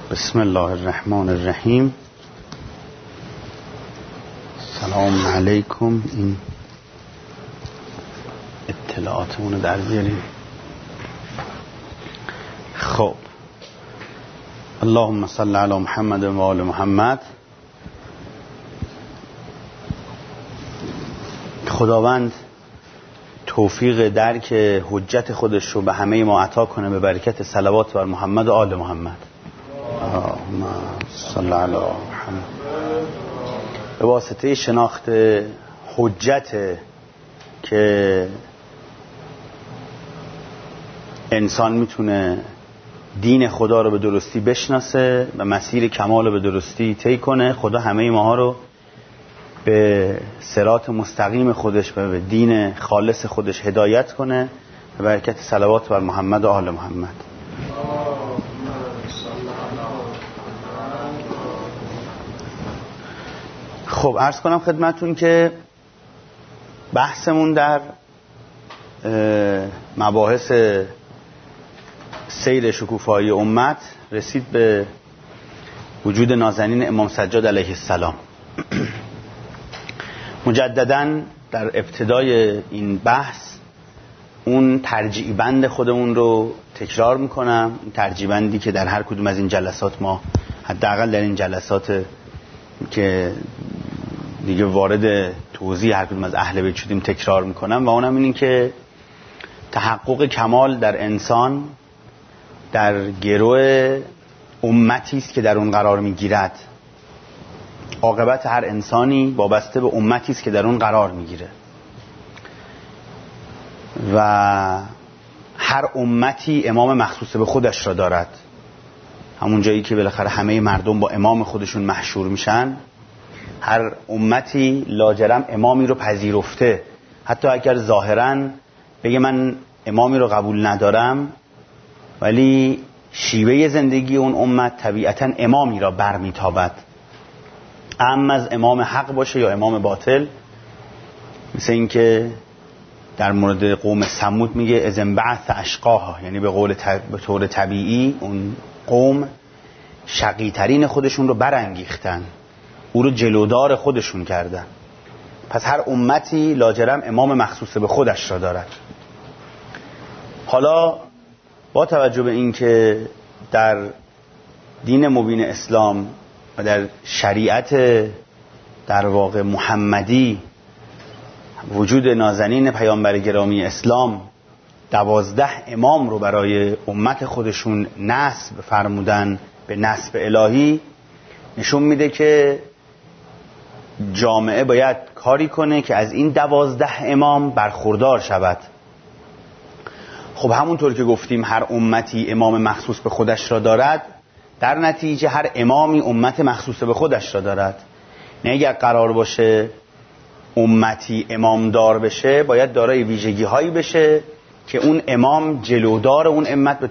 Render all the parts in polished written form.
بسم الله الرحمن الرحیم. سلام علیکم. این اطلاعاتمون رو در بیاریم. خب، اللهم صل علی محمد و آل محمد. خداوند توفیق درک حجت خودش رو به همه ما عطا کنه به برکت صلوات بر محمد و آل محمد. اللهم صل علی محمد. به واسطه شناخت حجت که انسان میتونه دین خدا رو به درستی بشناسه و مسیر کمال رو به درستی طی کنه، خدا همه ماها رو به صراط مستقیم خودش و به دین خالص خودش هدایت کنه به برکت صلوات بر محمد و آل محمد. خب، عرض کنم خدمتون که بحثمون در مباحث سیر شکوفایی امت رسید به وجود نازنین امام سجاد علیه السلام. مجدداً در ابتدای این بحث اون ترجیع بند خودمون رو تکرار میکنم، این ترجیع بندی که در هر کدوم از این جلسات ما حداقل در این جلسات که دیگه وارد توضیح هر کدوم از اهل بیت شدیم تکرار میکنم، و اونم این که تحقق کمال در انسان در گروه امتی است که در اون قرار میگیرد. عاقبت هر انسانی وابسته به امتی است که در اون قرار میگیره و هر امتی امام مخصوص به خودش را دارد. همون جایی که بالاخره همه مردم با امام خودشون محشور میشن، هر امتی لاجرم امامی رو پذیرفته، حتی اگر ظاهراً بگه من امامی رو قبول ندارم، ولی شیوه زندگی اون امت طبیعتاً امامی را برمیتابد، اما از امام حق باشه یا امام باطل. مثل این که در مورد قوم ثمود میگه اذ انبعث اشقاها، یعنی به طور طبیعی اون قوم شقی‌ترین خودشون رو برانگیختن، او رو جلودار خودشون کردن. پس هر امتی لاجرم امام مخصوص به خودش را دارد. حالا با توجه به این که در دین مبین اسلام و در شریعت در واقع محمدی وجود نازنین پیامبر گرامی اسلام 12 امام رو برای امت خودشون نسب فرمودن به نسب الهی، نشون میده که جامعه باید کاری کنه که از این 12 امام برخوردار شود. خب همونطور که گفتیم هر امتی امام مخصوص به خودش را دارد، در نتیجه هر امامی امت مخصوص به خودش را دارد. نه اگر قرار باشه امتی امامدار بشه، باید دارای ویژگی هایی بشه که اون امام جلودار اون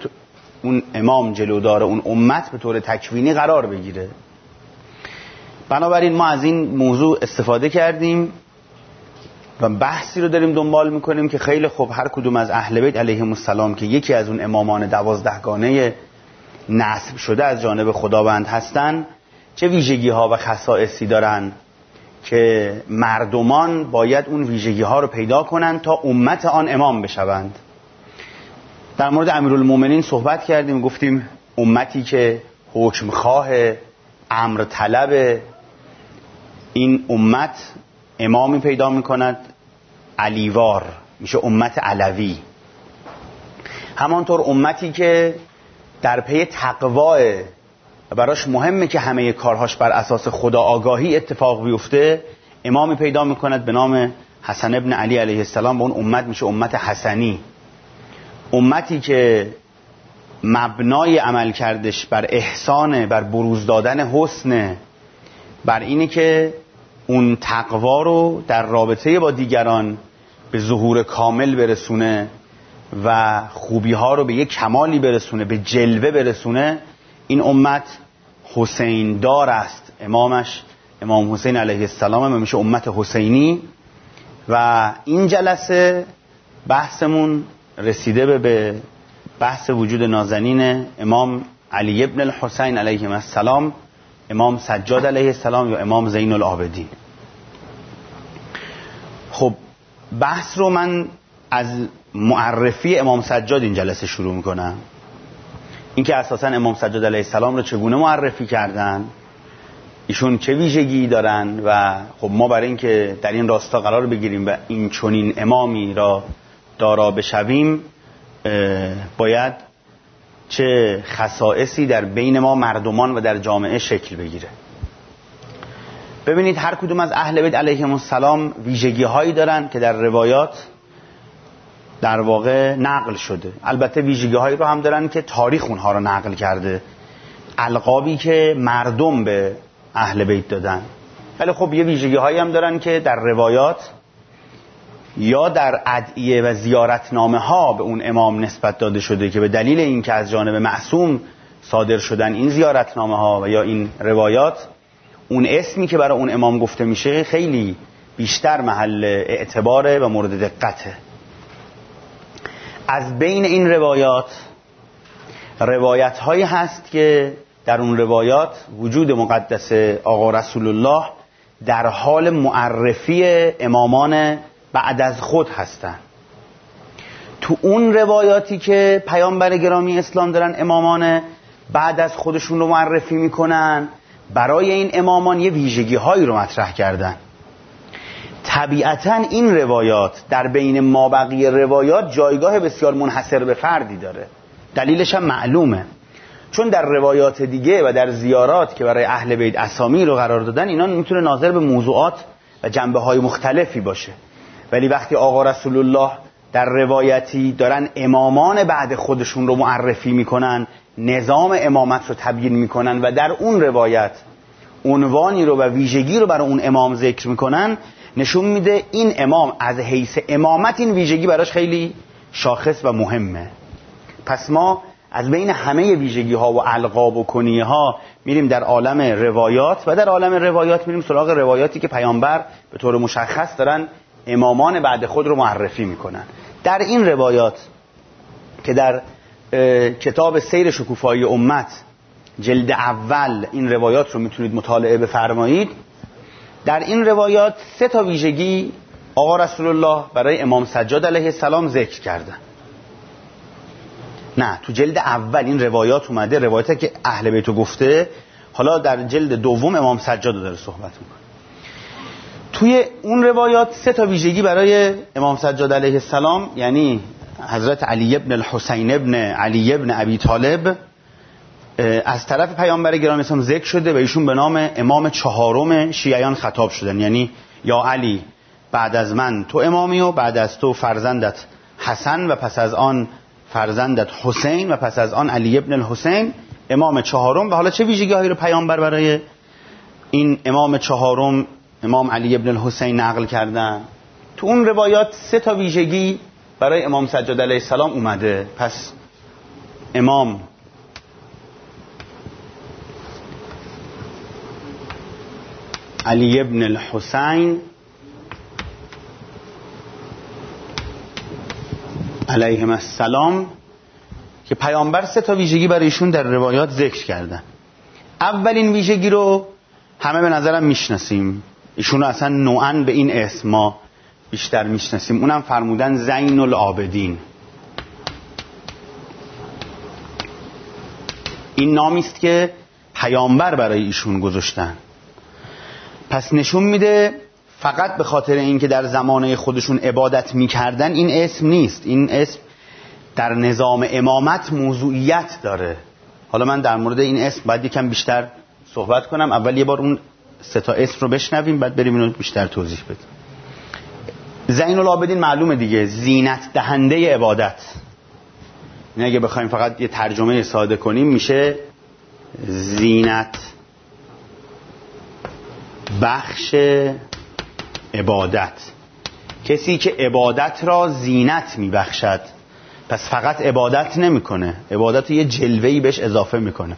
امت به طور تکوینی قرار بگیره. بنابراین ما از این موضوع استفاده کردیم و بحثی رو داریم دنبال میکنیم که خیلی خوب هر کدوم از اهل بیت علیهم السلام که یکی از اون امامان 12 گانه نسب شده از جانب خداوند هستن، چه ویژگی ها و خصائصی دارن که مردمان باید اون ویژگی ها رو پیدا کنن تا امت آن امام بشوند. در مورد امیرالمومنین صحبت کردیم، گفتیم امتی که حکم خواه، امر طلب، این امت امامی پیدا میکند علیوار، میشه امت علوی. همانطور امتی که در پی تقواه و براش مهمه که همه کارهاش بر اساس خدا آگاهی اتفاق بیفته، امامی پیدا میکند به نام حسن ابن علی علیه السلام، به اون امت میشه امت حسنی. امتی که مبنای عمل کردش بر احسان، بر بروز دادن حسن، بر اینه که اون تقوا رو در رابطه با دیگران به ظهور کامل برسونه و خوبی ها رو به یک کمالی برسونه، به جلوه برسونه، این امت حسین دار است. امامش امام حسین علیه السلام میشه امت حسینی. و این جلسه بحثمون رسیده به بحث وجود نازنین امام علی ابن الحسین علیه السلام، امام سجاد علیه السلام یا امام زین العابدین. خب بحث رو من از معرفی امام سجاد این جلسه شروع میکنم. اینکه اساسا امام سجاد علیه السلام رو چگونه معرفی کردن، ایشون چه ویژگی دارن و خب ما برای اینکه در این راستا قرار بگیریم و این چنین امامی را دارا بشویم باید چه خصائصی در بین ما مردمان و در جامعه شکل بگیره. ببینید هر کدوم از اهل بیت علیهم السلام ویژگی هایی دارن که در روایات در واقع نقل شده. البته ویژگی هایی رو هم دارن که تاریخ اونها رو نقل کرده، القابی که مردم به اهل بیت دادن. ولی خب یه ویژگی هایی هم دارن که در روایات یا در ادعیه و زیارتنامه ها به اون امام نسبت داده شده که به دلیل اینکه از جانب معصوم صادر شدن این زیارتنامه ها و یا این روایات، اون اسمی که برای اون امام گفته میشه خیلی بیشتر محل اعتباره و مورد دقته. از بین این روایات هایی هست که در اون روایات وجود مقدس آقا رسول الله در حال معرفی امامان بعد از خود هستن. تو اون روایاتی که پیامبر گرامی اسلام دارن امامان بعد از خودشون رو معرفی میکنن، برای این امامان یه ویژگی هایی رو مطرح کردن. طبیعتاً این روایات در بین مابقی روایات جایگاه بسیار منحصر به فردی داره. دلیلش هم معلومه، چون در روایات دیگه و در زیارات که برای اهل بیت اسامی رو قرار دادن، اینا میتونه ناظر به موضوعات و جنبه های مختلفی باشه. ولی وقتی آقا رسول الله در روایتی دارن امامان بعد خودشون رو معرفی میکنن، نظام امامت رو تبیین میکنن و در اون روایت عنوانی رو و ویژگی رو برای اون امام ذکر میکنن، نشون میده این امام از حیث امامت این ویژگی براش خیلی شاخص و مهمه. پس ما از بین همه ویژگی ها و القاب و کنیه ها میریم در عالم روایات و در عالم روایات میریم سراغ روایاتی که پیامبر به طور مشخص دارن امامان بعد خود رو معرفی میکنن. در این روایات که در کتاب سیر شکوفایی امت جلد اول این روایات رو میتونید مطالعه بفرمایید، در این روایات 3 تا ویژگی آقا رسول الله برای امام سجاد علیه السلام ذکر کردن. نه، تو جلد اول این روایات اومده، روایاتی که اهل بیت گفته، حالا در جلد دوم امام سجاد داره صحبت میکنه. توی اون روایات 3 تا ویژگی برای امام سجاد علیه السلام، یعنی حضرت علی ابن الحسین ابن علی ابن ابی طالب، از طرف پیامبر گرامی اسلام ذکر شده و ایشون به نام امام 4م شیعیان خطاب شدن. یعنی یا علی، بعد از من تو امامی و بعد از تو فرزندت حسن و پس از آن فرزندت حسین و پس از آن علی ابن الحسین امام 4م. و حالا چه ویژگی هایی رو پیامبر برای این امام 4م امام علی ابن الحسین نقل کردن؟ تو اون روایات 3 تا ویژگی برای امام سجاد علیه السلام اومده. پس امام علی ابن الحسین علیهم السلام که پیامبر 3 تا ویژگی برای ایشون در روایات ذکر کردن. اولین ویژگی رو همه به نظرم میشناسیم، ایشون رو اصلا نوعاً به این اسم ما بیشتر میشناسیم، اونم فرمودن زین العابدین. این نامی است که پیامبر برای ایشون گذاشتن. پس نشون میده فقط به خاطر اینکه در زمانه خودشون عبادت میکردن این اسم نیست، این اسم در نظام امامت موضوعیت داره. حالا من در مورد این اسم باید یکم بیشتر صحبت کنم. اول یه بار اون 3 تا اسم رو بشنویم، بعد بریم اینو بیشتر توضیح بدیم. زین العابدین معلومه دیگه، زینت دهنده عبادت. این اگه بخوایم فقط یه ترجمه ساده کنیم میشه زینت بخش عبادت، کسی که عبادت را زینت میبخشد. پس فقط عبادت نمیکنه، عبادت یه جلوه‌ای بهش اضافه میکنه.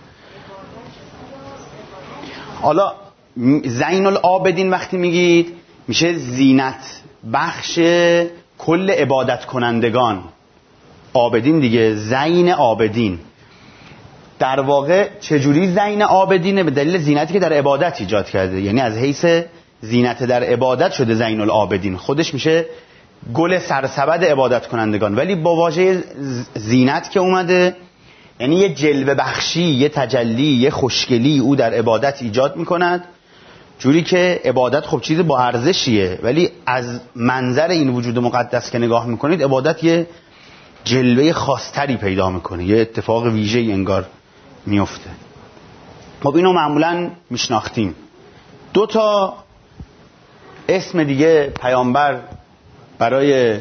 حالا زین العابدین وقتی میگید میشه زینت بخش کل عبادت کنندگان. عابدین دیگه، زین عابدین. در واقع چجوری زین عابدینه؟ به دلیل زینتی که در عبادت ایجاد کرده، یعنی از حیث زینت در عبادت شده زین العابدین، خودش میشه گل سرسبد عبادت کنندگان. ولی با واژه زینت که اومده یعنی یه جلوه بخشی، یه تجلی، یه خوشگلی او در عبادت ایجاد میکند، جوری که عبادت خب چیز با ارزشیه، ولی از منظر این وجود مقدس که نگاه میکنید عبادت یه جلوه خاصتری پیدا میکنه، یه اتفاق ویژه‌ای انگار میفته. خب اینو معمولا میشناختیم. 2 تا اسم دیگه پیامبر برای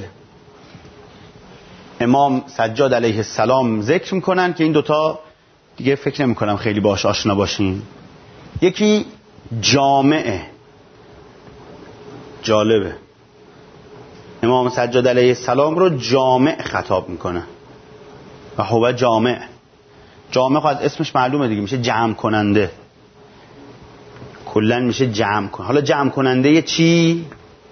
امام سجاد علیه السلام ذکر میکنن که این 2 تا دیگه فکر نمی کنم خیلی باهاش آشنا باشین. یکی جامعه، جالبه، امام سجاد علیه السلام رو جامع خطاب میکنه و هو جامع. جامع خواهد اسمش معلومه دیگه، میشه جمع کننده، کلن میشه جمع کننده. حالا جمع کننده چی؟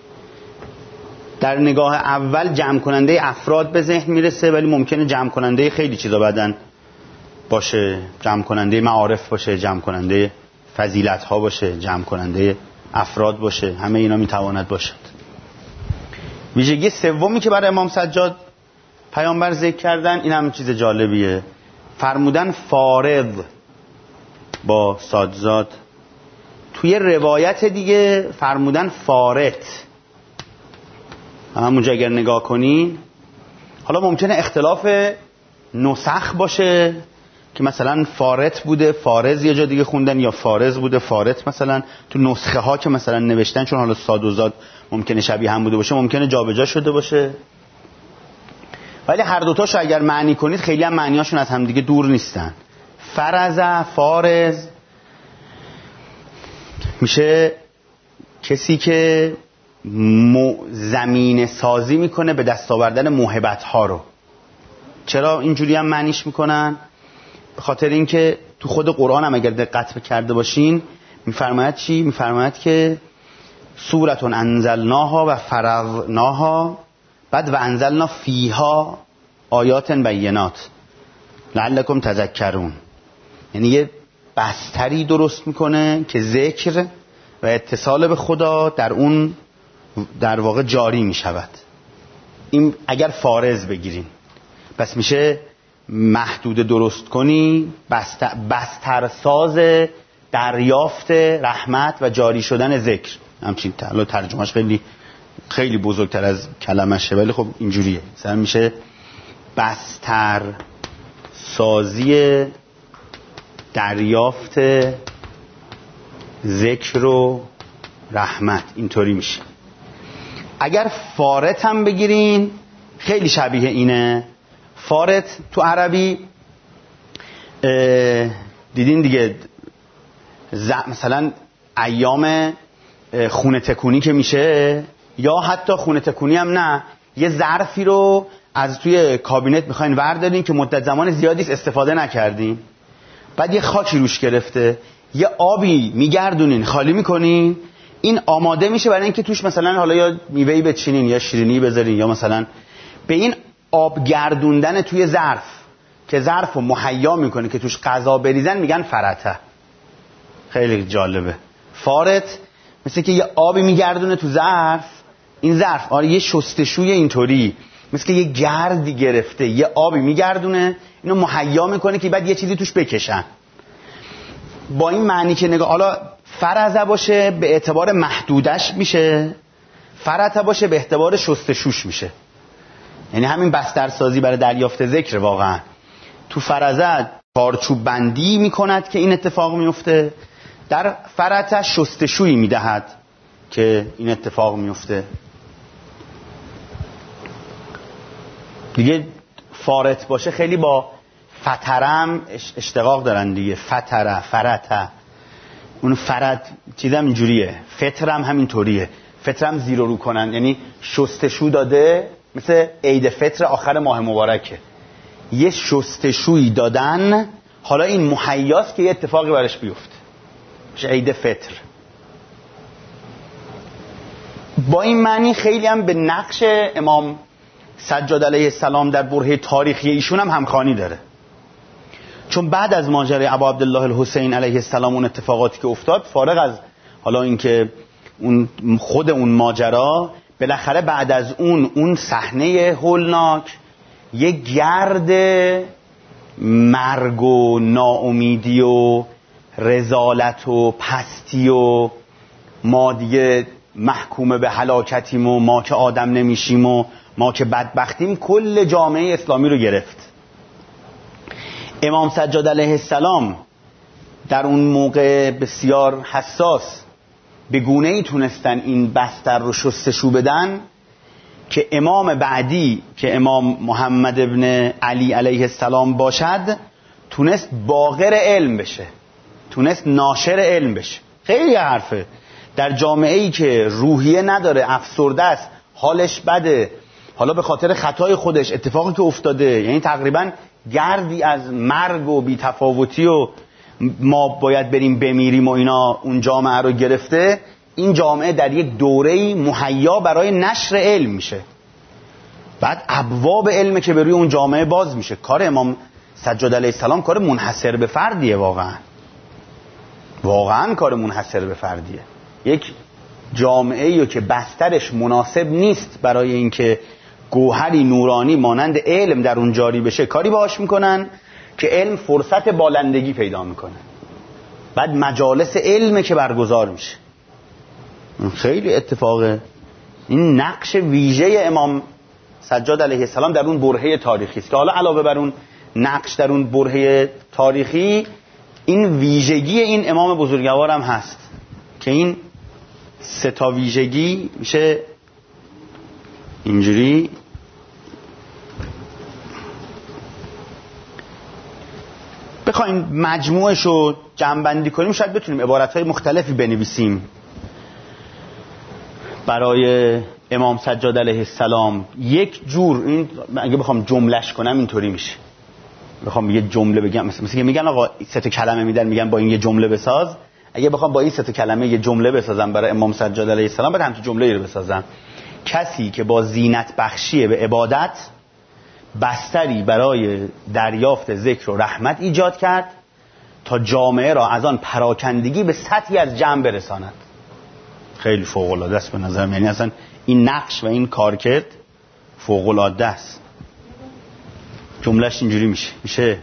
در نگاه اول جمع کننده افراد به ذهن میرسه، ولی ممکنه جمع کننده خیلی چیزا بعدن باشه، جمع کننده معارف باشه، جمع کننده فضیلت ها باشه، جمع کننده افراد باشه، همه اینا میتواند باشد. ویژگی سومی که برای امام سجاد پیامبر ذکر کردن، این هم چیز جالبیه، فرمودن فارض با صادزاد. توی روایت دیگه فرمودن فارت. همونجا اگر نگاه کنین، حالا ممکنه اختلاف نسخ باشه که مثلا فارت بوده فارز یه جا دیگه خوندن، یا فارز بوده فارت مثلا تو نسخه ها که مثلا نوشتن، چون حالا صاد و زاد ممکنه شبیه هم بوده باشه، ممکنه جابجا شده باشه. ولی هر دوتاشو اگر معنی کنید خیلی هم معنیاشون از هم دیگه دور نیستن. فرز، فارز میشه کسی که زمین سازی میکنه به دست آوردن موهبت ها رو. چرا اینجوری هم معنیش میکنن؟ به خاطر اینکه تو خود قرآن هم اگر دقت کرده باشین میفرماید چی؟ میفرماید که سورتون انزلناها و فرضناها، بعد و انزلنا فیها آیات بینات لعلکم تذکرون. یعنی یه بستری درست میکنه که ذکر و اتصال به خدا در اون در واقع جاری میشود. این اگر فارض بگیرین پس میشه محدود درست کنی، بسترساز دریافت رحمت و جاری شدن ذکر. همچین ترجمهش خیلی خیلی بزرگتر از کلمشه، ولی خب اینجوریه. مثلا میشه بستر سازی دریافت ذکر و رحمت، اینطوری میشه. اگر فارت هم بگیرین خیلی شبیه اینه. فارت تو عربی دیدین دیگه، مثلا ایام خونه تکونی که میشه، یا حتی خونه تکونی هم نه، یه ظرفی رو از توی کابینت میخواین وردارین که مدت زمان زیادی استفاده نکردین، بعد یه خاکی روش گرفته، یه آبی میگردونین خالی میکنین، این آماده میشه برای اینکه توش مثلا حالا یا میوه‌ای بچینین یا شیرینی بذارین، یا مثلا به این آب گردوندن توی ظرف که ظرف رو مهیا میکنه که توش غذا بریزن میگن فرته. خیلی جالبه. فارت مثل که یه آبی میگردونه تو ظرف، این ظرف یه شستشوی اینطوری مثل که یه گردی گرفته، یه آبی میگردونه اینو مهیا میکنه که بعد یه چیزی توش بکشن. با این معنی که نگاه، حالا فرض باشه به اعتبار محدودش میشه، فرض باشه به اعتبار شستشوش میشه. یعنی همین بسترسازی برای دریافت ذکر واقعا تو فرضت چارچوب بندی میکند که این اتفاق میفته، در فرضش شستشویی میدهد که این اتفاق میفته. دیگه فارت باشه خیلی با فترم اشتقاق دارن دیگه، فتره، فرته. اون فرد چیزم اینجوریه، فطرم همینطوریه. فطرم زیر و رو کنن، یعنی شستشو داده، مثل عید فطر آخر ماه مبارکه، یه شستشویی دادن، حالا این مهیاست که یه اتفاقی برش بیفته، میشه عید فطر. با این معنی خیلی هم به نقش امام سجاد علیه السلام در برهه تاریخی ایشون هم همخوانی داره. چون بعد از ماجرای ابا عبدالله الحسین علیه السلام اون اتفاقاتی که افتاد، فارغ از حالا اینکه اون خود اون ماجرا، بالاخره بعد از اون صحنه هولناک یه گرد مرگ و ناامیدی و رذالت و پستی و ما دیگه محکوم به هلاکتیم و ما که آدم نمیشیم و ما که بدبختیم کل جامعه اسلامی رو گرفت. امام سجاد علیه السلام در اون موقع بسیار حساس به گونه‌ای تونستن این بستر رو شستشو بدن که امام بعدی که امام محمد ابن علی علیه السلام باشد تونست باغر علم بشه، تونست ناشر علم بشه. خیلی حرفه در جامعه‌ای که روحیه نداره، افسرده است، حالش بده، حالا به خاطر خطای خودش اتفاقی که افتاده، یعنی تقریبا گردی از مرگ و بی‌تفاوتی و ما باید بریم بمیریم و اینا اون جامعه رو گرفته. این جامعه در یک دوره‌ای مهیا برای نشر علم میشه، بعد ابواب علم که به روی اون جامعه باز میشه. کار امام سجاد علیه السلام کار منحصر به فردیه، واقعا کار منحصر به فردیه. یک جامعه‌ای که بسترش مناسب نیست برای اینکه گوهری نورانی مانند علم در اون جاری بشه، کاری باهاش میکنن که علم فرصت بالندگی پیدا میکنه. بعد مجالس علم که برگزار میشه. خیلی اتفاقه. این نقش ویژه امام سجاد علیه السلام در اون برهه تاریخی است که حالا علاوه بر اون نقش در اون برهه تاریخی، این ویژگی این امام بزرگوار هم هست که این سه تا ویژگی میشه اینجوری. بخوایم مجموعش رو جمع‌بندی کنیم شاید بتونیم عبارت‌های مختلفی بنویسیم برای امام سجاد علیه السلام. یک جور این اگه بخوام جملهش کنم اینطوری میشه، بخوام یه جمله بگم مثلا که میگن آقا سه تا کلمه میدن میگن با این یه جمله بساز، اگه بخوام با این سه تا کلمه یه جمله بسازم برای امام سجاد علیه السلام، بعد همین جمله رو بسازم: کسی که با زینت بخشی به عبادت بستری برای دریافت ذکر و رحمت ایجاد کرد تا جامعه را از آن پراکندگی به سطحی از جمع برساند. خیلی فوق العاده است به نظرم، یعنی اصلا این نقش و این کارکرد فوق العاده است. جملهش اینجوری میشه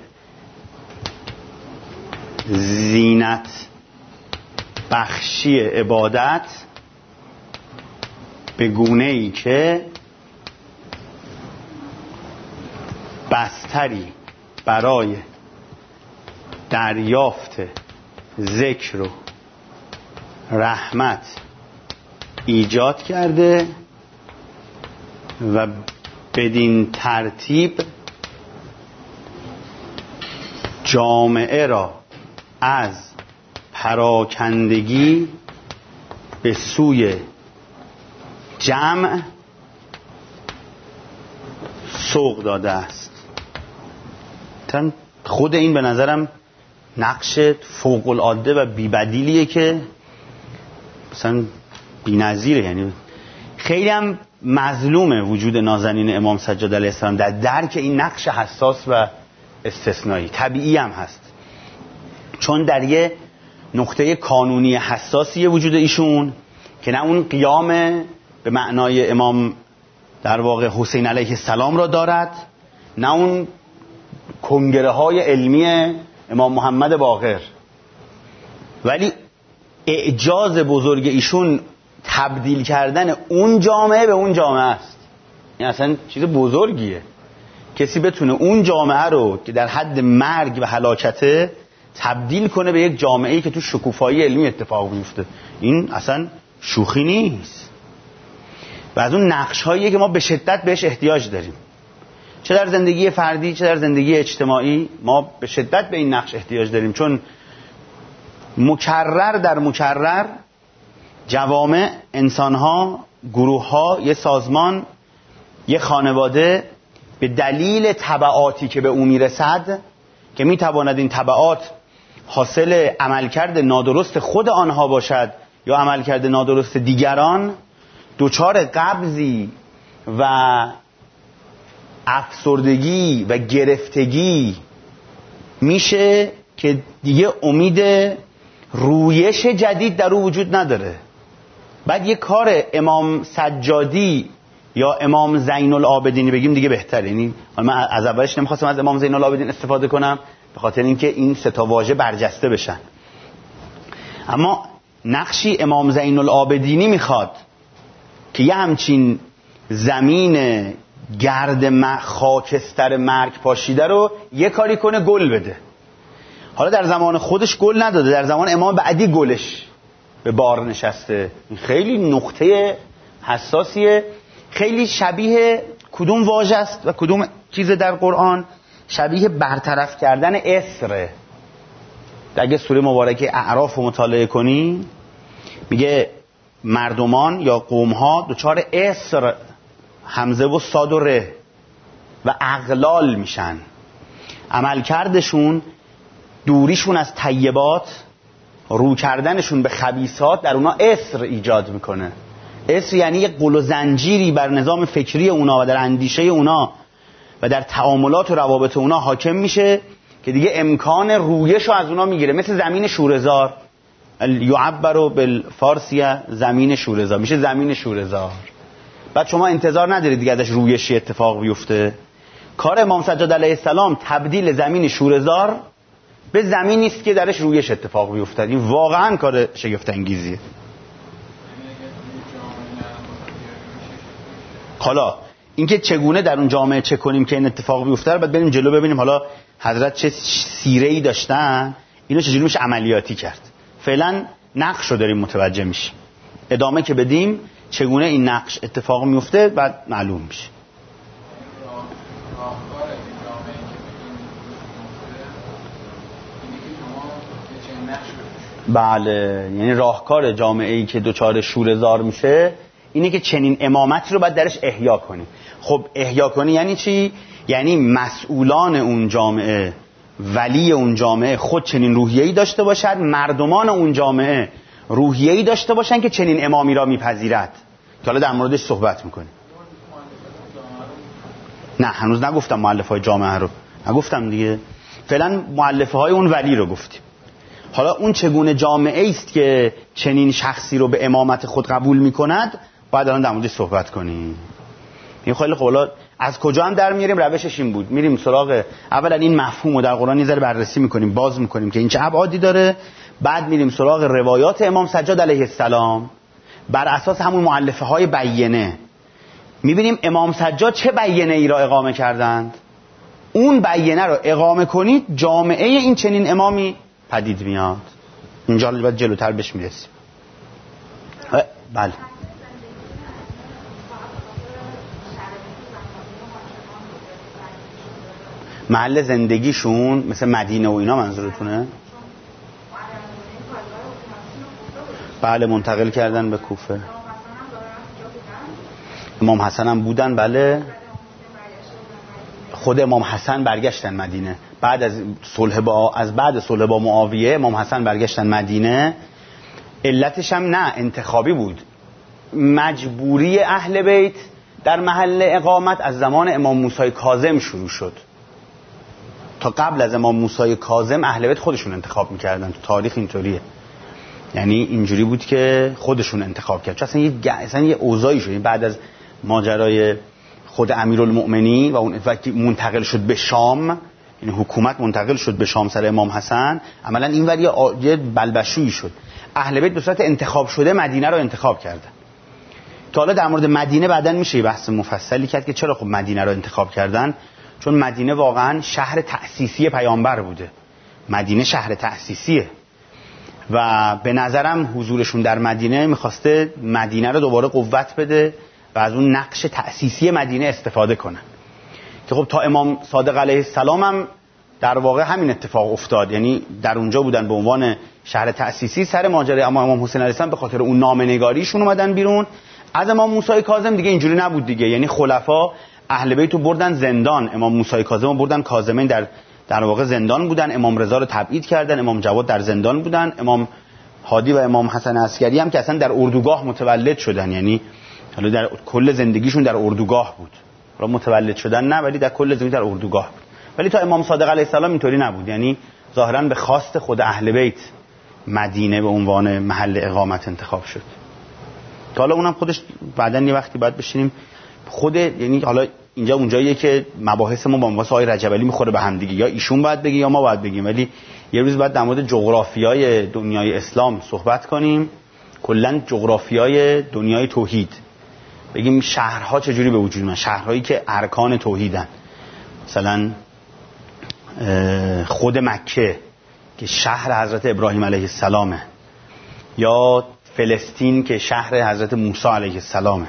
زینت بخشی عبادت به گونه‌ای که بستری برای دریافت ذکر و رحمت ایجاد کرده و بدین ترتیب جامعه را از پراکندگی به سوی جمع سوق داده است. خود این به نظرم نقش فوق العاده و بی‌بدیلیه که مثلا بی‌نظیره. یعنی خیلی هم مظلومه وجود نازنین امام سجاد علیه السلام در درک این نقش حساس و استثنایی. طبیعی هم هست چون در یه نقطه کانونی حساسیه وجود ایشون که نه اون قیام به معنای امام در واقع حسین علیه السلام را دارد، نه اون کنگره های علمی امام محمد باقر، ولی اعجاز بزرگ ایشون تبدیل کردن اون جامعه به اون جامعه است. این اصلا چیز بزرگیه کسی بتونه اون جامعه رو که در حد مرگ و هلاکته تبدیل کنه به یک جامعه‌ای که تو شکوفایی علمی اتفاق میفته. این اصلا شوخی نیست و از اون نقش‌هایی که ما به شدت بهش احتیاج داریم، چه در زندگی فردی چه در زندگی اجتماعی. ما به شدت به این نقش احتیاج داریم چون مکرر در مکرر جوامع، انسان‌ها، گروه‌ها، یه سازمان، یه خانواده به دلیل تبعاتی که به او میرسد که میتواند این تبعات حاصل عملکرد نادرست خود آنها باشد یا عملکرد نادرست دیگران، دچار قبضی و افسردگی و گرفتگی میشه که دیگه امید رویش جدید در او وجود نداره. بعد یه کار امام سجادی یا امام زین العابدینی بگیم دیگه بهتره. یعنی من از اولش نمیخواستم از امام زین العابدین استفاده کنم به خاطر اینکه این سه تا واژه برجسته بشن، اما نقشی امام زین العابدینی میخواد که یه همچین زمین گرد خاکستر مرگ پاشیده رو یه کاری کنه گل بده. حالا در زمان خودش گل نداده، در زمان امام بعدی گلش به بار نشسته. خیلی نقطه حساسیه، خیلی شبیه کدوم واژه است و کدوم چیز در قرآن؟ شبیه برطرف کردن اسره. اگه سوره مبارکه اعراف رو مطالعه کنی میگه مردمان یا قومها دچار اسر، همزه و صاد و ره و اغلال میشن. عملکردشون، دوریشون از طیبات، رو کردنشون به خبیثات در اونا اسر ایجاد میکنه. اسر یعنی یک قل و زنجیری بر نظام فکری اونا و در اندیشه اونا و در تعاملات و روابط اونا حاکم میشه که دیگه امکان رویش رو از اونا میگیره. مثل زمین شوره‌زار، یعبر بالفارسیه زمین شوره‌زار، میشه زمین شوره‌زار. بعد شما انتظار ندارید دیگه ازش رویشی اتفاق بیفته. کار امام سجاد علیه السلام تبدیل زمین شوره‌زار به زمینی است که درش رویش اتفاق بیفته. این واقعا کار شگفت انگیزیه. حالا اینکه چگونه در اون جامعه چه کنیم که این اتفاق بیفته، بعد بریم جلو ببینیم حالا حضرت چه سیره‌ای داشتن، اینو چجوری میشه عملیاتی کرد. فعلا نقش رو داریم متوجه میشیم، ادامه که بدیم چگونه این نقش اتفاق میفته بعد معلوم میشه. بله، یعنی راهکار جامعه‌ای که دوچار شوره‌زار میشه اینه که چنین امامتی رو باید درش احیا کنیم. خب احیا کنی یعنی چی؟ یعنی مسئولان اون جامعه، ولی اون جامعه خود چنین روحیه‌ای داشته باشد، مردمان اون جامعه روحیه‌ای داشته باشن که چنین امامی را میپذیرد، که حالا در موردش صحبت میکنیم. نه هنوز نگفتم مؤلفه‌های جامعه رو، نگفتم دیگه، فعلا مؤلفه‌های اون ولی رو گفتیم. حالا اون چگونه جامعه است که چنین شخصی رو به امامت خود قبول میکند باید الان در موردش صحبت کنیم. این خیلی خوب. از کجا هم در میاریم؟ روشش این بود، میریم سراغ اولا این مفهوم رو در قرآن یه ذره بررسی میکنیم، باز میکنیم که این چه ابعادی داره، بعد میریم سراغ روایات امام سجاد علیه السلام بر اساس همون مؤلفه های بیینه، میبینیم امام سجاد چه بیینه ای را اقامه کردند. اون بیینه رو اقامه کنید جامعه این چنین امامی پدید میاد. اینجا باید جلوتر بهش میرسیم. بله محل زندگیشون مثل مدینه و اینا منظورتونه؟ بله منتقل کردن به کوفه. امام حسن هم بودن، بله. خود امام حسن برگشتن مدینه بعد از بعد صلح با معاویه. امام حسن برگشتن مدینه، علتش هم نه انتخابی بود، مجبوری اهل بیت در محل اقامت از زمان امام موسی کاظم شروع شد. تا قبل از امام موسی کاظم اهل بیت خودشون انتخاب میکردن، تو تاریخ اینطوریه. یعنی اینجوری بود که خودشون انتخاب کرد. چون اصلا یه اوضاعی شد بعد از ماجرای خود امیرالمؤمنین و اون وقتی منتقل شد به شام، یعنی حکومت منتقل شد به شام سر امام حسن، عملا این ولی یه بلبشویی شد. اهل بیت به صورت انتخاب شده مدینه رو انتخاب کردن. تا حالا در مورد مدینه بعداً میشه بحث مفصلی کرد که چرا خب مدینه رو انتخاب کردن. چون مدینه واقعاً شهر تأسیسی پیامبر بوده. مدینه شهر تأسیسیه و به نظرم حضورشون در مدینه میخواسته مدینه رو دوباره قوت بده و از اون نقش تأسیسی مدینه استفاده کنن. که خب تا امام صادق علیه السلام هم در واقع همین اتفاق افتاد، یعنی در اونجا بودن به عنوان شهر تأسیسی. سر ماجرای امام حسین علیه السلام به خاطر اون نامه‌نگاریشون اومدن بیرون. از امام موسی کاظم دیگه اینجوری نبود دیگه، یعنی خلفا اهل بیت رو بردن زندان، امام موسی کاظم رو بردن کاظمین در واقع زندان بودن، امام رضا رو تبعید کردن، امام جواد در زندان بودن، امام هادی و امام حسن عسکری هم که اصلا در اردوگاه متولد شدن، یعنی حالا در کل زندگیشون در اردوگاه بود. حالا متولد شدن نه، ولی در کل زندگی در اردوگاه بود. ولی تا امام صادق علیه السلام اینطوری نبود. یعنی ظاهراً به خواست خود اهل بیت مدینه به عنوان محل اقامت انتخاب شد. که حالا اونم خودش بعداً یه وقتی باید بشینیم یعنی حالا اینجا اونجاییه که مباحث ما با مباحث آقای رجب علی میخوره به هم دیگه، یا ایشون باید بگه یا ما باید بگیم. ولی یه روز باید در مورد جغرافیای دنیای اسلام صحبت کنیم، کلاً جغرافیای دنیای توحید، بگیم شهرها چجوری به وجود میاد، شهرهایی که ارکان توحیدن. مثلا خود مکه که شهر حضرت ابراهیم علیه السلامه، یا فلسطین که شهر حضرت موسی علیه السلامه،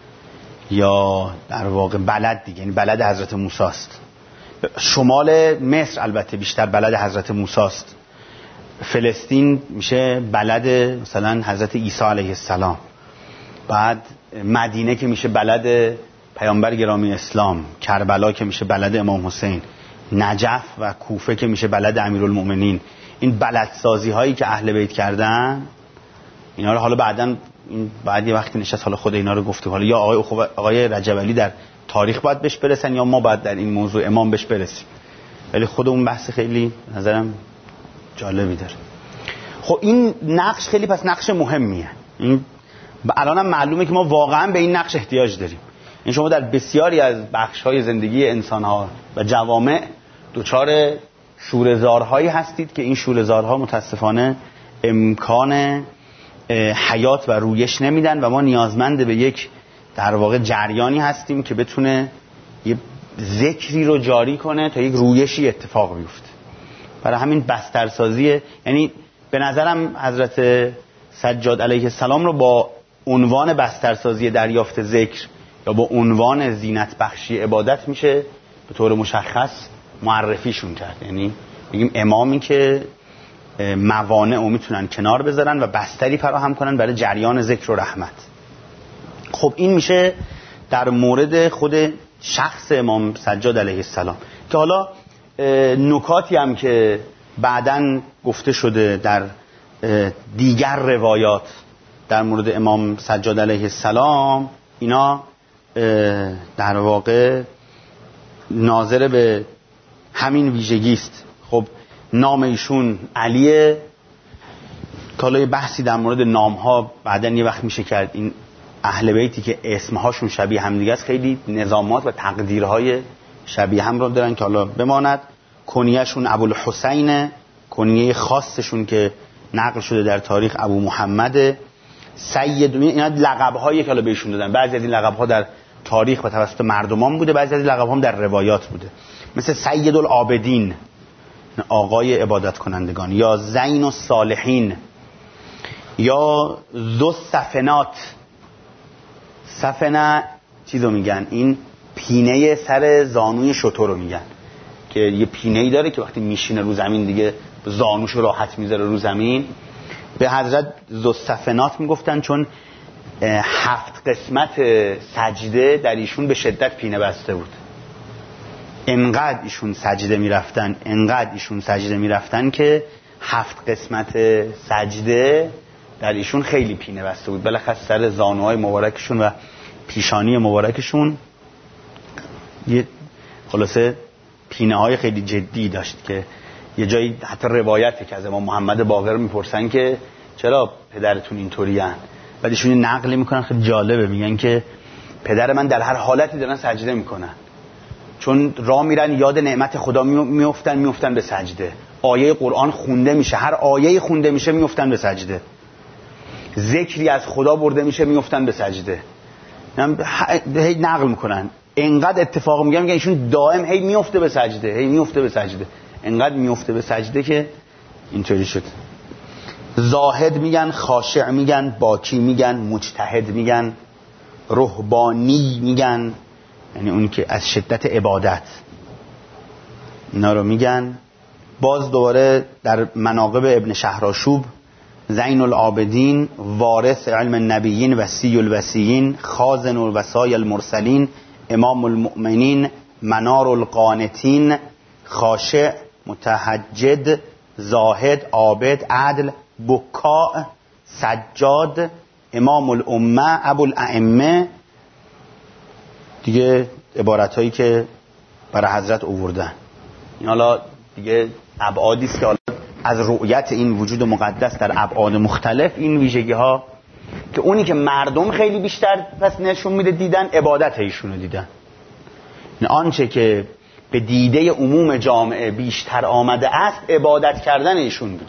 یا در واقع بلد دیگه، یعنی بلد حضرت موسی است. شمال مصر البته بیشتر بلد حضرت موسی است. فلسطین میشه بلد مثلا حضرت عیسی علیه السلام. بعد مدینه که میشه بلد پیامبر گرامی اسلام، کربلا که میشه بلد امام حسین، نجف و کوفه که میشه بلد امیرالمؤمنین. این بلدسازی هایی که اهل بیت کردن، اینا رو حالا بعد یه وقتی نشست حالا خود اینا رو گفتیم، حالا یا آقای رجب علی در تاریخ باید بهش برسن یا ما باید در این موضوع امام بهش برسیم. ولی خود اون بحث خیلی نظرم جالبی داره. خب این نقش خیلی پس نقش مهمیه. این الانم معلومه که ما واقعا به این نقش احتیاج داریم. این شما در بسیاری از بخش‌های زندگی انسان‌ها و جوامع دچار شوره‌زارهایی هستید که این شوره‌زارها متاسفانه امکان حیات و رویش نمیدن و ما نیازمند به یک در واقع جریانی هستیم که بتونه یه ذکری رو جاری کنه تا یک رویشی اتفاق بیفته. برای همین بسترسازی، یعنی به نظرم حضرت سجاد علیه السلام رو با عنوان بسترسازی دریافت ذکر یا با عنوان زینت بخشی عبادت میشه به طور مشخص معرفیشون کرد. یعنی میگیم امامی که موانع رو میتونن کنار بذارن و بستری فراهم کنن برای جریان ذکر و رحمت. خب این میشه در مورد خود شخص امام سجاد علیه السلام، که حالا نکاتی هم که بعداً گفته شده در دیگر روایات در مورد امام سجاد علیه السلام، اینا در واقع ناظر به همین ویژگی است. خب نام ایشون علیه، کالای بحثی در مورد نام‌ها بعداً یه وقت میشه کرد. این اهل بیتی که اسمهاشون شبیه هم دیگه است خیلی نظامات و تقدیرهای شبیه هم رو دارن که حالا بماند. کنیه‌شون ابوالحسین، کنیه خاصشون که نقل شده در تاریخ ابو محمد سید. اینا لقب‌هایی که حالا بهشون دادن. بعضی از این لقب‌ها در تاریخ و توسط مردمان بوده، بعضی از این لقب‌ها هم در روایات بوده، مثل سید العابدین، آقای عبادت کنندگان، یا زین الصالحین، یا ذو السفنات. سفنه چیزو میگن، این پینه سر زانوی شتر رو میگن، که یه پینه‌ای داره که وقتی میشینه رو زمین دیگه زانوشو راحت میذاره رو زمین. به حضرت ذو السفنات میگفتن چون 7 قسمت سجده در ایشون به شدت پینه بسته بود. انقدر ایشون سجده میرفتن که 7 قسمت سجده در ایشون خیلی پینه بسته بود. بالاخره سر زانوهای مبارکشون و پیشانی مبارکشون یه خلاصه پینه های خیلی جدی داشت که یه جایی حتی روایته که از امام محمد باقر میپرسن که چرا پدرتون اینطوری هن؟ بعد ایشون نقل میکنن، خیلی جالبه، میگن که پدر من در هر حالتی دارن سجده میکنن، چون راه میرن یاد نعمت خدا میفتن به سجده. آیه قرآن خونده میشه، هر آیه خونده میشه میفتن به سجده. ذکری از خدا برده میشه میفتن به سجده. هی نقل میکنن، انقدر اتفاق میگن ایشون دائم هی میفته به سجده، انقدر میفته به سجده که اینطوری شد. زاهد میگن، خاشع میگن، باکی میگن، مجتهد میگن، رهبانی میگن، یعنی اون که از شدت عبادت، اینا رو میگن. باز دوباره در مناقب ابن شهرآشوب، زین العابدین، وارث علم النبیین، وصی الوصیین، خازن الوصای المرسلین، امام المؤمنین، منار القانتین، خاشع، متهجد، زاهد، عابد، عدل، بکاء، سجاد، امام الامه، ابو الائمه. دیگه عبارت هایی که برای حضرت آوردن. این حالا دیگه ابعادی است که حالا از رؤیت این وجود مقدس در ابعاد مختلف این ویژگی ها که اونی که مردم خیلی بیشتر پس نشون میده دیدن، عبادت ایشونو دیدن. آنچه که به دیده عموم جامعه بیشتر آمده است عبادت کردن ایشون بود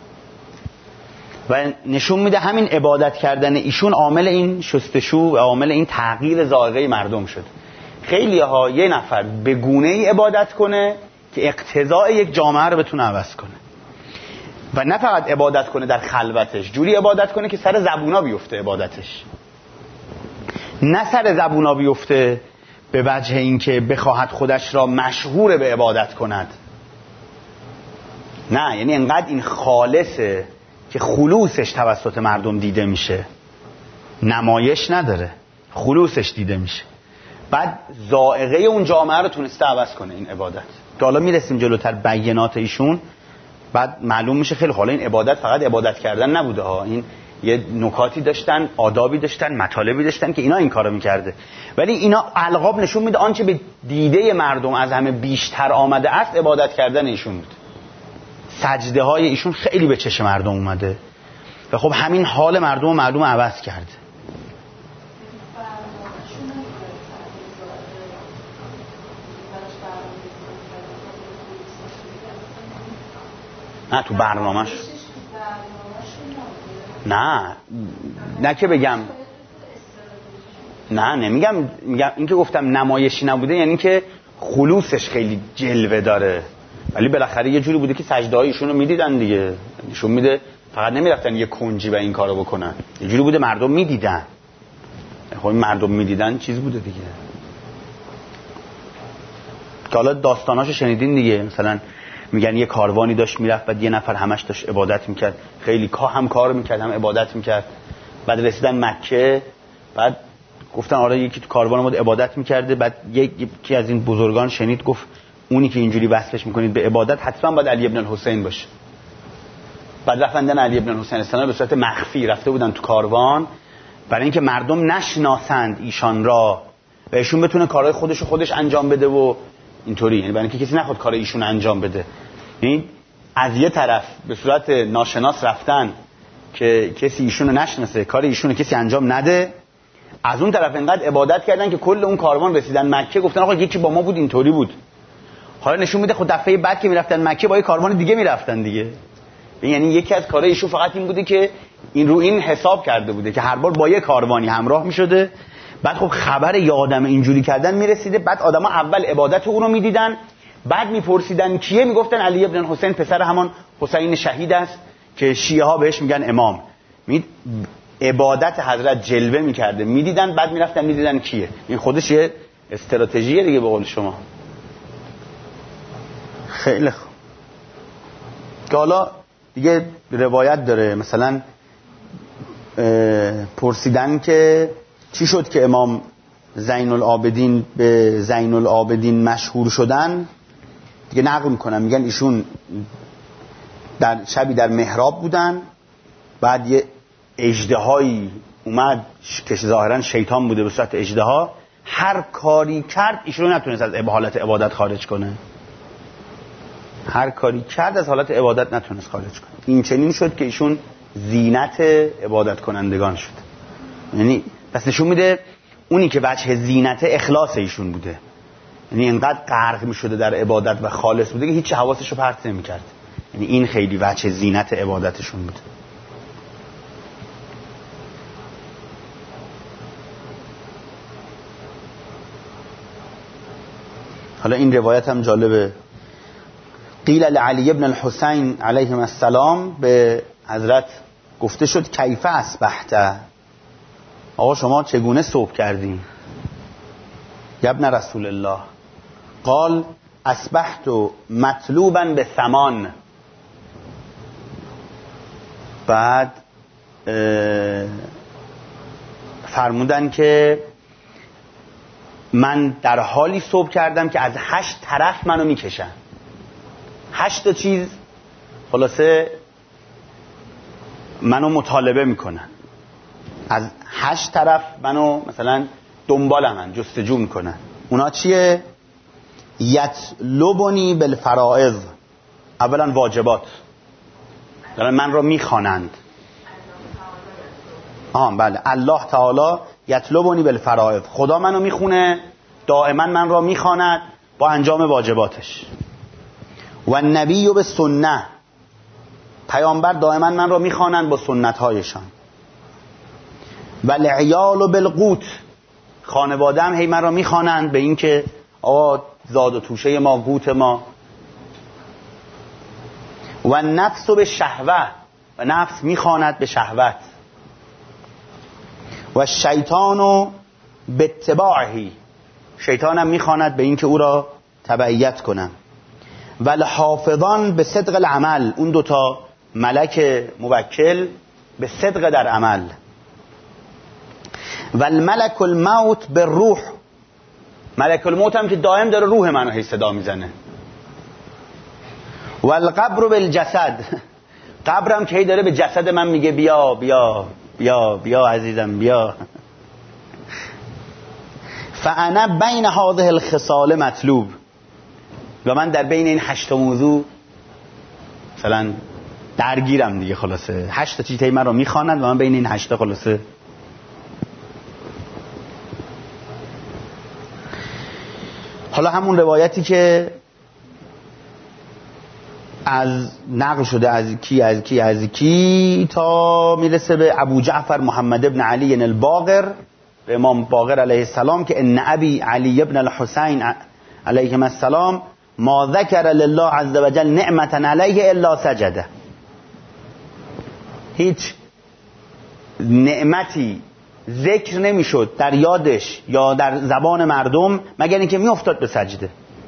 و نشون میده همین عبادت کردن ایشون عامل این شستشو و عامل این تغییر ذائقه مردم شد. خیلی ها یه نفر به گونه‌ای عبادت کنه که اقتضاء یک جامعه رو بتونه عوض کنه و نه فقط عبادت کنه در خلوتش، جوری عبادت کنه که سر زبونا بیفته عبادتش، نه سر زبونا بیفته به وجه اینکه بخواهد خودش را مشهور به عبادت کند، نه، یعنی انقدر این خالصه که خلوصش توسط مردم دیده میشه، نمایش نداره، خلوصش دیده میشه، بعد ذائقه اون جامعه رو تونسته عوض کنه این عبادت. که حالا میرسیم جلوتر بیانات ایشون، بعد معلوم میشه خیلی حالا این عبادت فقط عبادت کردن نبوده ها، این یه نکاتی داشتن، آدابی داشتن، مطالبی داشتن که اینا این کارو میکرده. ولی اینا القاب نشون میده آنچه به دیده مردم از همه بیشتر آمده است عبادت کردن ایشون بود. سجده های ایشون خیلی به چشم مردم اومده و خب همین حال مردم و مردم عوض کرده. نه تو برنامه‌اش نه که بگم نه نمیگم، میگم این که گفتم نمایشی نبوده یعنی که خلوصش خیلی جلوه داره، ولی بالاخره یه جوری بوده که سجده های ایشون رو میدیدن دیگه، نشون میده فقط نمیرفتن یه کنجی و این کارو بکنن، یه جوری بوده مردم میدیدن. خب مردم میدیدن چیز بوده دیگه. که حالا داستاناشو شنیدین دیگه، مثلا میگن یه کاروانی داشت میرفت، بعد یه نفر همش داشت عبادت میکرد، خیلی هم کار میکرد هم عبادت میکرد، بعد رسیدن مکه، بعد گفتن آره یکی تو کاروان بود عبادت میکرده، بعد یکی از این بزرگان شنید گفت اونی که اینجوری وصفش میکنید به عبادت حتما باید علی ابن الحسین باشه. بعد رفتن علی ابن الحسین السلام به صورت مخفی رفته بودن تو کاروان برای اینکه مردم نشناسند ایشان را و ایشون بتونه کارهای خودش انجام بده و اینطوری، یعنی برای اینکه کسی نخواد کار ایشون انجام بده. یعنی از یه طرف به صورت ناشناس رفتن که کسی ایشونو نشناسه، کار ایشونو کسی انجام نده، از اون طرف انقدر عبادت کردن که کل اون کاروان رسیدن مکه گفتن آقا یکی با ما بود اینطوری بود. حالا نشون میده خود دفعه بعد که میرفتن مکه با یه کاروان دیگه میرفتن دیگه. یعنی یکی از کارهای ایشون فقط این بوده که این رو این حساب کرده بوده که هر بار با یه کاروانی همراه میشده، بعد خب خبر یه آدم اینجوری کردن میرسیده، بعد آدما اول عبادت اون رو میدیدن، بعد میپرسیدن کیه، میگفتن علی ابن حسین پسر همان حسین شهید است که شیعه ها بهش میگن امام. عبادت حضرت جلوه میکرده، میدیدن، بعد میرفتن میدیدن کیه. این خودش یه استراتژیه دیگه به قول شما. خیلی خوب. که حالا دیگه روایت داره مثلا پرسیدن که چی شد که امام زین العابدین به زین العابدین مشهور شدن، دیگه نقل میکنن، میگن ایشون در شبی در محراب بودن، بعد یه اژدهایی اومد که ظاهرا شیطان بوده به صورت اژدها، هر کاری کرد ایشون نتونست از حالت عبادت خارج کنه، هر کاری کرد از حالت عبادت نتونست خارج کنه. این چنین شد که ایشون زینت عبادت کنندگان شد. یعنی پس نشون میده اونی که وجه زینت اخلاص ایشون بوده، یعنی انقدر غرق میشده در عبادت و خالص بوده که هیچ حواسش رو پرت نمی‌کرد. یعنی این خیلی وجه زینت عبادتشون بوده. حالا این روایت هم جالبه. قیل لعلی ابن الحسین علیهم السلام، به حضرت گفته شد کیف اصبحت، آقا شما چگونه صبح کردین؟ ابن رسول الله قال اصبحت مطلوبا به ثمان. بعد فرمودن که من در حالی صبح کردم که از 8 طرف منو میکشن، 8 چیز خلاصه منو مطالبه میکنن، از 8 طرف منو مثلا دنبالمن، جستجو میکنن. اونا چیه؟ یطلبنی بالفرائض، اولا واجبات دارن من را میخوانند. بله، الله تعالی یطلبنی بالفرائض، خدا منو میخونه، دائما من را میخواند با انجام واجباتش. و النبی بالسنه، پیامبر دائما من را میخوانند با سنت هایشان. و العیال بالقوت، خانواده هم هی من را میخوانند به این که آقا زاد و توشه ما، قوت ما. و نفس به شهوه، و نفس میخواند به شهوت. و شیطان به اتباعهی، شیطان هم میخواند به این که او را تبعیت کنم. و الحافظان به صدق العمل، اون دوتا ملک موکل به صدق در عمل. و الملک الموت به روح، ملک الموت هم که دائم داره روح منو هی صدا میزنه. و القبر بالجسد، قبرم که هی داره به جسد من میگه بیا بیا بیا بیا عزیزم بیا. فانا بین هذه الخصال مطلوب، و من در بین این 8 موضوع مثلا درگیرم دیگه. خلاصه 8 چیز هی من رو میخوانند و من بین این 8 خلاصه. حالا همون روایتی که از نقل شده از کی تا میرسه به ابو جعفر محمد ابن علی الباقر، به امام باقر علیه السلام، که ان ابی علی ابن الحسین علیهم السلام ما ذکر لله عز وجل نعمتا علیه الا سجده. هیچ نعمتی ذکر نمیشد در یادش یا در زبان مردم مگر اینکه میافتاد به سجده.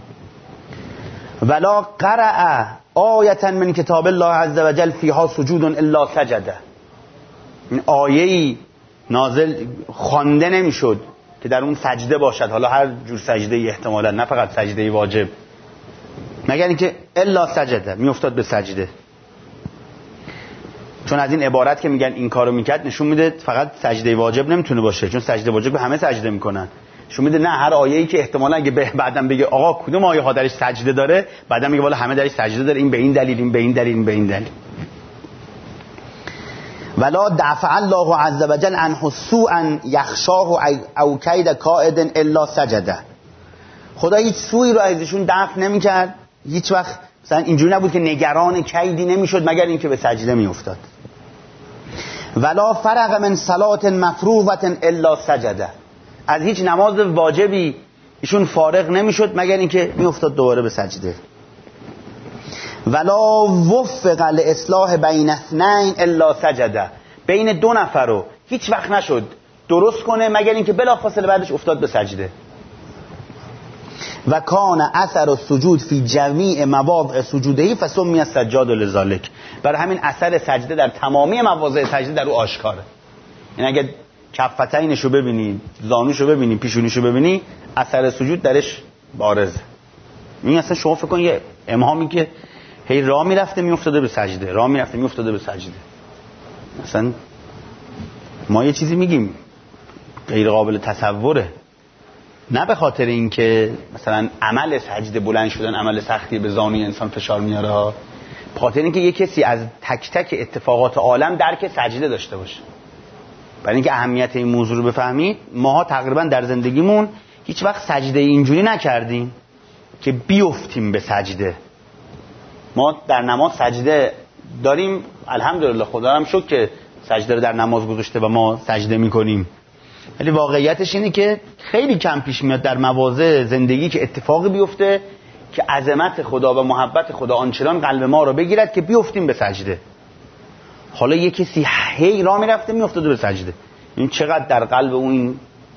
ولا قرأ آیتا من کتاب الله عز وجل فیها سجود الا سجده. این آیه‌ای نازل خوانده نمیشد که در اون سجده باشد، حالا هر جور سجده احتمالا، نه فقط سجده واجب، مگر اینکه الا سجده، میافتاد به سجده. چون از این عبارت که میگن این کارو میکرد نشون میده فقط سجده واجب نمیتونه باشه، چون سجده واجب همه سجده میکنن. نشون میده نه، هر آیه‌ای که احتمالاً اگه بعداً بگه آقا کدوم آیه ها درش سجده داره، بعداً میگه والا همه درش سجده داره، این به این دلیل، این به این دلیل، این به این دلیل. ولا دفع الله عز وجل عنه سوءا یخشاه او کید کائد الا سجده. خدا هیچ سوئی رو ازشون دفع نمیکرد، هیچ وقت مثلا اینجوری نبود که نگران کیدی نمیشد مگر اینکه به سجده میافتاد. ولا فرق من صلات مفروضه الا سجده. از هیچ نماز واجبی ایشون فارغ نمیشد مگر اینکه میافتاد دوباره به سجده. ولا وفق لاصلاح بین اثنین الا سجده. بین 2 نفر رو هیچ وقت نشد درست کنه مگر اینکه بلافاصله بعدش افتاد به سجده. و کان اثر السجود فی جمیع مواضع سجودهی فسمی السجاد لذالک. برای همین اثر سجده در تمامی مواضع سجده در او آشکاره. این اگه کفتینشو ببینی، زانوشو ببینی، پیشونیشو ببینی، اثر سجود درش بارزه. این اصلا شما فکر کن یه امامی که هی راه میرفته میافتاده به سجده، راه میرفته میافتاده به سجده. مثلا ما یه چیزی میگیم غیر قابل تصوره، نه به خاطر اینکه مثلا عمل سجده بلند شدن عمل سختی به زانوی انسان فشار میاره ها، به خاطر اینکه یه کسی از تک تک اتفاقات عالم درک سجده داشته باشه. برای اینکه اهمیت این موضوع رو بفهمید، ماها تقریبا در زندگیمون هیچ وقت سجده اینجوری نکردیم که بیفتیم به سجده. ما در نماز سجده داریم، الحمدلله، خدا هم شکر که سجده رو در نماز گذاشته و ما سجده میکنیم، ولی واقعیتش اینه که خیلی کم پیش میاد در مواضع زندگی که اتفاقی بیفته که عظمت خدا و محبت خدا آنچنان قلب ما رو بگیرد که بیفتیم به سجده. حالا یه کسی هی راه میرفته میافتاده به سجده، این چقدر در قلب اون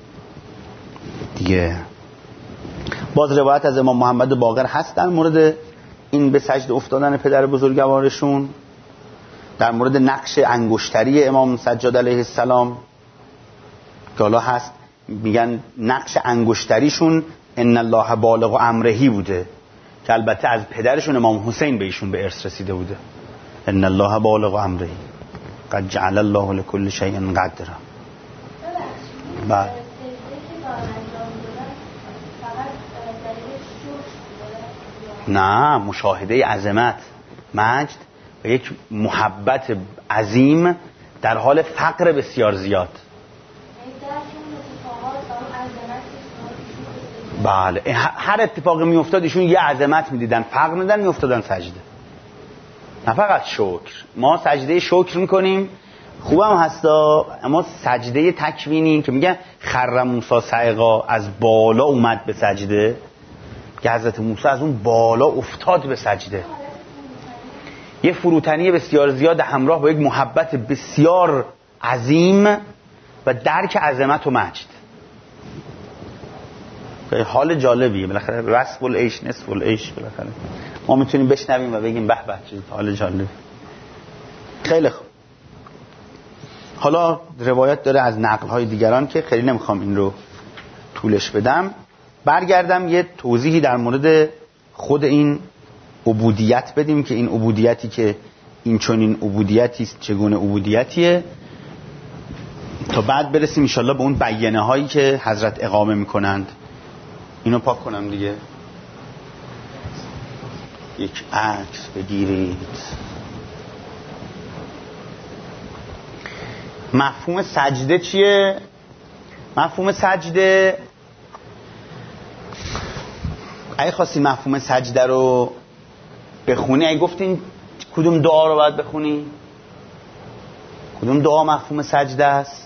دیگه. باز روایت از امام محمد باقر هست در مورد این به سجده افتادن پدر بزرگوارشون، در مورد نقش انگشتری امام سجاد علیه السلام که حالا هست، میگن نقش انگشتریشون ان الله بالغ امرهی بوده، که البته از پدرشون امام حسین به ایشون به ارث رسیده بوده. ان الله بالغ امرهی قد جعل الله لكل شيء قدرا. بعد نه، مشاهده عظمت، مجد و یک محبت عظیم در حال فقر بسیار زیاد. بله، هر اتفاقی میافتاد ایشون یه عظمت میدیدن، فقر میدن، میافتادن سجده. نه فقط شکر، ما سجده شکر میکنیم، خوبم هستا، اما سجده تکوینی که میگن خر موسی صعقا، از بالا اومد به سجده، که حضرت موسی از اون بالا افتاد به سجده، یه فروتنی بسیار زیاد همراه با یک محبت بسیار عظیم و درک عظمت و مجد. حال جالبیه، بالاخره رسم العیش نصف العیش، بالاخره ما میتونیم بشنویم و بگیم به به چه حال جالبی. خیلی خوب. حالا روایت داره از نقل‌های دیگران که خیلی نمیخوام این رو طولش بدم. برگردم یه توضیحی در مورد خود این عبودیت بدیم که این عبودیتی که این چنین عبودیتی است چگونه عبودیتیه، تا بعد برسیم انشالله به اون بیانه هایی که حضرت اقامه میکنند. اینو پاک کنم دیگه، یک عکس بگیرید. مفهوم سجده چیه؟ مفهوم سجده، اگه خواستی مفهوم سجده رو بخونی، اگه گفتین کدوم دعا رو باید بخونی؟ کدوم دعا مفهوم سجده است؟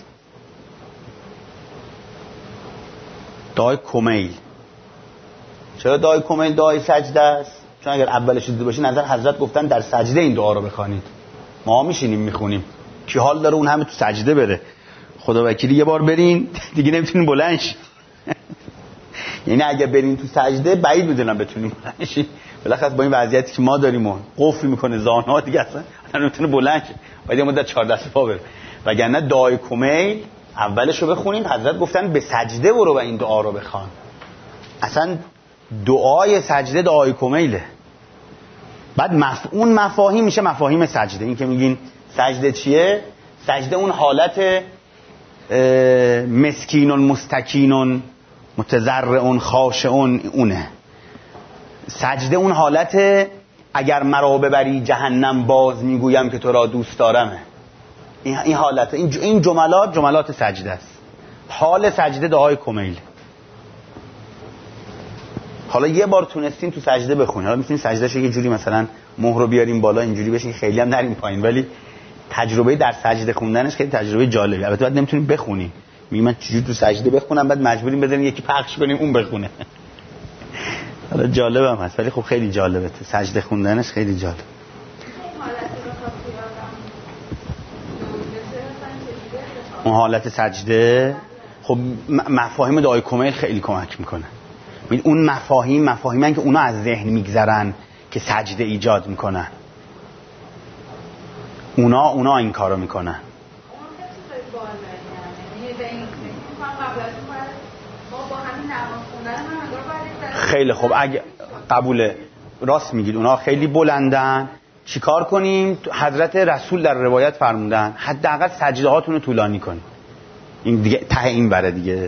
دعای کمیل. چرا دعای کمیل دعای سجده است؟ چون اگر اولش دیده باشی نظر حضرت گفتن در سجده این دعا رو بخوانید. ما میشینیم میخونیم، کی حال داره اون همه تو سجده بره؟ خدا وکیلی یه بار برین دیگه نمیتونین بلند شی. یعنی اگه برین تو سجده بعید میدونم بتونیم بلند شی، بالاخره با این وضعیتی که ما داریم و قفل میکنه زانوها دیگه اصلا نمیتونه بلند شه، باید یه مدت 4 دست پا بره. وگرنه دعای کمیل اولش رو بخونید، حضرت گفتن به سجده برو و این دعا رو بخوان. اصلا دعای سجده دعای کمیله. بعد اون مفاهیم میشه مفاهیم سجده. این که میگین سجده چیه؟ سجده اون حالت مسکینون مستکینون متضرعون خاشعون، اونه سجده. اون حالت اگر مرا ببری جهنم باز میگویم که تو را دوست دارمه. این حالت، این جملات سجده است. حال سجده دعای کمیل. حالا یه بار تونستین تو سجده بخونید، حالا میتونین سجدهشو یه جوری مثلا مهر رو بیاریم بالا اینجوری بشین، خیلی هم نریم پایین، ولی تجربه در سجده خوندنش خیلی تجربه جالبی. البته بعد نمیتونیم بخونی، میگم من چجوری تو سجده بخونم، بعد مجبوریم بذاریم یکی پخش کنیم اون بخونه. حالا جالبم هست، ولی خب خیلی جالبه تو سجده خوندنش، خیلی جالب. اون حالت سجده خب مفاهیم دعای کمیل خیلی کمک میکنه. اون مفاهیمن که اونا از ذهن میگذرن که سجده ایجاد میکنن. اونا این کارو میکنن. خیلی خوب، اگه قبوله، راست میگید، اونا خیلی بلندن. چیکار کنیم؟ حضرت رسول در روایت فرمودن حداقل سجده هاتون رو طولانی کنید. این دیگه ته این بره دیگه.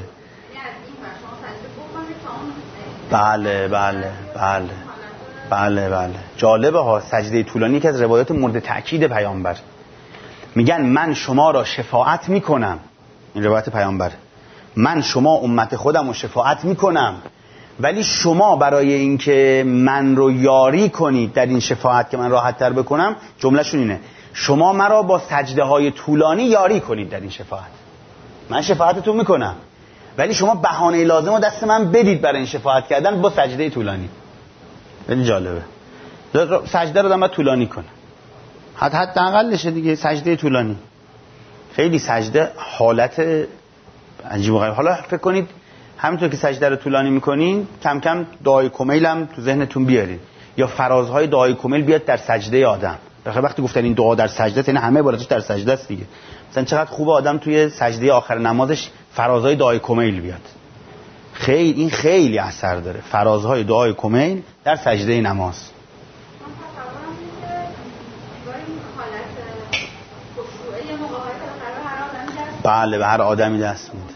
بله بله بله بله بله. جالبه ها، سجده طولانی که از روایات مورد تأکید پیامبر. میگن من شما را شفاعت میکنم، این روایت پیامبر، من شما امت خودم رو شفاعت میکنم، ولی شما برای اینکه من رو یاری کنید در این شفاعت که من راحت تر بکنم، جملهشون اینه شما مرا با سجده های طولانی یاری کنید در این شفاعت. من شفاعتتون میکنم ولی شما بهانه لازم رو دست من بدید برای این شفاعت کردن با سجده طولانی. خیلی جالبه. سجده رو باید طولانی کنه، حداقلشه دیگه، سجده طولانی. خیلی سجده حالت عجیب و غریب. حالا فکر کنید همینطور که سجده رو طولانی میکنین کم کم دعای کمیل هم تو ذهنتون بیارید، یا فرازهای دعای کمیل بیاد در سجده آدم. بخاطر وقتی گفتن این دعا در سجده است، یعنی همه عبارتش در سجده است دیگه. مثلا چقدر خوبه آدم توی سجده آخر نمازش فرازهای دعای کمیل بیاد. این خیلی اثر داره، فرازهای دعای کمیل در سجده نماز. بله، به هر آدمی دست میده.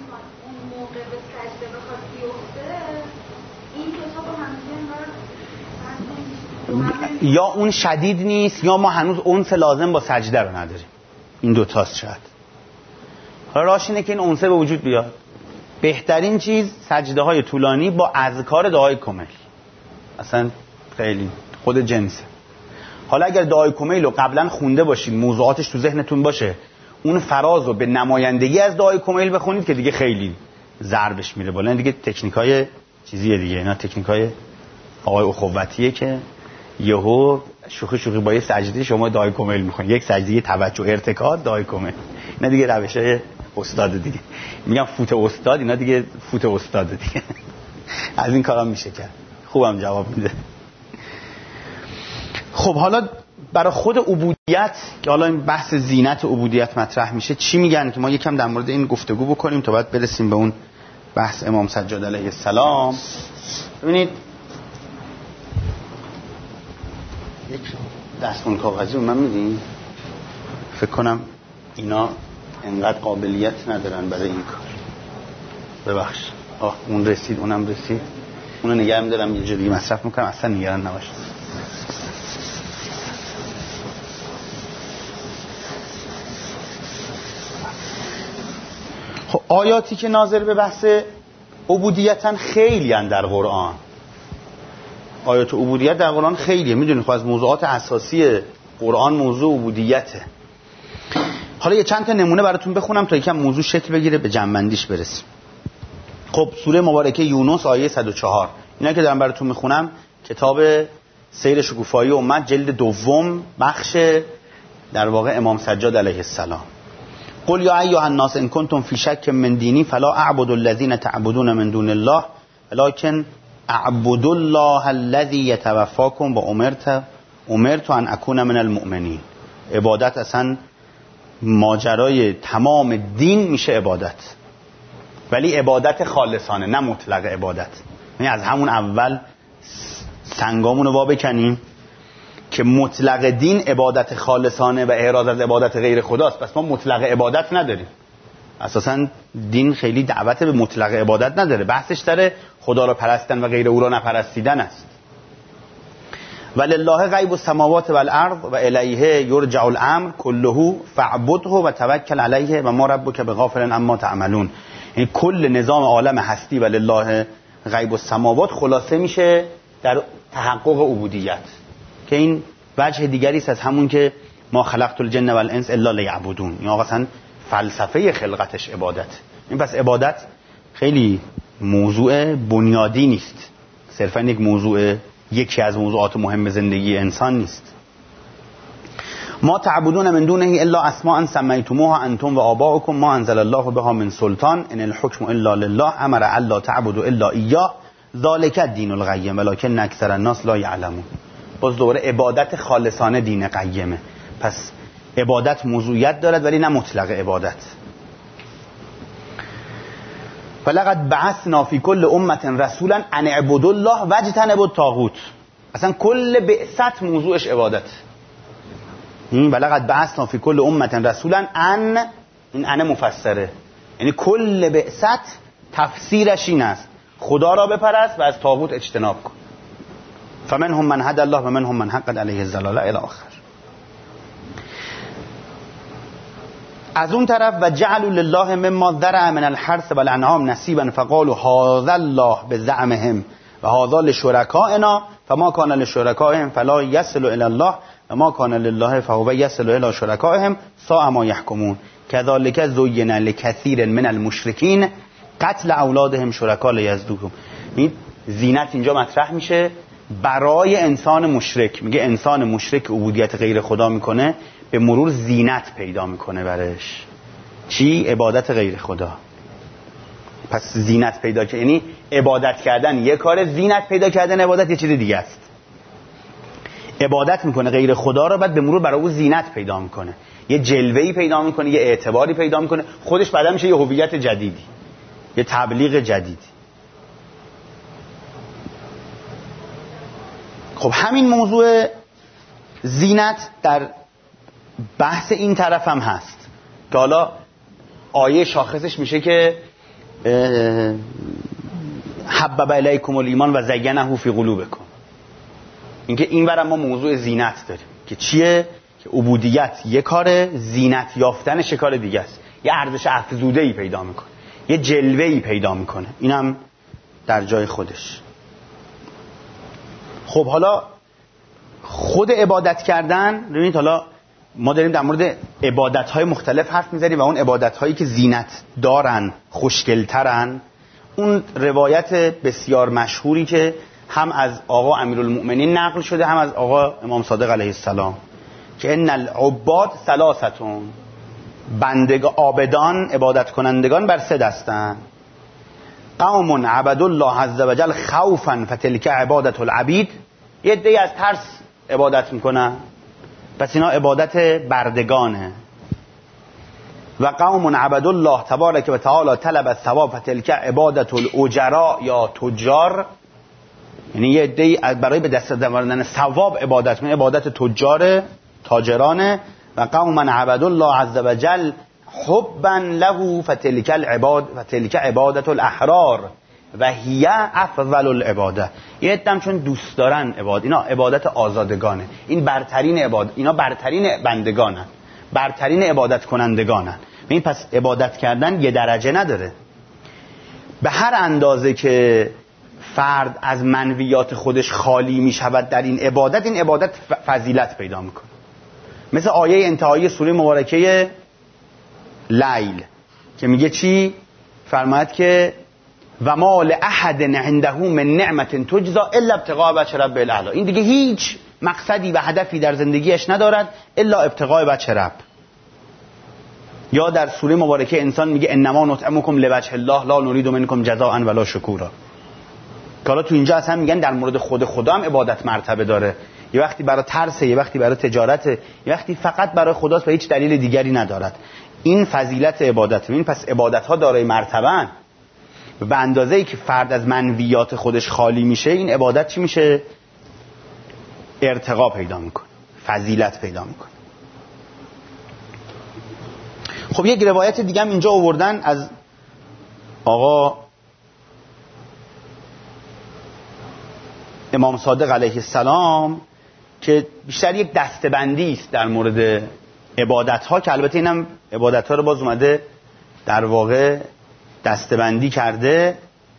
یا اون شدید نیست یا ما هنوز انس لازم با سجده رو نداریم. این دوتاست شاید. حالا راهش اینه که این انسه به وجود بیاد. بهترین چیز سجده های طولانی با اذکار دعای کمیل. اصلا خیلی خود جنسه. حالا اگر دعای کمیل رو قبلا خونده باشید، موضوعاتش تو ذهنتون باشه، اون فراز رو به نمایندگی از دعای کمیل بخونید که دیگه خیلی ضربش میره بالا. دیگه تکنیکای چیزیه دیگه، اینا تکنیکای آقای اخوتیه که یهو شوخی با یه سجده شما دعای کمیل میخونید، یک سجده توجه ارتکاز دعای کمیل. اینا دیگه روشای استاد دیگه. میگم فوت استاد، اینا دیگه فوت استاد دیگه. از این کارا میشه کرد. خوبم جواب میده. خب حالا برای خود عبودیت که حالا این بحث زینت عبودیت مطرح میشه، چی میگن که ما یکم در مورد این گفتگو بکنیم تا بعد برسیم به اون بحث امام سجاد علیه السلام. ببینید یک دستمون کاغذی من میدین، فکر کنم اینا انقدر قابلیت ندارن برای این کار. ببخش. اون رسید، اونم رسید، اونو نگه میدارم یه جوری مصرف میکنم، اصلا نگران نباشید. خب آیاتی که ناظر به بحث عبودیتن خیلی هن در قرآن. آیات عبودیت در قرآن خیلیه. میدونید خب از موضوعات اساسی قرآن موضوع عبودیته. حالا یه چند تا نمونه براتون بخونم تا یکم موضوع شکل بگیره، به جنبندیش برسیم. خب سوره مبارکه یونس آیه 104. اینا که دارم براتون میخونم کتاب سیر شکوفایی امت جلد دوم، بخش در واقع امام سجاد علیه السلام. قل یا ایها الناس ان کنتم فی شک من دینی فلا اعبد الذین تعبدون من دون الله ولکن اعبد الله الذی یتوفاکم و امرت ان اکون من المؤمنین. عبادت اصلا ماجرای تمام دین میشه عبادت، ولی عبادت خالصانه، نه مطلق عبادت. یعنی از همون اول سنگامون رو وا بکنیم که مطلق دین عبادت خالصانه و اعراض از عبادت غیر خداست. پس ما مطلق عبادت نداریم. اساسا دین خیلی دعوت به مطلق عبادت نداره. بحثش داره خدا را پرستن و غیر او را نپرستیدن است. ولله غیب السماوات والارض و الیه یرجع الامر كله فاعبده و توکل علیه و ما ربک بغافل عما تعملون. این کل نظام عالم هستی ولله غیب السماوات خلاصه میشه در تحقق عبودیت، که این وجه دیگری است از همون که ما خلقت الجن والانس الا لیعبدون. این آقا اصلا فلسفه خلقتش عبادت. این پس عبادت خیلی موضوع بنیادی نیست، صرفا یک موضوع، یکی از موضوعات مهم زندگی انسان نیست. ما تعبدون من دونه الا اسماء سمیتموها انتم و آباؤکم ما انزل الله بها من سلطان ان الحکم الا لله امر الا تعبدوا الا اياه ذلك الدین القیم ولکن اکثر الناس لا یعلمون. باز دوباره عبادت خالصانه دین قیمه. پس عبادت موضوعیت دارد ولی نه مطلق عبادت. فلقد بعثنا فی کل امه رسولا ان اعبدوا الله واجتنبوا الطاغوت. اصلا کل بعثت موضوعش عبادت. ولقد بعثنا فی کل امه رسولا ان، این ان مفسره، یعنی کل بعثت تفسیرش این است خدا را بپرست و از طاغوت اجتناب کن. فمنهم من هدی الله و منهم من حقت علیه الضلاله الی آخر. از اون طرف و جعلوا لله مما ذرع من الحرث والانعام نصیبا فقالوا هذا الله بزعمهم و هذا لشرکائنا فما كان لشرکائهم فلا يصل الى الله و ما کان لله فهو یصل الی شرکائهم ساء ما یحکمون کذالک زین لکثیر من المشرکین قتل اولادهم شرکا لیزدوهم. این زینت اینجا مطرح میشه برای انسان مشرک. میگه انسان مشرک عبودیت غیر خدا میکنه، به مرور زینت پیدا میکنه برش. چی؟ عبادت غیر خدا. پس زینت پیدا که یعنی عبادت کردن یه کار، زینت پیدا کردن عبادت یه چیز دیگه است. عبادت میکنه غیر خدا رو، بعد به مرور برای او زینت پیدا میکنه، یه جلوه‌ای پیدا میکنه، یه اعتباری پیدا میکنه، خودش بعدا میشه یه هویت جدیدی، یه تبلیغ جدیدی. خب همین موضوع زینت در بحث این طرف هم هست که حالا آیه شاخصش میشه که حبب الیکم الایمان و زینه فی قلوبکم. اینکه اینورم ما موضوع زینت داریم که چیه؟ که عبودیت یه کار، زینت یافتنش کار دیگه است. یه ارزش افزوده‌ای پیدا میکنه، یه جلوه‌ای پیدا میکنه، اینم در جای خودش. خب حالا خود عبادت کردن، ببینید حالا ما داریم در مورد عبادت‌های مختلف حرف می‌زنیم و اون عبادت‌هایی که زینت دارن، خوشگل‌ترن. اون روایت بسیار مشهوری که هم از آقا امیرالمؤمنین نقل شده هم از آقا امام صادق علیه السلام که ان العباد ثلاثتون، عابدان عبادت کنندگان بر سه دستن. قوم عبد الله عز وجل خوفا فتلک عبادت العبید، یه عده‌ای از ترس عبادت میکنن پس اینا عبادت بردگانه. و قوم عبد الله تبارک و تعالی طلب الثواب فتلک عبادت الاجراء یا تجار، یعنی یه عده‌ای برای به دست آوردن ثواب عبادت میکنن، عبادت تجار تاجرانه. و قوم عبد الله عز وجل حبا له فتلک عبادت الاحرار و هی افضل العباده، یه عده‌ام چون دوست دارن اینا عبادت آزادگانه، این برترین اینا برترین بندگانن، برترین عبادت کنندگانن. این پس عبادت کردن یه درجه نداره، به هر اندازه که فرد از منویات خودش خالی می شود در این عبادت فضیلت پیدا میکنه. مثل آیه انتهایی سوره مبارکه لیل که میگه چی؟ فرماید که و ما لأحد عنده من نعمت تجزا الا ابتغاء وجه رب الاعلی، این دیگه هیچ مقصدی و هدفی در زندگیش ندارد الا ابتغاء وجه رب. یا در سوره مبارکه انسان میگه انما نطعمکم لوجه الله لا نريد منکم جزاء ولا شکورا. که حالا تو اینجا اصلا میگن در مورد خدا هم عبادت مرتبه داره، یه وقتی برای ترسه، یه وقتی برای تجارته، یه وقتی فقط برای خداست و هیچ دلیل دیگری ندارد. این فضیلت عبادت. این پس عبادت ها دارای مرتبه‌اند و به اندازه‌ای که فرد از منویات خودش خالی میشه این عبادت چی میشه؟ ارتقا پیدا میکنه، فضیلت پیدا میکنه. خب یک روایت دیگه هم اینجا آوردن از آقا امام صادق علیه السلام که بیشتر یک دستبندی است در مورد عبادت ها، که البته اینم عبادت ها رو باز اومده در واقع دستبندی کرده.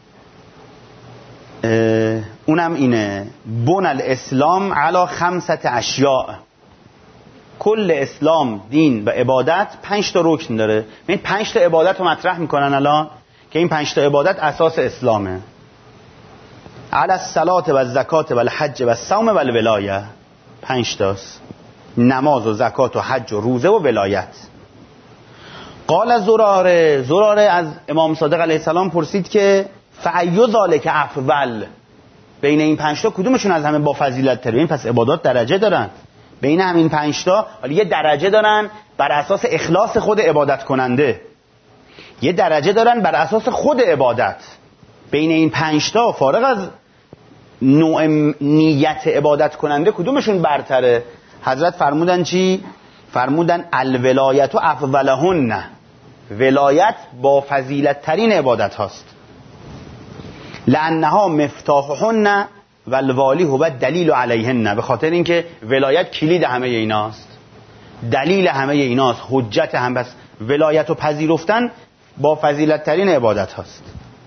اونم اینه: بن الاسلام علی 5 اشیاء، کل اسلام، دین و عبادت 5 تا رکن داره. این 5 تا عبادت رو مطرح میکنن الان که این 5 تا عبادت اساس اسلامه. علی الصلاة و الزکات و الحج و الصوم و الولایه، 5 تاست: نماز و زکات و حج و روزه و ولایت. قال زراره از امام صادق علیه السلام پرسید که فأی ذلک افضل، بین این 5 تا کدومشون از همه با فضیلت تره؟ این پس عبادات درجه دارن، بین همین 5 تا ولی یه درجه دارن بر اساس اخلاص خود عبادت کننده، یه درجه دارن بر اساس خود عبادت. بین این 5 تا فارغ از نوع نیت عبادت کننده کدومشون برتره؟ حضرت فرمودن چی؟ فرمودن الولایت و افضلهن، ولایت با فضیلت ترین عبادت هاست. لانها مفتاحهن و الوالی هو الدلیل علیهن، به خاطر اینکه ولایت کلید همه ایناست، دلیل همه ایناست، حجت هم. بس ولایت و پذیرفتن با فضیلت ترین عبادت هاست.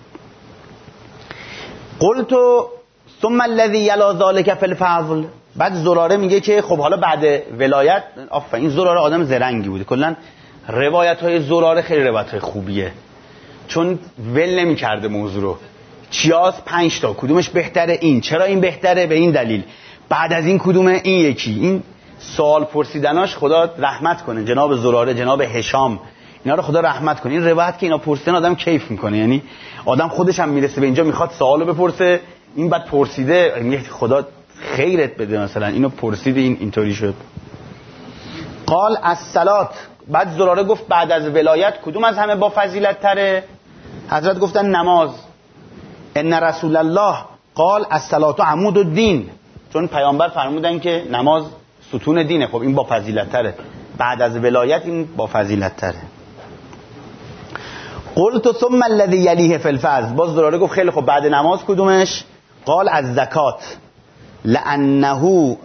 قلت ثم الذي يلى ذلك في الفضل، بعد زراره میگه که خب حالا بعد ولایت، این زراره آدم زرنگی بوده، کلا روایت های زراره خیلی روایت های خوبیه چون ول نمی کرده موضوع رو. چیاز 5 تا، کدومش بهتره؟ این چرا این بهتره؟ به این دلیل. بعد از این کدومه؟ این یکی. این سوال پرسیدناش خدا رحمت کنه، جناب زراره، جناب هشام، اینا رو خدا رحمت کنه. این روایت که اینا پرسیدن آدم کیف میکنه، یعنی آدم خودش هم میرسه به اینجا میخواد سوالو بپرسه، این بعد پرسیده میگه خدا خیرت بده، مثلا اینو پرسید اینطوری شد. قال الصلات، بعد زراره گفت بعد از ولایت کدوم از همه با فضیلت تره؟ حضرت گفتن نماز. ان رسول الله قال الصلاه عمود الدین، چون پیامبر فرمودن که نماز ستون دینه، خب این با فضیلت تره، بعد از ولایت این با فضیلت تره. قلت ثم الذي يليه في الفضل، باز زراره گفت خیلی خب بعد نماز کدومش؟ قال از زکات. لانه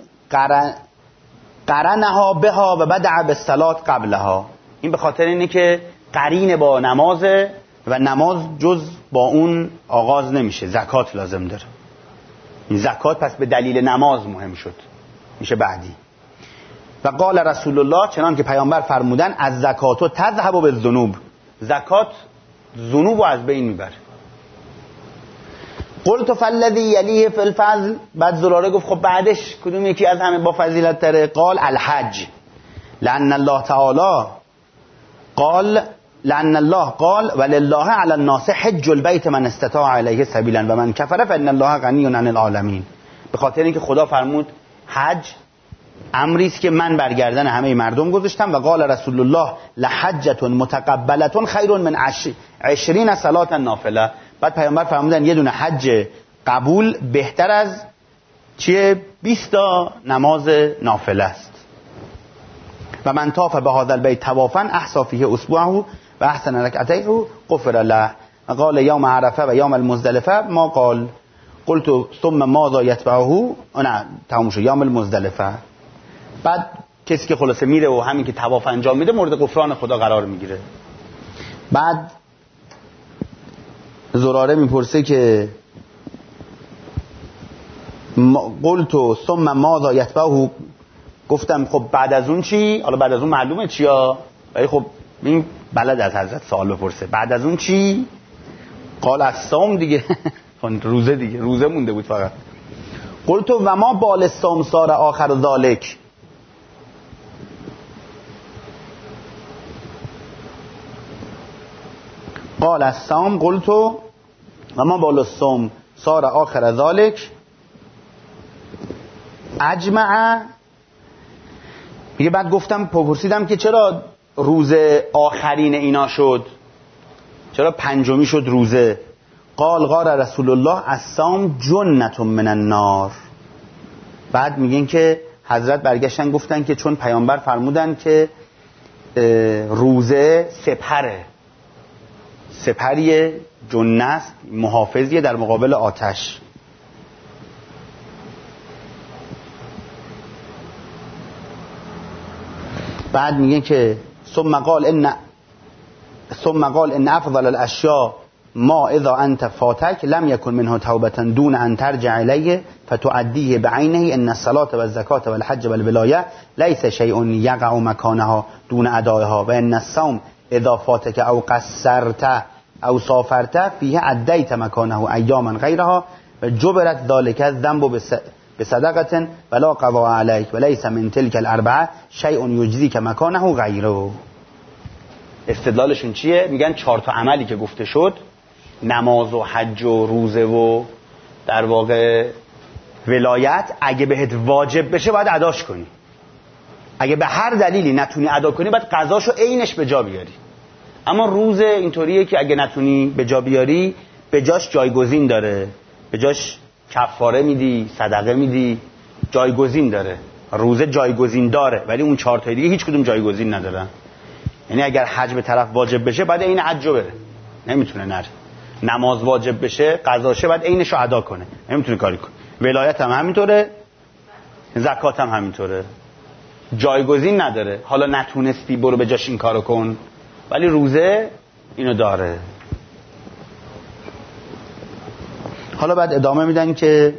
قرنها بها و بدع بالصلاه قبلها. این به خاطر اینه که قرین با نمازه و نماز جز با اون آغاز نمیشه، زکات لازم داره. این زکات پس به دلیل نماز مهم شد، میشه بعدی. و قال رسول الله، چنان که پیامبر فرمودن از زکات و تذهب بالذنوب، زکات ذنوب رو از بین میبره. قلت فالذی یلیه فی الفضل، بعد زراره گفت خب بعدش کدوم یکی از همه با فضیلت تره؟ قال الحج، لأن الله تعالی قال لأن الله قال ولله علی الناس حج البیت من استطاع الیه سبیلا و من کفر فإن الله غنی عن العالمین. به خاطر اینکه خدا فرمود حج امری است که من برگردن همه مردم گذاشتم. و قال رسول الله لحجة متقبلة خیر من 20 صلاة نافله. بعد پیامبر فرمودن یه دونه حج قبول بهتر از چیه؟ 20 تا نماز نافله است. و من طاف به هذا البیت طوافا احصى فیه اصبعه و احسن رکعتیه غفر له. و قال یوم عرفه و یوم المزدلفه ما قال قلت ثم ماذا یتبعه، نه تموم شد یوم المزدلفه. بعد کسی که خلاصه میره و همین که طواف انجام میده مورد غفران خدا قرار میگیره. بعد زراره میپرسه که قلت ثم ماذا یتبعه، گفتم خب بعد از اون چی؟ حالا بعد از اون معلومه چیا، ولی خب این بلد از حضرت سوال بپرسه بعد از اون چی؟ قال الصوم دیگه روزه دیگه، روزه مونده بود فقط. قلت و ما بال الصوم صار آخر ذالک، قال الصوم قلت و ما بال الصوم صار آخر ذالک اجمع. میگه بعد گفتم پرسیدم که چرا روزه آخرین اینا شد، چرا پنجمی شد روزه؟ قال قال رسول الله الصوم جنة من النار. بعد میگن که حضرت برگشتن گفتن که چون پیامبر فرمودن که روزه سپریه جنه است، محافظیه در مقابل آتش. بعد میگن که ثم قال ان افضل الاشیاء ما اذا انت فاتک لم يكن منه توبه دون ان ترجع الیه فتؤدیه بعینه ان الصلاه والزکات والحج والولایه ليس شیء یقع مکانها دون ادائها و ان الصوم اذا فاتك او قصرت او سافرت فیه ادیت مکانه ایاما غیرها و جبرت ذلك الذنب بصدقه ولا قضاء عليك وليس من تلك الاربعه شيء يجزيك مكانه غيره. استدلالشون چیه؟ میگن 4 تا عملی که گفته شد، نماز و حج و روزه و در واقع ولایت، اگه بهت واجب بشه باید اداش کنی. اگه به هر دلیلی نتونی ادا کنی باید قضاشو عینش به جا بیاری. اما روزه اینطوریه که اگه نتونی به جا بیاری به جاش جایگزین داره، به جاش کفاره میدی، صدقه میدی، جایگزین داره. روزه جایگزین داره ولی اون 4 تا دیگه هیچ کدوم جایگزین ندارن. یعنی اگر حج به طرف واجب بشه بعد این حجو بره، نمیتونه نره. نماز واجب بشه قضاشه بعد عینشو ادا کنه، نمیتونه کاری کنه. ولایت هم همینطوره، زکات هم همینطوره، جایگزین نداره. حالا نتونستی برو به جاش این کارو کن، ولی روزه اینو داره. حالا بعد ادامه میدن که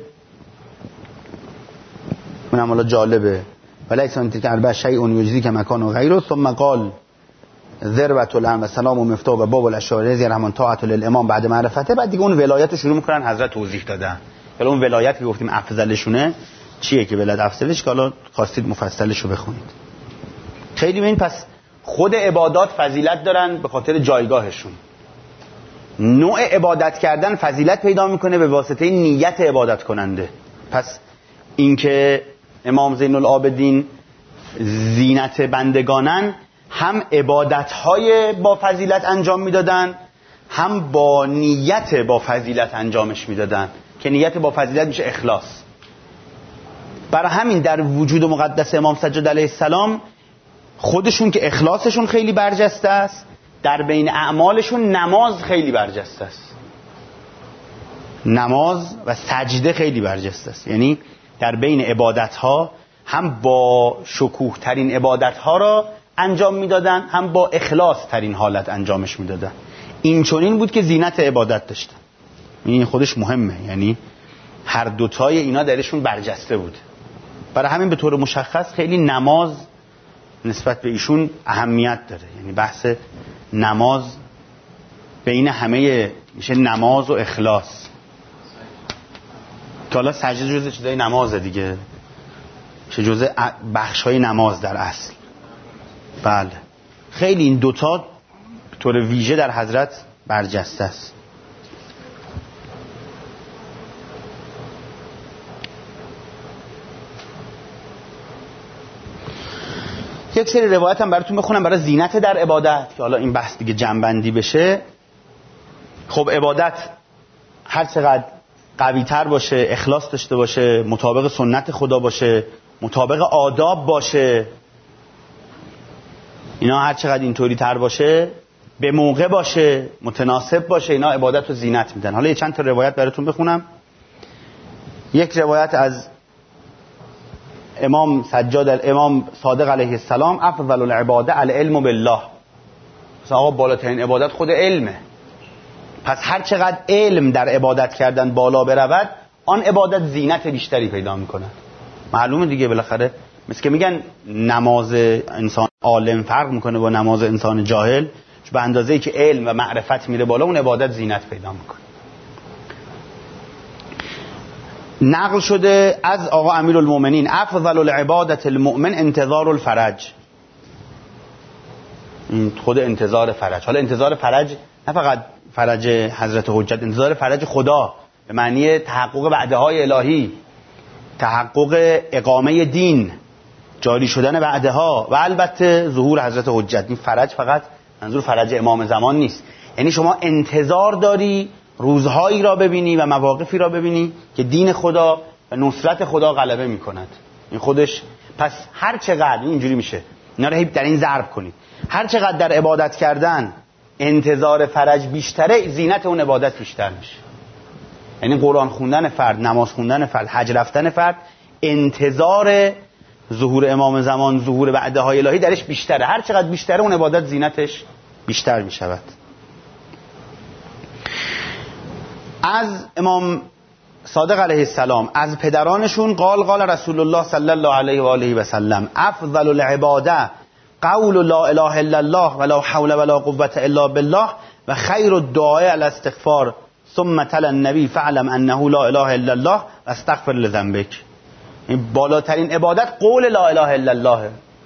اونم حالا جالبه ولیس من تلک الاربعه شیء یجزیک مکان و غیره. ثم قال ذروة الامر سلام و مفتاح و باب الاشاره زیر همان طاعت للامام بعد معرفته. بعد دیگه اون ولایت رو شروع میکنن حضرت توضیح دادن. حالا اون ولایت که گفتیم افضلشونه چیه که ولایت افضلش، که حالا خواستید مفصلش رو بخونید. خیلی ببین پس خود عبادات فضیلت دارن به خاطر جایگاهشون. نوع عبادت کردن فضیلت پیدا میکنه به واسطه نیت عبادت کننده. پس اینکه امام زین العابدین زینت بندگانن، هم عبادت‌های با فضیلت انجام میدادن، هم با نیت با فضیلت انجامش میدادن که نیت با فضیلت میشه اخلاص. برای همین در وجود مقدس امام سجاد علیه السلام خودشون که اخلاصشون خیلی برجسته است، در بین اعمالشون نماز خیلی برجسته است. نماز و سجده خیلی برجسته است. یعنی در بین عبادت‌ها هم با شکوه ترین عبادت‌ها را انجام میدادن، هم با اخلاص ترین حالت انجامش میدادن. این چنین بود که زینت عبادت داشتن. این خودش مهمه، یعنی هر دوتای اینا درشون برجسته بود. برای همین به طور مشخص خیلی نماز نسبت به ایشون اهمیت داره. یعنی بحث نماز بین همه میشه نماز و اخلاص، که حالا سجده جزء چیزای نمازه دیگه، چه جزء بخش‌های نماز در اصل. بله خیلی این دوتا به طور ویژه در حضرت برجسته است. یک سری روایت هم براتون بخونم برای زینت در عبادت، که حالا این بحث دیگه جمع‌بندی بشه. خب عبادت هر چقدر قوی تر باشه، اخلاص داشته باشه، مطابق سنت خدا باشه، مطابق آداب باشه، اینا هر چقدر اینطوری تر باشه، به موقع باشه، متناسب باشه، اینا عبادت رو زینت میدن. حالا یه چند تا روایت براتون بخونم. یک روایت از امام سجاد، امام صادق علیه السلام: افضل العباده العلم بالله. مثلا آقا بالاترین عبادت خود علمه، پس هر چقدر علم در عبادت کردن بالا برود، آن عبادت زینت بیشتری پیدا میکنه. معلومه دیگه، بالاخره مثل که میگن نماز انسان عالم فرق میکنه با نماز انسان جاهل، به اندازه‌ای که علم و معرفت میره بالا، اون عبادت زینت پیدا میکنه. نقل شده از آقا امیرالمومنین: افضل العبادة المؤمن انتظار الفرج. خود انتظار فرج. حالا انتظار فرج نه فقط فرج حضرت حجت، انتظار فرج خدا به معنی تحقق وعده‌های الهی، تحقق اقامه دین، جاری شدن وعده‌ها، و البته ظهور حضرت حجت. این فرج فقط منظور فرج امام زمان نیست، یعنی شما انتظار داری روزهایی را ببینی و مواقفی را ببینی که دین خدا و نصرت خدا غلبه می‌کند. این خودش پس هر چقدر اینجوری میشه، اینا رو در این ضرب کنید، هر چقدر در عبادت کردن انتظار فرج بیشتره، زینت اون عبادت بیشتر میشه. یعنی قرآن خوندن فرد، نماز خوندن فرد، حج رفتن فرد، انتظار ظهور امام زمان، ظهور وعده‌های الهی درش بیشتره. هر چقدر بیشتره اون عبادت زینتش بیشتر میشود. از امام صادق علیه السلام از پدرانشون: قال رسول الله صلی الله علیه و آله و سلم: افضل العباده قول لا اله الا الله ولا حول ولا قوة الا بالله و خیر الدعاء الاستغفار ثم تلا النبی فعلم انه لا اله الا الله و استغفر لذنبک. این بالاترین عبادت قول لا اله الا الله.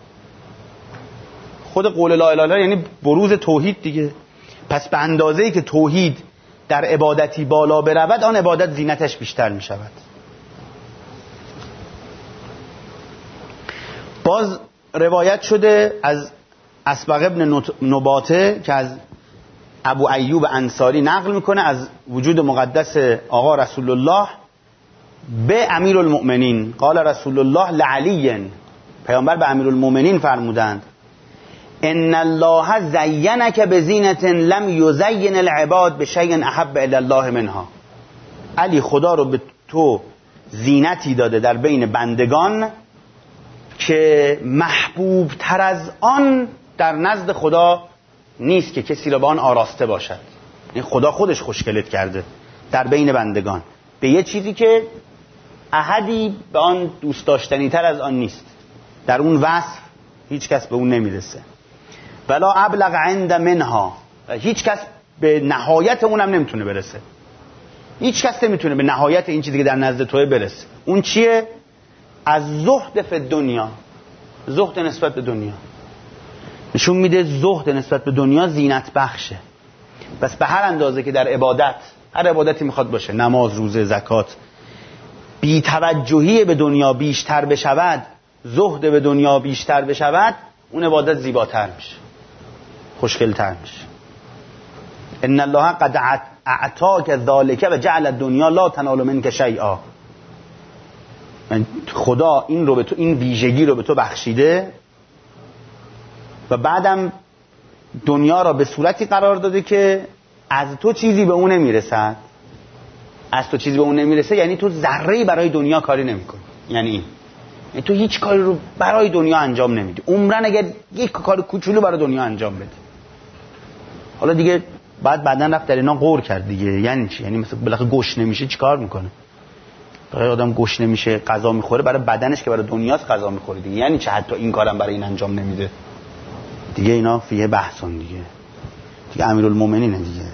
خود قول لا اله الا الله یعنی بروز توحید دیگه. پس به اندازه‌ای که توحید در عبادتی بالا برود، آن عبادت زینتش بیشتر می شود. باز روایت شده از اسبغ ابن نباته که از ابو ایوب انصاری نقل میکنه از وجود مقدس آقا رسول الله به امیرالمؤمنین: قال رسول الله لعلی، پیامبر به امیرالمؤمنین فرمودند: ان الله زینک بزینة لم یزین العباد بشیء احب الی الله منها. علی، خدا رو به تو زینتی داده در بین بندگان که محبوب تر از آن در نزد خدا نیست که کسی را به آن آراسته باشد. این خدا خودش خوشگلت کرده در بین بندگان به یه چیزی که احدی به آن دوست داشتنی تر از آن نیست. در اون وصف هیچ کس به اون نمیرسه. ولا ابلغ عند منها، هیچ کس به نهایت اونم نمیتونه برسه. هیچ کس نمیتونه به نهایت این چیزی که در نزد توه برسه. اون چیه؟ از زهد فی دنیا، زهد نسبت به دنیا. نشون میده زهد نسبت به دنیا زینت بخشه. بس به هر اندازه که در عبادت، هر عبادتی میخواد باشه، نماز، روزه، زکات، بی توجهی به دنیا بیشتر بشود، زهد به دنیا بیشتر بشود، اون عبادت زیباتر میشه، خوشگلتر میشه. ان الله قد اعطاک ذلک و جعل الدنیا لا تنال منک شیئا. خدا این رو به تو، این ویژگی رو به تو بخشیده و بعدم دنیا را به صورتی قرار داده که از تو چیزی به اون نمیرسد. از تو چیزی به اون نمیرسه یعنی تو ذره‌ای برای دنیا کاری نمیکنی. یعنی تو هیچ کاری رو برای دنیا انجام نمیدی، عمرن اگر یک کار کوچولو برای دنیا انجام بدی. حالا دیگه بعد بعدن رفت در اینا غور کرد دیگه. یعنی چی؟ یعنی مثلا بالاخره گوش نمیشه چیکار میکنه؟ برای آدم گوش نمیشه غذا میخوره، برای بدنش که برای دنیاست غذا میخوره دیگه. یعنی چه حتی این کارم برای این انجام نمیده دیگه؟ اینا فیه بحثون دیگه امیرالمومنینه دیگه.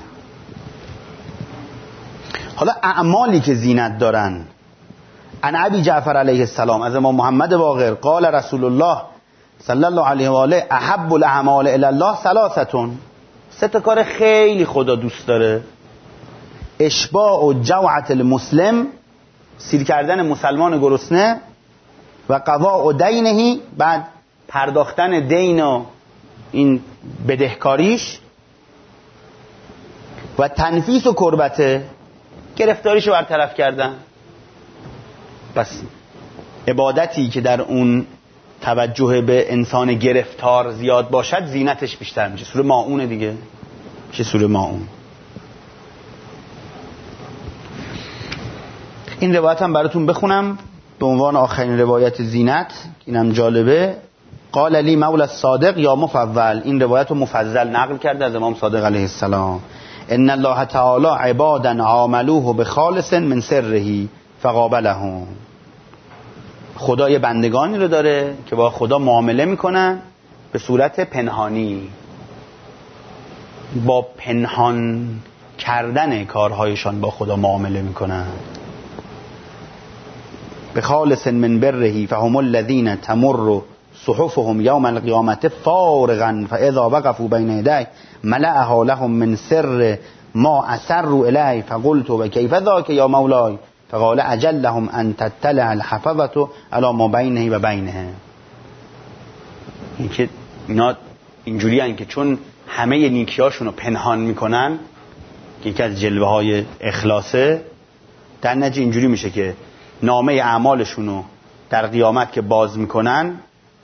حالا اعمالی که زینت دارن، عن ابی جعفر علیه السلام از امام محمد باقر قال رسول الله صلی الله علیه و آله احب الاعمال الی الله ثلاثه، سه تا کار خیلی خدا دوست داره. اشباع و جوعت المسلم، سیر کردن مسلمان گرسنه، و قضاء و دینهی، بعد پرداختن دین و این بدهکاریش، و تنفیس و کربته، گرفتاریشو برطرف کردن. بس عبادتی که در اون توجه به انسان گرفتار زیاد باشد زینتش بیشتر میشه. سوره ماعون دیگه، چه سوره ماعون. این روایت هم براتون بخونم به عنوان آخرین روایت زینت، اینم جالبه. قال لی مولا الصادق یا مفضل، این روایت رو مفضل نقل کرده از امام صادق علیه السلام. ان الله تعالی عبادا عاملوه بخالص من سره فقابلهم، خدا یه بندگانی رو داره که با خدا معامله میکنن به صورت پنهانی، با پنهان کردن کارهایشان با خدا معامله میکنن. بخالص من بره فهم الذین تمر صحفهم یوم القیامت فارغا فاذا وقفوا بین یدی ملأها لهم من سر ما اسروا الیه فقلت وکیف ذاک یا مولای فقال اجل لهم ان تطلع الحفظه علی ما بینه و بینه. این که اینا اینجوری هستن که چون همه نیکیاشون رو پنهان میکنن، که یکی از جلوه های اخلاصه، در نتیجه اینجوری میشه که نامه اعمالشون رو در قیامت که باز میکنن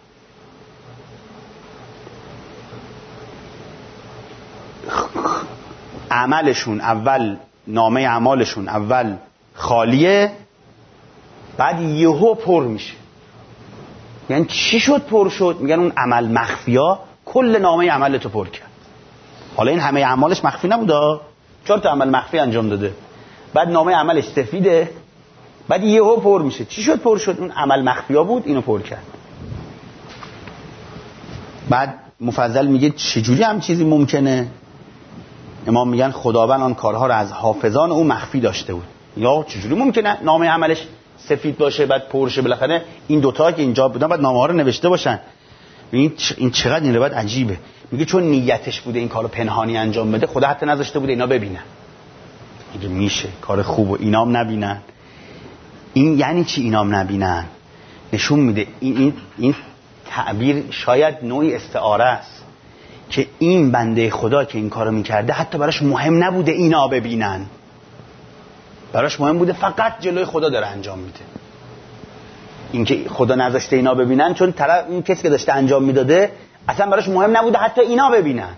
عملشون اول، نامه اعمالشون اول خالیه، بعد یهو پر میشه. یعنی چی شد پر شد؟ میگن اون عمل مخفیا کل نامه عملتو پر کرد. حالا این همه اعمالش مخفی نبوده، 4 تا عمل مخفی انجام داده، بعد نامه عملش سفیده، بعد یهو پر میشه. چی شد پر شد؟ اون عمل مخفیا بود، اینو پر کرد. بعد مفضل میگه چجوری هم چیزی ممکنه؟ امام میگن خداوند آن کارها رو از حافظان او مخفی داشته بود. یا چجوری ممکنه نامه عملش سفید باشه بعد پر شه؟ بالاخره این دوتا که اینجا بودن بعد نامه ها رو نوشته باشن. این چقدر این روایت عجیبه. میگه چون نیتش بوده این کارو پنهانی انجام بده، خدا حتی نذاشته بوده اینا ببینن. میگه میشه کار خوب و اینام نبینن. این یعنی چی اینام نبینن؟ نشون میده این تعبیر شاید نوعی استعاره است که این بنده خدا که این کارو میکرده حتی براش مهم نبوده اینا ببینن، براش مهم بوده فقط جلوی خدا داره انجام میده. این که خدا نذاشته اینا ببینن چون طرف این کسی که داشته انجام میداده اصلا براش مهم نبوده حتی اینا ببینن.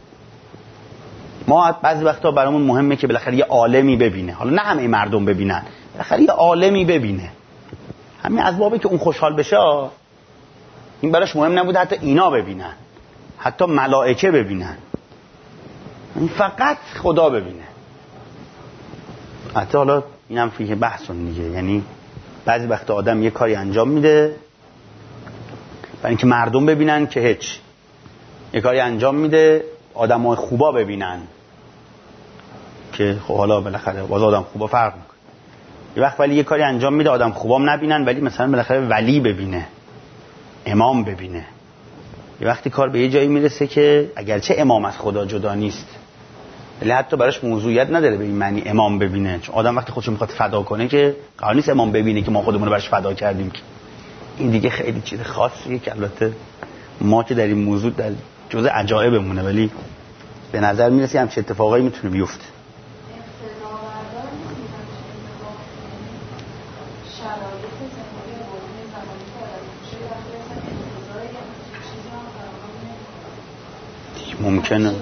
ما بعضی وقتا برامون مهمه که بالاخره یه عالمی ببینه، حالا نه همه مردم ببینن، بالاخره یه عالمی ببینه. همین از بابه که اون خوشحال بشه، این براش مهم نبوده حتی اینا ببینن، حتی ملائکه ببینن، این فقط خدا ببینه. حتی حالا اینم فیه بحثون دیگه. یعنی بعضی وقت آدم یه کاری انجام میده برای اینکه مردم ببینن که هیچ، یه کاری انجام میده آدمای خوبا ببینن که خب حالا بالاخره باز آدم خوبا فرق میکنه. یه وقت ولی یه کاری انجام میده آدم خوبام نبینن ولی مثلا بالاخره ولی ببینه، امام ببینه. یه وقتی کار به یه جایی میرسه که اگرچه امام از خدا جدا نیست ولی حتی براش موضوعیت نداره به این معنی امام ببینه، چون آدم وقتی خودشو میخواد فدا کنه که قرار نیست امام ببینه که ما خودمون رو براش فدا کردیم. که این دیگه خیلی چیز خاصیه که البته ما که در این موضوع در جزء عجایبمونه، ولی به نظر میرسه همچین اتفاقایی میتونه بیفته. ممکنه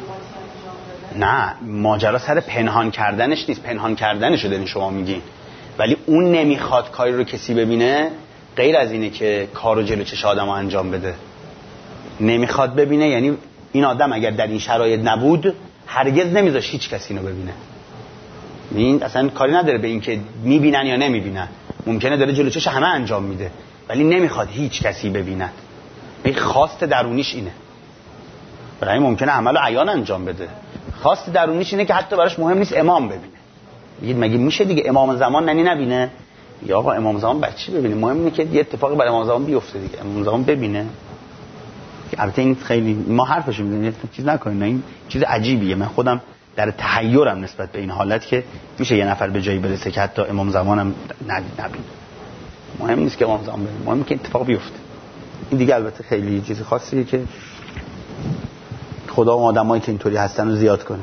نه، ماجرا سر پنهان کردنش نیست، پنهان کردنشو دارین شما میگین. ولی اون نمیخواد کاری رو کسی ببینه، غیر از اینه که کارو جلو چش آدمو انجام بده. نمیخواد ببینه یعنی این آدم اگر در این شرایط نبود هرگز نمیذاش هیچ کسی اینو ببینه. این اصلا کاری نداره به این که میبینن یا نمیبینن، ممکنه داره جلو چش همه انجام میده ولی نمیخواد هیچ کسی ببیند. این خواست درونیش اینه. برای ممکنه عملو عیان انجام بده، خواست درونیش اینه که حتی براش مهم نیست امام ببینه. میگید مگه میشه دیگه امام زمان نبینه؟ یا آقا امام زمان بچه ببینه، مهم اینه که یه اتفاقی برای امام زمان بیفته دیگه، امام زمان ببینه. البته این خیلی ما حرفشو میزنیم چیز نکنین، این چیز عجیبیه. من خودم در تحیرم نسبت به این حالت که میشه یه نفر به جایی برسه که حتی امام زمانم نبینه. مهم نیست که امام زمان ببینه، مهم که اتفاق بیفته. این دیگه البته خیلی چیز خاصیه که خدا و آدمایی که اینطوری هستن رو زیاد کنه.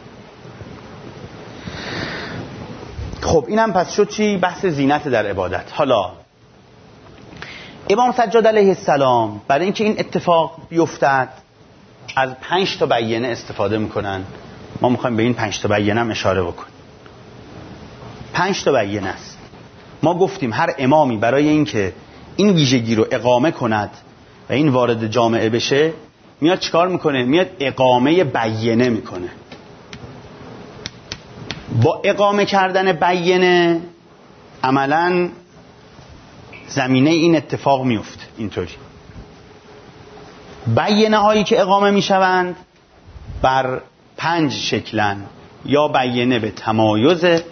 خب اینم پس شد چی؟ بحث زینت در عبادت. حالا امام سجاد علیه السلام برای اینکه این اتفاق بیفتد از 5 تا بیانه استفاده میکنن. ما میخوایم به این 5 تا بیانه هم اشاره بکنیم. 5 تا بیانه است. ما گفتیم هر امامی برای اینکه این ویژگی رو اقامه کند و این وارد جامعه بشه میاد چیکار میکنه؟ میاد اقامه بیانه میکنه. با اقامه کردن بیانه عملاً زمینه این اتفاق میفته. اینطوری بیانه هایی که اقامه میشوند بر 5 شکلن: یا بیانه به تمایز،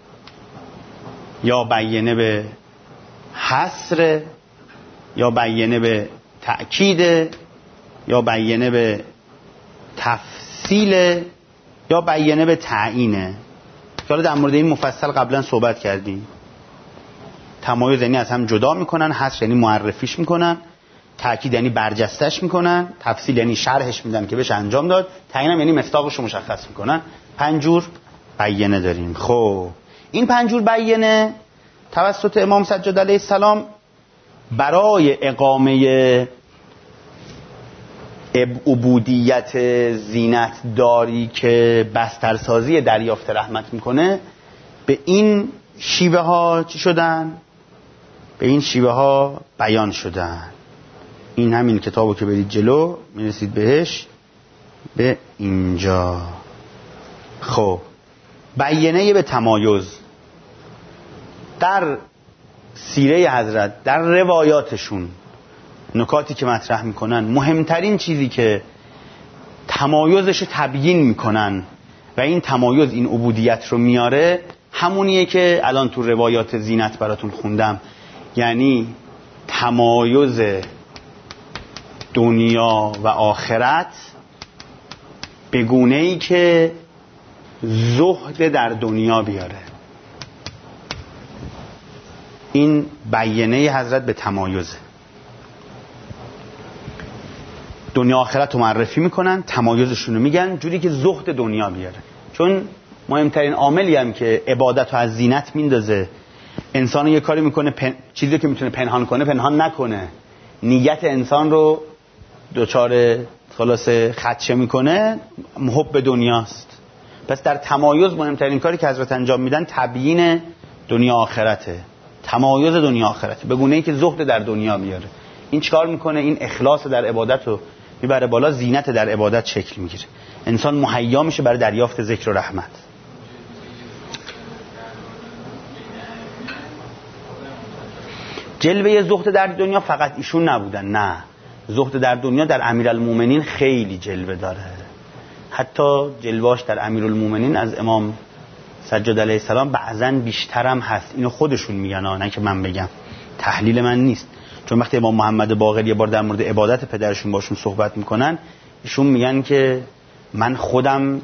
یا بیانه به حصر، یا بیانه به تأکید، یا بیانه به تفصیل، یا بیانه به تعیینه. حالا در مورد این مفصل قبلا صحبت کردیم. تمایز یعنی از هم جدا میکنن، حصر یعنی معرفیش میکنن، تأکید یعنی برجستش میکنن، تفصیل یعنی شرحش میدن که بشه انجام داد، تعیینم یعنی مصداقش رو مشخص میکنن. 5 جور بیانه داریم. خب این 5 جور بیانه توسط امام سجاد علیه السلام برای اقامه عبودیت زینت داری که بسترسازی دریافت رحمت میکنه به این شیوه ها چی شدن؟ به این شیوه ها بیان شدن. این همین کتابو که برید جلو میرسید بهش، به اینجا. خب بیانه به تمایز در سیره حضرت، در روایاتشون، نکاتی که مطرح میکنن، مهمترین چیزی که تمایزش رو تبیین میکنن و این تمایز این عبودیت رو میاره همونیه که الان تو روایات زینت براتون خوندم. یعنی تمایز دنیا و آخرت به گونه‌ای که زهد در دنیا بیاره. این بیانه حضرت به تمایزه. دنیا آخرت رو معرفی میکنن، تمایزشون رو میگن جوری که زهد دنیا بیاره. چون مهمترین عاملی هم که عبادت رو از زینت میندازه، انسان یه کاری میکنه چیزی که میتونه پنهان کنه پنهان نکنه، نیت انسان رو دوچار خلاصه خدشه میکنه، محب دنیاست. پس در تمایز مهمترین کاری که حضرت انجام میدن تبیین دنیا آخرته، تمایز دنیا آخرته به گونه‌ای که زهد در دنیا بیاره. این چیکار میکنه؟ این اخلاص در عبادت رو میبره بالا، زینت در عبادت شکل میگیره، انسان مهیا میشه برای دریافت ذکر و رحمت. جلوه زهد در دنیا فقط ایشون نبودن، نه، زهد در دنیا در امیرالمومنین خیلی جلوه داره. حتی جلوهاش در امیرالمومنین از امام سجاد علیه السلام بعضن بیشترم هست. اینو خودشون میگن، نه که من بگم، تحلیل من نیست. چون وقتی امام محمد باقر یه بار در مورد عبادت پدرشون باشون صحبت میکنن، ایشون میگن که من خودم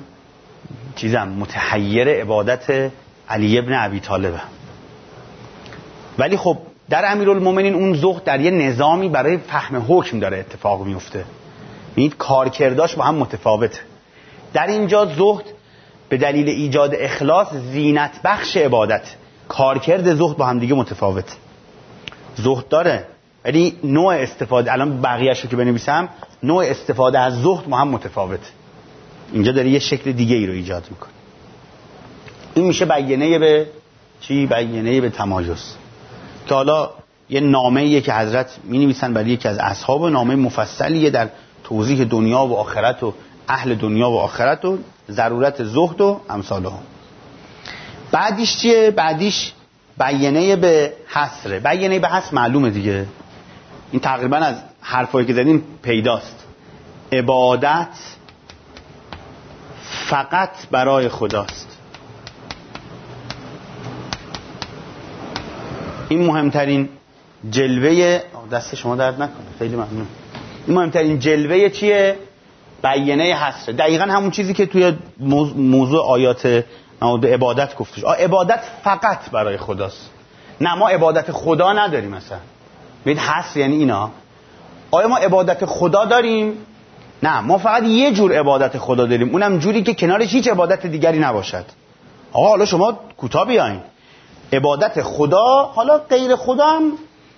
متحیر عبادت علی ابن ابی طالبه. ولی خب در امیرالمومنین اون زهد در یه نظامی برای فهم حکم داره اتفاق میفته. این کارکرداش با هم متفاوته. در اینجا زهد به دلیل ایجاد اخلاص زینت بخش عبادت، کارکرد زهد با هم دیگه متفاوته. زهد داره ولی نوع استفاده، الان بقیه‌اش رو که بنویسم، نوع استفاده از زهد با هم متفاوته. اینجا داره یه شکل دیگه ای رو ایجاد میکنه. این میشه بیانه به چی؟ بیانه به تمایز، که حالا یه نامه‌ایه که حضرت می‌نویسن برای یکی از اصحاب، نامه مفصلیه در توضیح دنیا و آخرت و اهل دنیا و آخرت و ضرورت زهد و امثاله. بعدیش چیه؟ بعدیش بیانه به حصره. بیانه به حصر معلومه دیگه، این تقریبا از حرفایی که زدین پیداست. عبادت فقط برای خداست. این مهمترین جلوه، دست شما درد نکنه، خیلی ممنون. این مهمترین جلوه چیه؟ بیانه حصر. دقیقاً همون چیزی که توی موضوع آیات عبادت گفتش. عبادت فقط برای خداست. نه ما عبادت خدا نداریم مثلا. ببین حصر یعنی اینا. آیا ما عبادت خدا داریم؟ نه، ما فقط یه جور عبادت خدا داریم، اونم جوری که کنارش هیچ عبادت دیگری نباشد. حالا شما کوتاه بیاین. عبادت خدا، حالا غیر خدا هم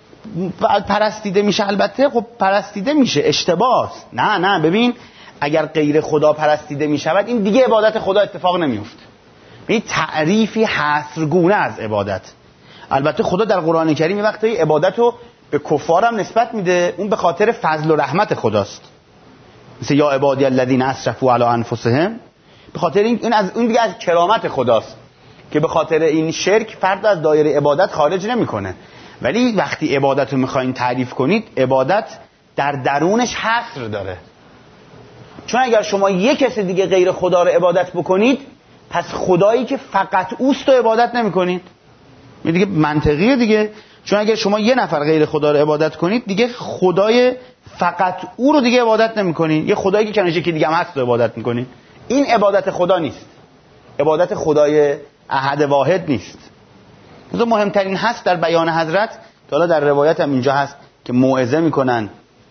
پرستیده میشه، البته خب پرستیده میشه، اشتباهه. نه ببین، اگر غیر خدا پرستیده میشود این دیگه عبادت خدا اتفاق نمیفته. این تعریفی حصرگونه از عبادت. البته خدا در قرآن کریم یه وقتی عبادت رو به کفار هم نسبت میده، اون به خاطر فضل و رحمت خداست. مثل یا عبادی الذین اسرفوا علی انفسهم، به خاطر این دیگه از کرامت خداست که به خاطر این شرک فرد از دایره عبادت خارج نمیکنه. ولی وقتی عبادت رو میخواین تعریف کنید، عبادت در درونش حصر داره. چون اگر شما یک کس دیگه غیر خدا رو عبادت بکنید، پس خدایی که فقط اوست رو عبادت نمیکنید. این دیگه منطقیه دیگه. چون اگر شما یه نفر غیر خدا رو عبادت کنید، دیگه خدای فقط او رو دیگه عبادت نمیکنید، یه خدایی که کنارش یکی دیگه هم هست رو عبادت میکنید. این عبادت خدا نیست، عبادت خدای احد واحد نیست. مثلا مهمترین هست در بیان حضرت که حالا در روایت هم اینجا هست که موعظه میکنن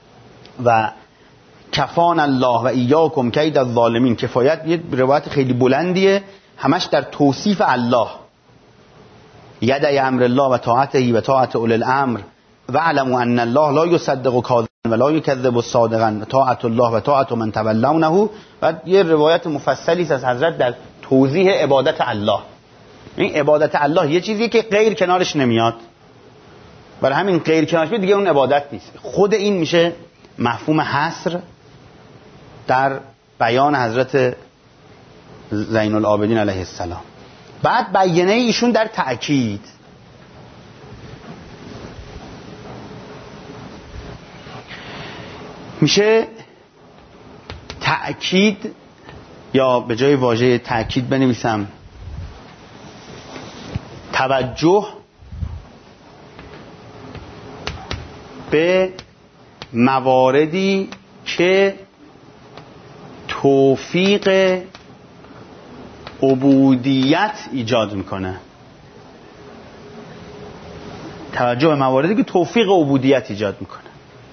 و کفان الله و ایاکم کید الظالمین. کفایت یه روایت خیلی بلندیه، همش در توصیف الله. یدی امر الله و طاعته و طاعت اولی الامر و علموا ان الله لا یصدق کاذبا و لا یکذب صادقا طاعت الله و طاعت من تولونه. و یه روایت مفصلی است از حضرت در توضیح عبادت الله. این عبادت الله یه چیزیه که غیر کنارش نمیاد، برای همین غیر کنارش بیاد دیگه اون عبادت نیست. خود این میشه مفهوم حصر در بیان حضرت زین العابدین علیه السلام. بعد بیانه ایشون در تأکید. میشه تأکید، یا به جای واژه تأکید بنویسم توجه به مواردی که توفیق عبودیت ایجاد میکنه. توجه به مواردی که توفیق عبودیت ایجاد میکنه.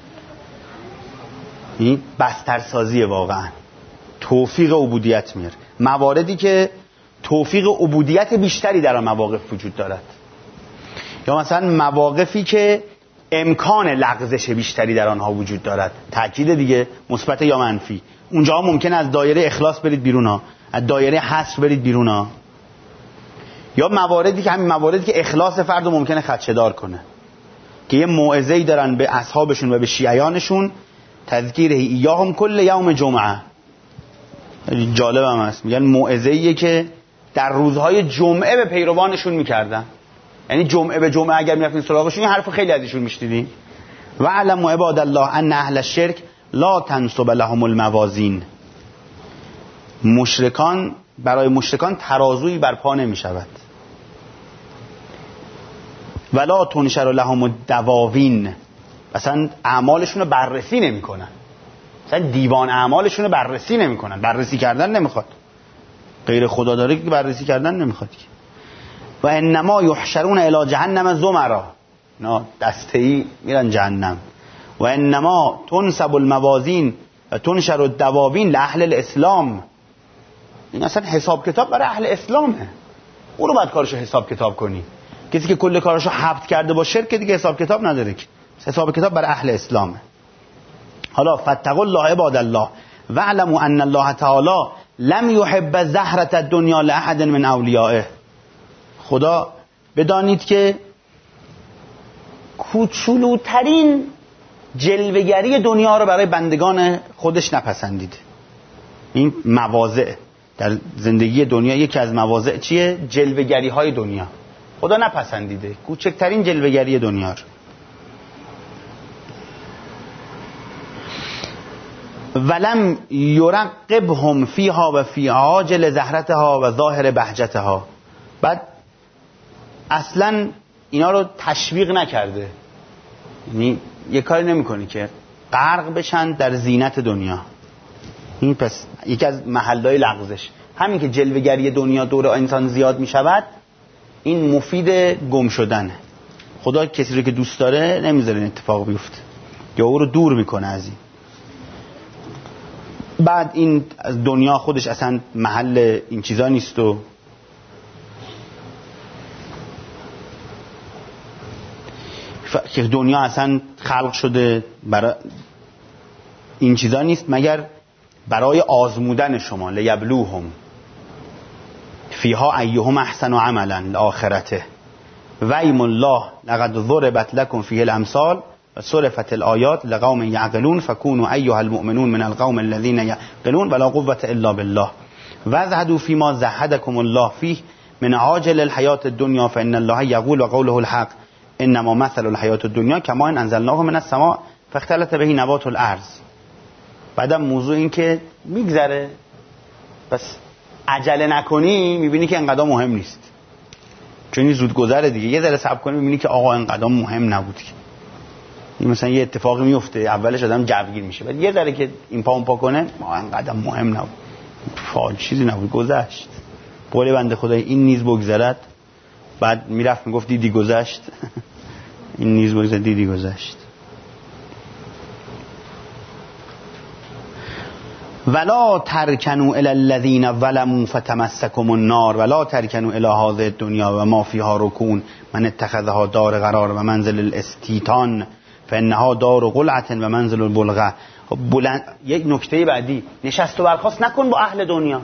این بسترسازی واقعا توفیق عبودیت میاره. مواردی که توفیق عبودیت بیشتری در آن مواقف وجود دارد، یا مثلا مواقفی که امکان لغزش بیشتری در آنها وجود دارد. تأکید دیگه، مثبت یا منفی. اونجا ممکن از دایره اخلاص برید بیرون ها، از دایره حصر برید بیرون ها. یا مواردی که همین مواردی که اخلاص فرد رو ممکنه خدشه‌دار کنه، که یه موعظه‌ای دارن به اصحابشون و به شیعیانشون، تذکیر ایاهم کل یوم جمعه. جالب هم هست، میگن موعظه‌ایه که در روزهای جمعه به پیروانشون میکردن. یعنی جمعه به جمعه اگر میرفتین سراغشون این حرفو خیلی ازشون میشنیدین. و علموا عباد الله ان اهل الشرک لا تنصب لهم الموازین. مشرکان، برای مشرکان ترازویی برپا نمیشود. ولا تنشر لهم الدواوین. مثلا اعمالشون رو بررسی نمیکنن، مثلا دیوان اعمالشون رو بررسی نمیکنن. بررسی کردن نمیخواد، غیر خدا داره که بررسی کردن نمیخواد. و انما یحشرون الی جهنم زمرا. نه دسته‌ای میرن جهنم. و انما تنصب الموازین و تنشر الدواوین لاهل الاسلام. این اصلا حساب کتاب برای اهل اسلامه، اون رو باید کارشو حساب کتاب کنی. کسی که کل کارشو حبط کرده با شرک دیگه حساب کتاب نداره، که حساب کتاب برای اهل اسلامه. حالا فاتقوا الله عباد الله و اعلموا ان الله تعالی لم يحب زهرة الدنيا لاحد من اولیائه. خدا بدانید که کوچولوترین جلوه‌گری دنیا رو برای بندگان خودش نپسندیده. این مواضع در زندگی دنیا، یکی از مواضع چیه؟ جلوه‌گری های دنیا. خدا نپسندیده کوچکترین جلوه‌گری دنیا رو. ولم یرقبهم فیها و فی عاجل زهرتها و ظاهر بهجتها. بعد اصلا اینا رو تشویق نکرده، یعنی یه کاری نمی‌کنه که غرق بشن در زینت دنیا. این پس یکی از محل‌های لغزش همین که جلوه‌گری دنیا دور انسان زیاد می‌شود، این مفید گم شدنه. خدا کسی رو که دوست داره نمیذاره این اتفاق بیفته یا او رو دور میکنه از این. بعد این از دنیا خودش اصلا محل این چیزا نیست و که دنیا اصلا خلق شده برای این چیزا نیست مگر برای آزمودن شما. لیبلوهم فیها ایهم احسن عملا لآخرته ویم الله لقد ضربت لكم فیه الامثال و صرفت الآیات لقوم یعقلون فکونوا ایها المؤمنون من القوم الذین یعقلون ولا قوة الا بالله وازهدوا فيما زهدكم الله فيه من عاجل الحیات الدنیا فان الله یقول و قوله الحق انما مثل الحیات الدنیا کما ان انزلناه من السماء فاختلط به نبات الارض. بعدم موضوع این که میگذره، بس عجله نکنی میبینی که انقدر مهم نیست، چون این زود گذره دیگه. یه ذره صبر کنی میبینی که آقا انقدر مهم نبود که این مثلا یه اتفاقی میفته اولش آدم جوگیر میشه، بعد یه ذره که این پا اون پا کنه انقدر مهم نبود، فعال چیزی نبود، گذشت. قول بنده خدای این نیز بگذرد. بعد میرفت میگفت دیدی گذشت این نیز بگذرد دیدی گذشت. ولا ترکنوا الی الذین ظلموا فتمسکم النار ولا ترکنوا الی هذه الدنیا و ما فیها رکون من اتخذها دار قرار و منزل الاستیطان فانها دار قلعه و منزل البلغه. یک نکته بعدی، نشست و برخاست نکن با اهل دنیا.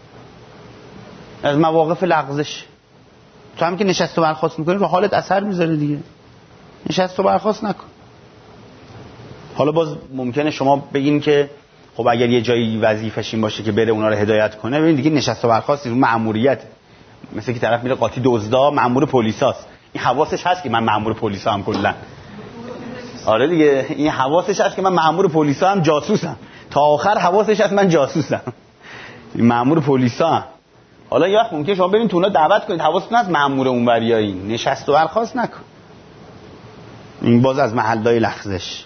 از مواقف لغزش تو هم که نشست و برخاست میکنی رو حالت اثر میذاره دیگه. نشست و برخاست نکن. حالا باز ممکنه شما بگین که خب اگر یه جایی وظیفش این باشه که بره اونا رو هدایت کنه، ببین دیگه نشست و برخاست رو مأموریت، مثل که طرف میره قاطی دزدا مأمور پلیساست، این حواسش هست که من مأمور پلیسام کلا. آره دیگه این حواسش هست که من مأمور پلیسام، جاسوسم، تا آخر حواسش هست من جاسوسم، این مأمور پلیسام. حالا یه وقت ممکنه شما برین تو اونا دعوت کنید، حواستون هست مأمور اون بریایی، نشست و برخاست نکن. این باز از محل‌های لغزش.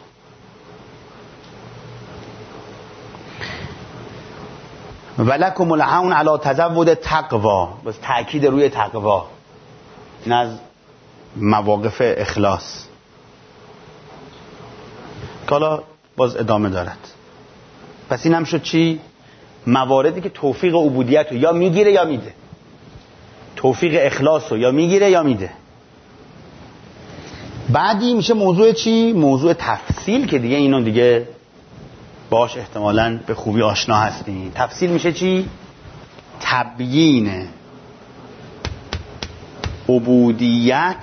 ولکم العون علی تزود تقوا، بس تأکید روی تقوا، این از مواقف اخلاص. حالا باز ادامه دارد. پس این هم شد چی؟ مواردی که توفیق عبودیت رو یا میگیره یا میده، توفیق اخلاص رو یا میگیره یا میده. بعدی میشه موضوع چی؟ موضوع تفصیل که دیگه اینو دیگه باش احتمالاً به خوبی آشنا هستین. تفصیل میشه چی؟ تبیین عبودیت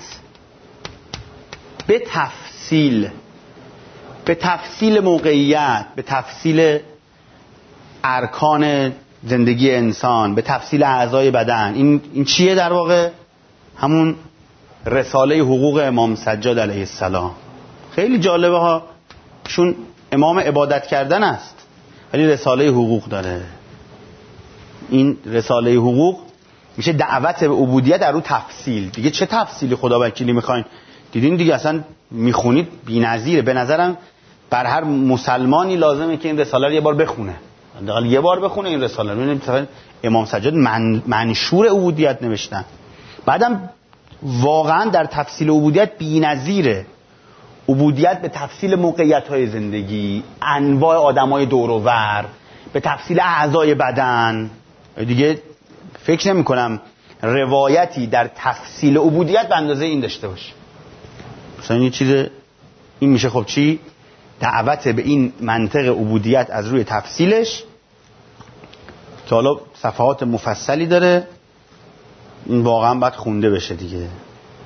به تفصیل، به تفصیل موقعیت، به تفصیل ارکان زندگی انسان، به تفصیل اعضای بدن. این چیه در واقع؟ همون رساله حقوق امام سجاد علیه السلام. خیلی جالبه ها، چون امام عبادت کردن است ولی رساله حقوق داره. این رساله حقوق میشه دعوت به عبودیت در رو تفصیل. دیگه چه تفصیلی خدا وکیلی میخواین؟ دیدین دیگه اصلا میخونید بی‌نظیره. به نظرم بر هر مسلمانی لازمه که این رساله رو یه بار بخونه، حداقل یه بار بخونه این رساله رو. ببینید امام سجاد منشور عبودیت نوشتن. بعدم واقعا در تفصیل عبودیت بی‌نظیره. عبودیت به تفصیل موقعیت‌های زندگی، انواع آدم‌های دور و ور، به تفصیل اعضای بدن. دیگه فکر نمی‌کنم روایتی در تفصیل عبودیت به اندازه این داشته باشه. مثلا یه چیز این میشه خب چی؟ دعوت به این منطق عبودیت از روی تفصیلش که حالا صفحات مفصلی داره. این واقعا باید خونده بشه دیگه.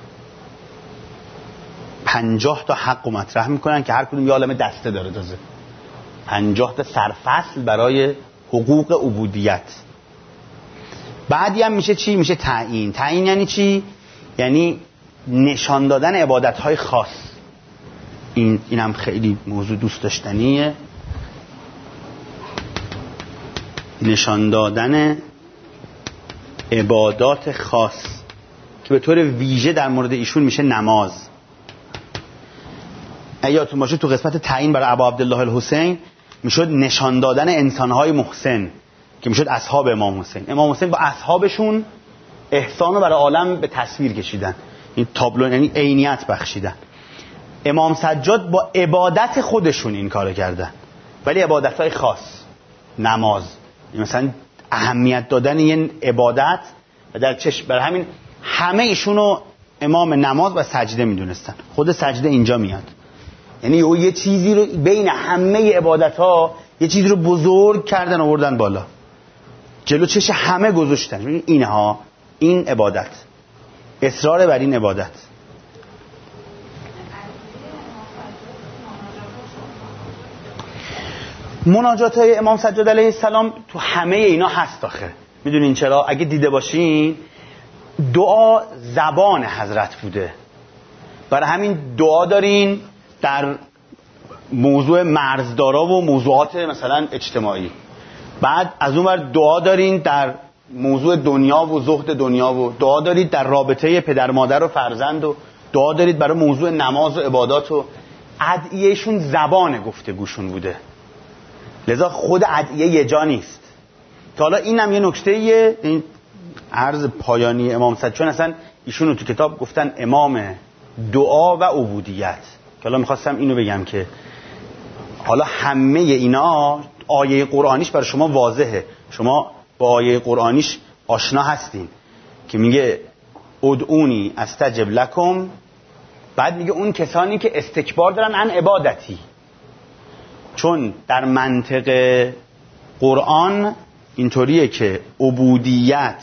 50 تا حق مطرح میکنن که هر کدوم یه عالمه دسته داره. تازه 50 تا سرفصل برای حقوق عبودیت. بعدی هم میشه چی؟ میشه تعیین. تعیین یعنی چی؟ یعنی نشان دادن عبادت‌های خاص. این هم خیلی موضوع دوست داشتنیه. نشان دادن عبادات خاص که به طور ویژه در مورد ایشون میشه نماز. یادتون باشه تو قسمت تعیین برای ابا عبدالله الحسین میشد نشان دادن انسان‌های محسن که میشد اصحاب امام حسین. امام حسین با اصحابشون احسان رو برای عالم به تصویر کشیدن. این تابلو یعنی عینیت بخشیدن. امام سجاد با عبادت خودشون این کارو کردن، ولی عبادت‌های خاص. نماز مثلا اهمیت دادن یه عبادت و در چشم، برای همین همه ایشونو امام نماز و سجده میدونستن. خود سجده اینجا میاد، یعنی یه چیزی رو بین همه عبادت‌ها یه چیزی رو بزرگ کردن آوردن بالا، جلو چش همه گذاشتن. اینها این عبادت، اصرار بر این عبادت. مناجات های امام سجاد علیه السلام تو همه اینا هست آخه. میدونین چرا؟ اگه دیده باشین دعا زبان حضرت بوده، برای همین دعا دارین در موضوع مرزدارا و موضوعات مثلا اجتماعی، بعد از اون ور دعا دارین در موضوع دنیا و زهد دنیا، و دعا دارید در رابطه پدر مادر و فرزند، و دعا دارید برای موضوع نماز و عبادات، و ادعیهشون زبان گفتگوشون بوده. لذا خود ادعیه یه جا نیست. تا حالا اینم یه نکته‌ایه، این عرض پایانی امام سجاد، چون اصلا ایشونو تو کتاب گفتن امام دعا و عبودیت، که حالا میخواستم اینو بگم که حالا همه اینا آیه قرآنیش برای شما واضحه، شما با آیه قرآنیش آشنا هستین که میگه ادعونی استجب لکم، بعد میگه اون کسانی که استکبار دارن عن عبادتی. چون در منطق قرآن اینطوریه که عبودیت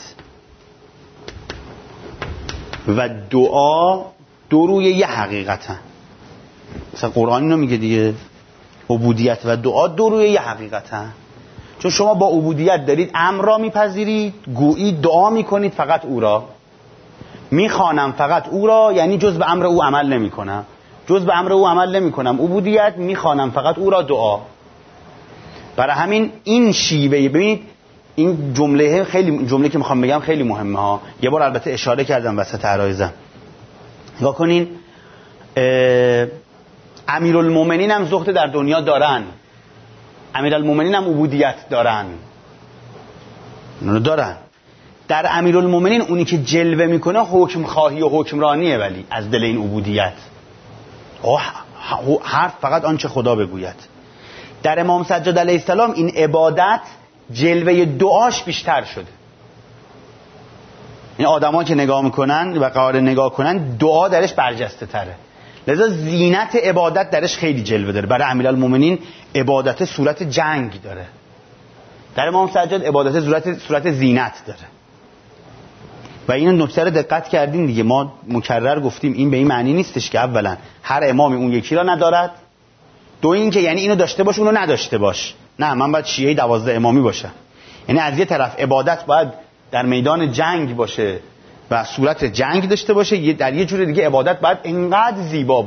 و دعا دو روی یه حقیقتن. مثلا قرآن اینو میگه دیگه، عبودیت و دعا دو روی یه حقیقتن. چون شما با عبودیت دارید امر را میپذیرید، گویی دعا میکنید فقط او را، میخوانم فقط او را، یعنی جز به امر او عمل نمیکنم، جز به امر او عمل نمیکنم. عبودیت میخوانم فقط او را، دعا. برای همین این شیوه، ببینید این جمله خیلی، جمله که میخوام بگم خیلی مهمه ها. یه بار البته اشاره کردم وسط عرایزم. نگاه کنین، امیرالمومنین هم زهد در دنیا دارن، امیرالمومنین هم عبودیت دارن. در امیرالمومنین اونی که جلوه میکنه حکم خواهی و حکمرانیه، ولی از دل این عبودیت حرف فقط آنچه خدا بگوید. در امام سجاد علیه السلام این عبادت جلوه دعاش بیشتر شده. این آدما که نگاه میکنن و قرار نگاه کنن، دعا درش برجسته تره، لذا زینت عبادت درش خیلی جلوه داره. برای امیرالمومنین عبادت صورت جنگ داره، در امام سجاد عبادت صورت زینت داره. و این نکته رو دقت کردین دیگه، ما مکرر گفتیم این به این معنی نیستش که اولا هر امامی اون یکی را ندارد، دو این که یعنی اینو داشته باش اونو نداشته باش. نه، من باید شیعه 12 امامی باشم. یعنی از یه طرف عبادت باید در میدان جنگ باشه و صورت جنگ داشته باشه، در یه جور دیگه عبادت باید انقدر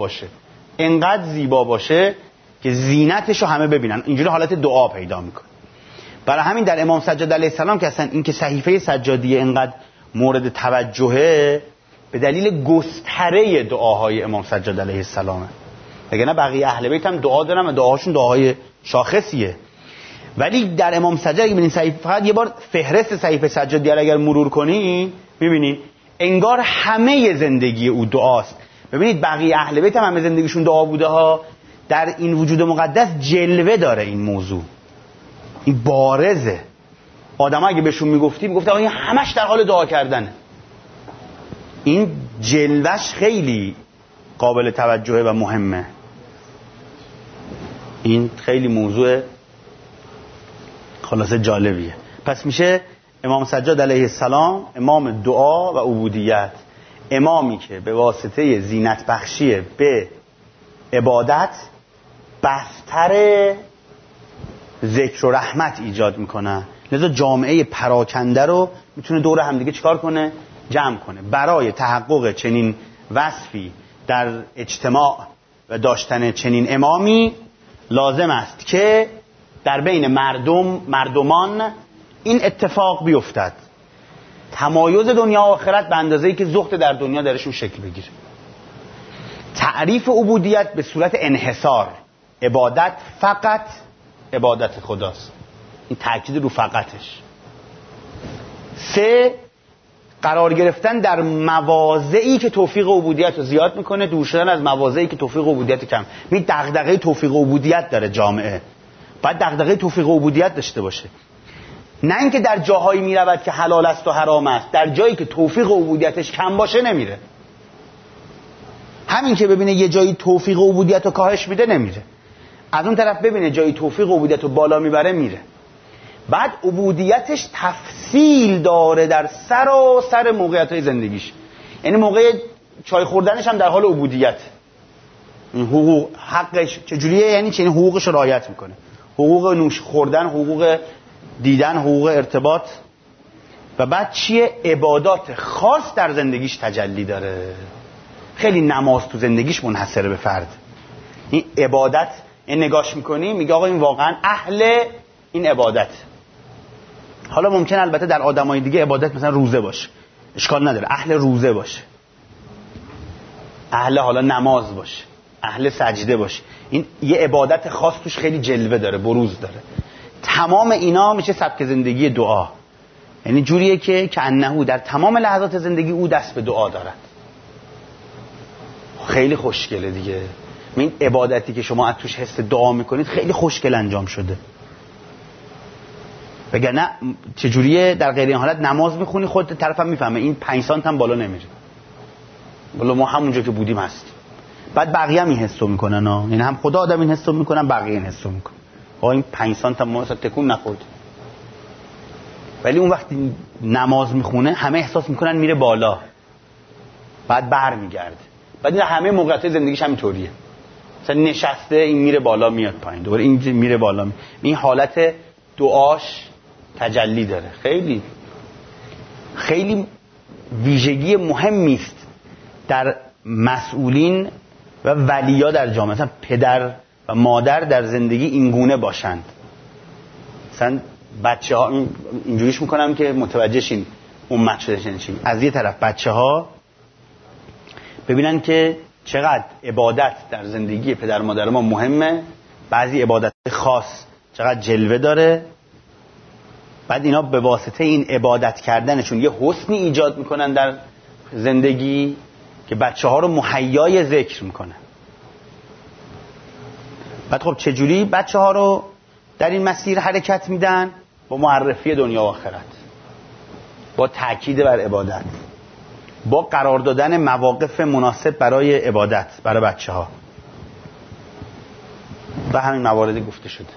زیبا باشه که زینتشو همه ببینن. اینجوری حالت دعا پیدا میکنه. برای همین در امام سجاد علیه السلام که اصلا این که صحیفه سجادیه انقدر مورد توجهه، به دلیل گستره دعاهای امام سجاد علیه السلامه. وگرنه بقیه اهل بیت هم دعا دارن و دعاهاشون دعاهای شاخصیه. ولی در امام سجاد اگه ببینید صحیفه، فقط یه بار فهرست صحیفه سجادیه اگر مرور کنی میبینید انگار همه زندگی او دعاست. ببینید بقیه اهل بیت هم همه زندگیشون دعا بوده ها. در این وجود مقدس جلوه داره این موضوع، این بارزه. آدم‌ها اگه بهشون میگفتن این همش در حال دعا کردنه. این جلوهش خیلی قابل توجهه و مهمه. این خیلی موضوع خلاصه جالبیه. پس میشه امام سجاد علیه السلام امام دعا و عبودیت، امامی که به واسطه زینت بخشی به عبادت بستر ذکر و رحمت ایجاد میکنه. لذا جامعه پراکنده رو میتونه دور همدیگه چیکار کنه؟ جمع کنه. برای تحقق چنین وصفی در اجتماع و داشتن چنین امامی لازم است که در بین مردمان این اتفاق بیفتد، تمایز دنیا و آخرت به اندازه‌ای که زهد در دنیا درشون شکل بگیره. تعریف عبودیت به صورت انحصار، عبادت فقط عبادت خداست. این تاکید رو فقطش. 3 قرار گرفتن در مواضعی که توفیق عبودیت رو زیاد میکنه، دور شدن از مواضعی که توفیق عبودیت کم. این دغدغه توفیق عبودیت داره جامعه، باید دغدغه توفیق عبودیت داشته باشه، نه اینکه در جاهایی میرود که حلال است و حرام است، در جایی که توفیق عبودیتش کم باشه نمیره. همین که ببینه یه جایی توفیق عبودیت رو کاهش میده نمیره، از اون طرف ببینه جایی توفیق عبودیت رو بالا میبره میره. بعد عبودیتش تفصیل داره در سر موقعیت‌های زندگیش. یعنی موقع چای خوردنش هم در حال عبودیت، حقوق حقش چجوریه، یعنی چه حقوقش رو رعایت میکنه، حقوق نوش خوردن، حقوق دیدن، حقوق ارتباط. و بعد چیه؟ عبادات خاص در زندگیش تجلی داره. خیلی نماز تو زندگیش منحصره به فرد. این عبادت این نگاش میکنی میگه آقا این واقعا اهل این عبادت. حالا ممکن البته در آدمای دیگه عبادت مثلا روزه باشه، اشکال نداره، اهل روزه باشه، اهل حالا نماز باشه، اهل سجده باشه، این یه عبادت خاص توش خیلی جلوه داره، بروز داره. تمام اینا میشه سبک زندگی دعا. یعنی جوریه که انه در تمام لحظات زندگی او دست به دعا دارد. خیلی خوشگله دیگه. این عبادتی که شما از توش حس دعا میکنید خیلی خوشگل انجام شده. وگرنه چجوریه در غیر این حالت نماز میخونی خودت طرفم میفهمه این 5 سانت هم بالا نمیره، والا ما همونجا که بودیم هستیم. بعد بقیه هم این حسو میکنن ها، یعنی هم خدا آدم این حسو میکنن، بقیه این حسو میکنن. آقا این 5 سانت هم ما اصلا تکون نخورد. ولی اون وقتی نماز میخونه همه احساس میکنن میره بالا، بعد برمیگرده. بعد این همه موقعیت زندگیش همینطوریه، مثلا نشسته این میره بالا میاد پایین، دوباره این میره بالا این حالت دعاش تجلی داره. خیلی خیلی ویژگی مهمی است در مسئولین و ولیا در جامعه. مثلا پدر و مادر در زندگی این گونه باشند. مثلا بچه‌ها اینجوریش میکنم که متوجه شین امت شده چی. از یه طرف بچه‌ها ببینن که چقدر عبادت در زندگی پدر مادر ما مهمه، بعضی عبادت خاص چقدر جلوه داره. بعد اینا به واسطه این عبادت کردنشون یه حسنی ایجاد میکنن در زندگی که بچه‌ها رو مهیای ذکر میکنه. بعد خب چجوری بچه‌ها رو در این مسیر حرکت میدن؟ با معرفی دنیا و آخرت، با تاکید بر عبادت، با قرار دادن مواقف مناسب برای عبادت برای بچه‌ها. و همین مواردی گفته شده.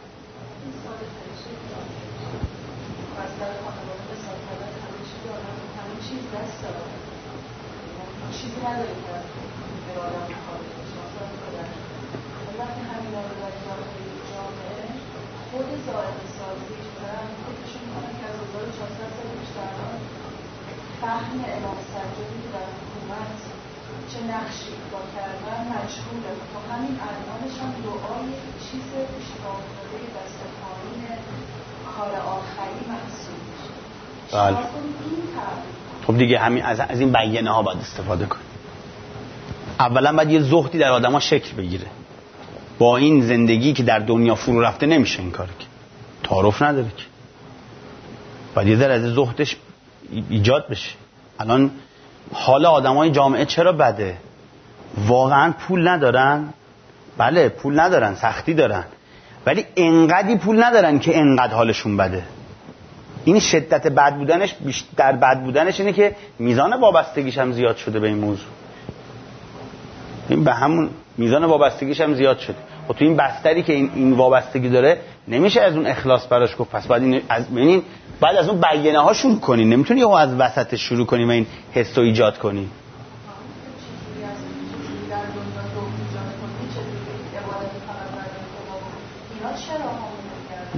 فهم امام سجادی در حکومت چه نقشی با کردن مشغوله تا همین الانش هم دعای چیز پیشگاه افتاده دست پایین کار آخری محسوب میشه. بله. خب دیگه همین از این بیانه ها باید استفاده کنیم. اولا باید یه زهدی در آدم ها شکل بگیره. با این زندگی که در دنیا فرو رفته نمیشه این کاری، که تعارف نداره، که باید یه ذره از زهدش ایجاد بشه. الان حال آدمای جامعه چرا بده؟ واقعا پول ندارن؟ بله پول ندارن، سختی دارن، ولی انقدی پول ندارن که انقدر حالشون بده. این شدت بد بودنش در بد بودنش اینه که میزان وابستگیش هم زیاد شده به این موضوع. این به همون میزان وابستگیش هم زیاد شده. خب تو این بستری که این وابستگی داره نمیشه از اون اخلاص براش گفت. پس بعد بعد از اون بیانه ها شروع کنی، نمیتونی او از وسطش شروع کنی و این حس رو ایجاد کنی.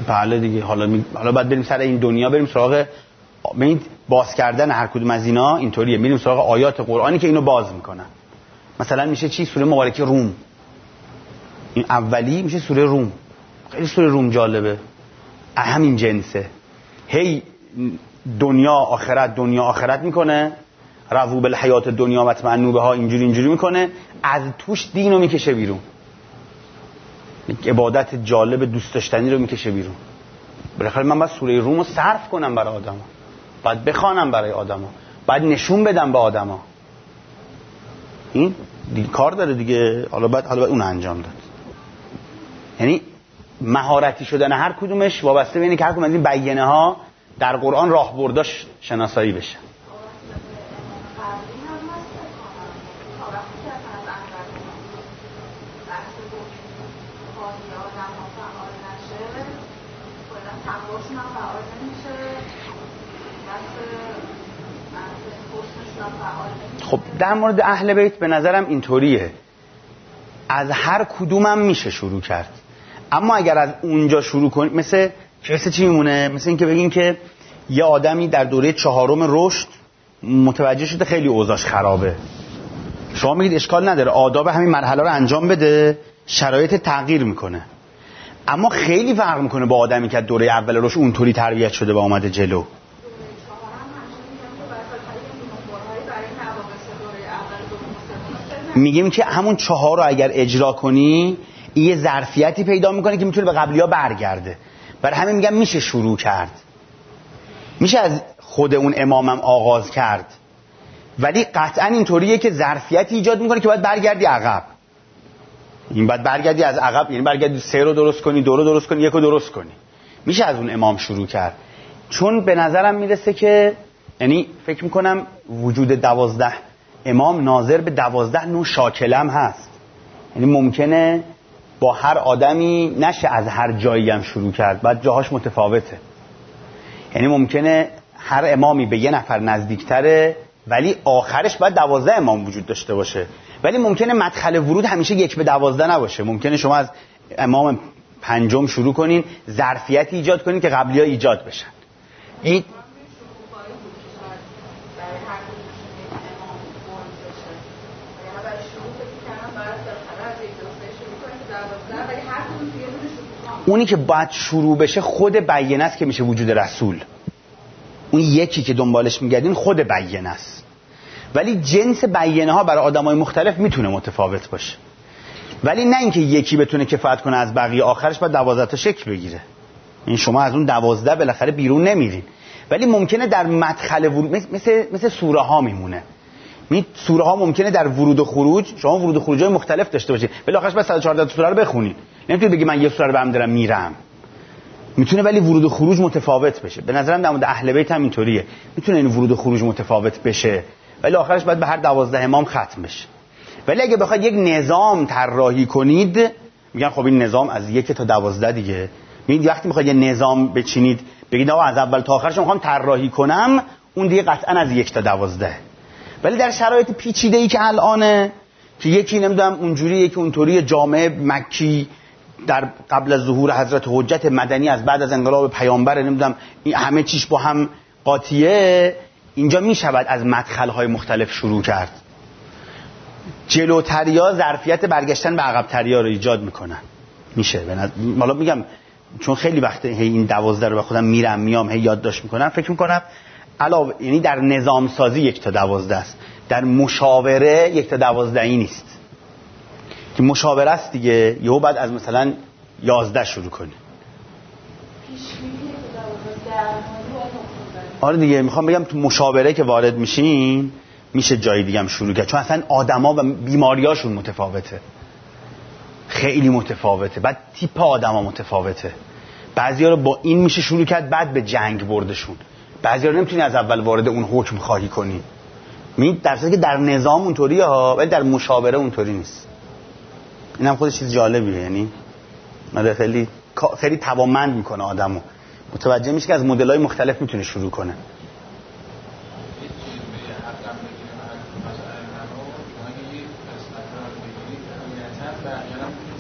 بله دیگه. حالا بعد بریم سر این دنیا، بریم سراغ این باز کردن هر کدوم از اینا. اینطوریه میریم سراغ آیات قرآنی که اینو باز میکنن. مثلا میشه چی؟ سوره مبارکه روم، این اولی میشه سوره روم. خیلی سوره روم جالبه، همین جنسه، هی دنیا آخرت دنیا آخرت میکنه، رضوا بالحیات دنیا و اطمئنوا بها، اینجوری میکنه، از توش دینو میکشه بیرون، عبادت جالب دوست داشتنی رو میکشه بیرون. بالاخره من باید سوره روم رو صرف کنم برای آدما، باید بخوانم برای آدما، باید نشون بدم به آدما. این کار داره دیگه. حالا بعد اون انجام داد. یعنی مهارتی شدن هر کدومش وابسته به اینه که هر کدوم از این بیانه ها در قرآن راهبرداش شناسایی بشه. خب در مورد اهل بیت به نظرم اینطوریه، از هر کدومم میشه شروع کرد، اما اگر از اونجا شروع کنید مثل چی میمونه؟ مثل این که بگین که یه آدمی در دوره 4 رشد متوجه شده خیلی اوضاعش خرابه، شما میگید اشکال نداره آداب همین مرحله رو انجام بده، شرایط تغییر میکنه. اما خیلی فرق میکنه با آدمی که دوره اول رشد اونطوری تربیت شده و اومده جلو. میگیم که همون 4 رو اگر اجرا کنی یه ظرفیتی پیدا میکنه که میتونه به قبلی‌ها برگرده. برای همین میگم میشه شروع کرد، میشه از خود اون امامم آغاز کرد، ولی قطعا اینطوریه که ظرفیتی ایجاد میکنه که باید برگردی عقب. این باید برگردی از عقب، یعنی برگردی 3 رو درست کنی، 2 رو درست کنی، 1 رو درست کنی. میشه از اون امام شروع کرد، چون به نظرم میرسه که یعنی فکر میکنم وجود 12 امام ناظر به 12 نوع شاکله هم هست. یعنی ممکنه با هر آدمی نشه از هر جایی هم شروع کرد، بعد جاهاش متفاوته. یعنی ممکنه هر امامی به یه نفر نزدیکتره ولی آخرش باید 12 امام وجود داشته باشه، ولی ممکنه مدخل ورود همیشه 1 به 12 نباشه. ممکنه شما از امام 5 شروع کنین، ظرفیتی ایجاد کنین که قبلی‌ها ایجاد بشن. این اونی که باید شروع بشه خود بیانه است که میشه وجود رسول. اون یکی که دنبالش میگردین خود بیانه است، ولی جنس بیانه ها برای آدمای مختلف میتونه متفاوت باشه، ولی نه اینکه یکی بتونه کفایت کنه از بقیه، آخرش باید 12 تا شکل بگیره. این شما از اون 12 بالاخره بیرون نمیرین، ولی ممکنه در مدخل ورود مثل سوره ها میمونه. سوره ها ممکنه در ورود و خروج شما ورود و خروجای مختلف داشته باشید، ولی آخرش باید 114 تا سوره رو بخونید. نمیتونید بگی من یه سوره رو برم دارم میرم. میتونه ولی ورود و خروج متفاوت بشه. به نظرم در مورد اهل بیت هم اینطوریه، میتونه این ورود و خروج متفاوت بشه، ولی آخرش باید به هر 12 امام ختم بشه. ولی اگه بخواید یک نظام طراحی کنید، میگن خب این نظام از 1 تا 12 دیگه. میگید وقتی میخواید یه نظام بچینید بگید آقا از اول تا آخرش میخوام طراحی کنم، اون دیگه قطعا از 1 تا 12. ولی در شرایط پیچیده‌ای که الانه، که یکی نمیدونم اونجوری، یکی اونطوری، جامعه مکی در قبل از ظهور حضرت حجت مدنی از بعد از انقلاب پیامبر نمیدونم این همه چیش با هم قاطیه، اینجا میشود از مدخل‌های مختلف شروع کرد. جلوتریا ظرفیت برگشتن به عقب‌تریا رو ایجاد میکنن. میشه حالا میگم چون خیلی وقت این 12 رو به خودم میرم میام هی یادداشت میکنم، فکر میکنم علاوه یعنی در نظام سازی 1 تا 12 است، در مشاوره 1 تا 12 نیست که مشاوره است دیگه. یهو بعد از مثلا 11 شروع کنی. آره دیگه، میخوام بگم تو مشاوره که وارد میشین میشه جای دیگه هم شروع کرد، چون اصلا آدما و بیماریاشون متفاوته، خیلی متفاوته، بعد تیپ آدما متفاوته. بعضیا رو با این میشه شروع کرد بعد به جنگ بردشون، بعضیا رو نمیتونی از اول وارد اون حکم خواهی کنی. در صورتی که در نظام اونطوریه ها، ولی در مشاوره اونطوری نیست. اینم خودش چیز جالبیه، یعنی ماده خیلی توانمند میکنه آدمو، متوجه میشه که از مدل‌های مختلف میتونه شروع کنه.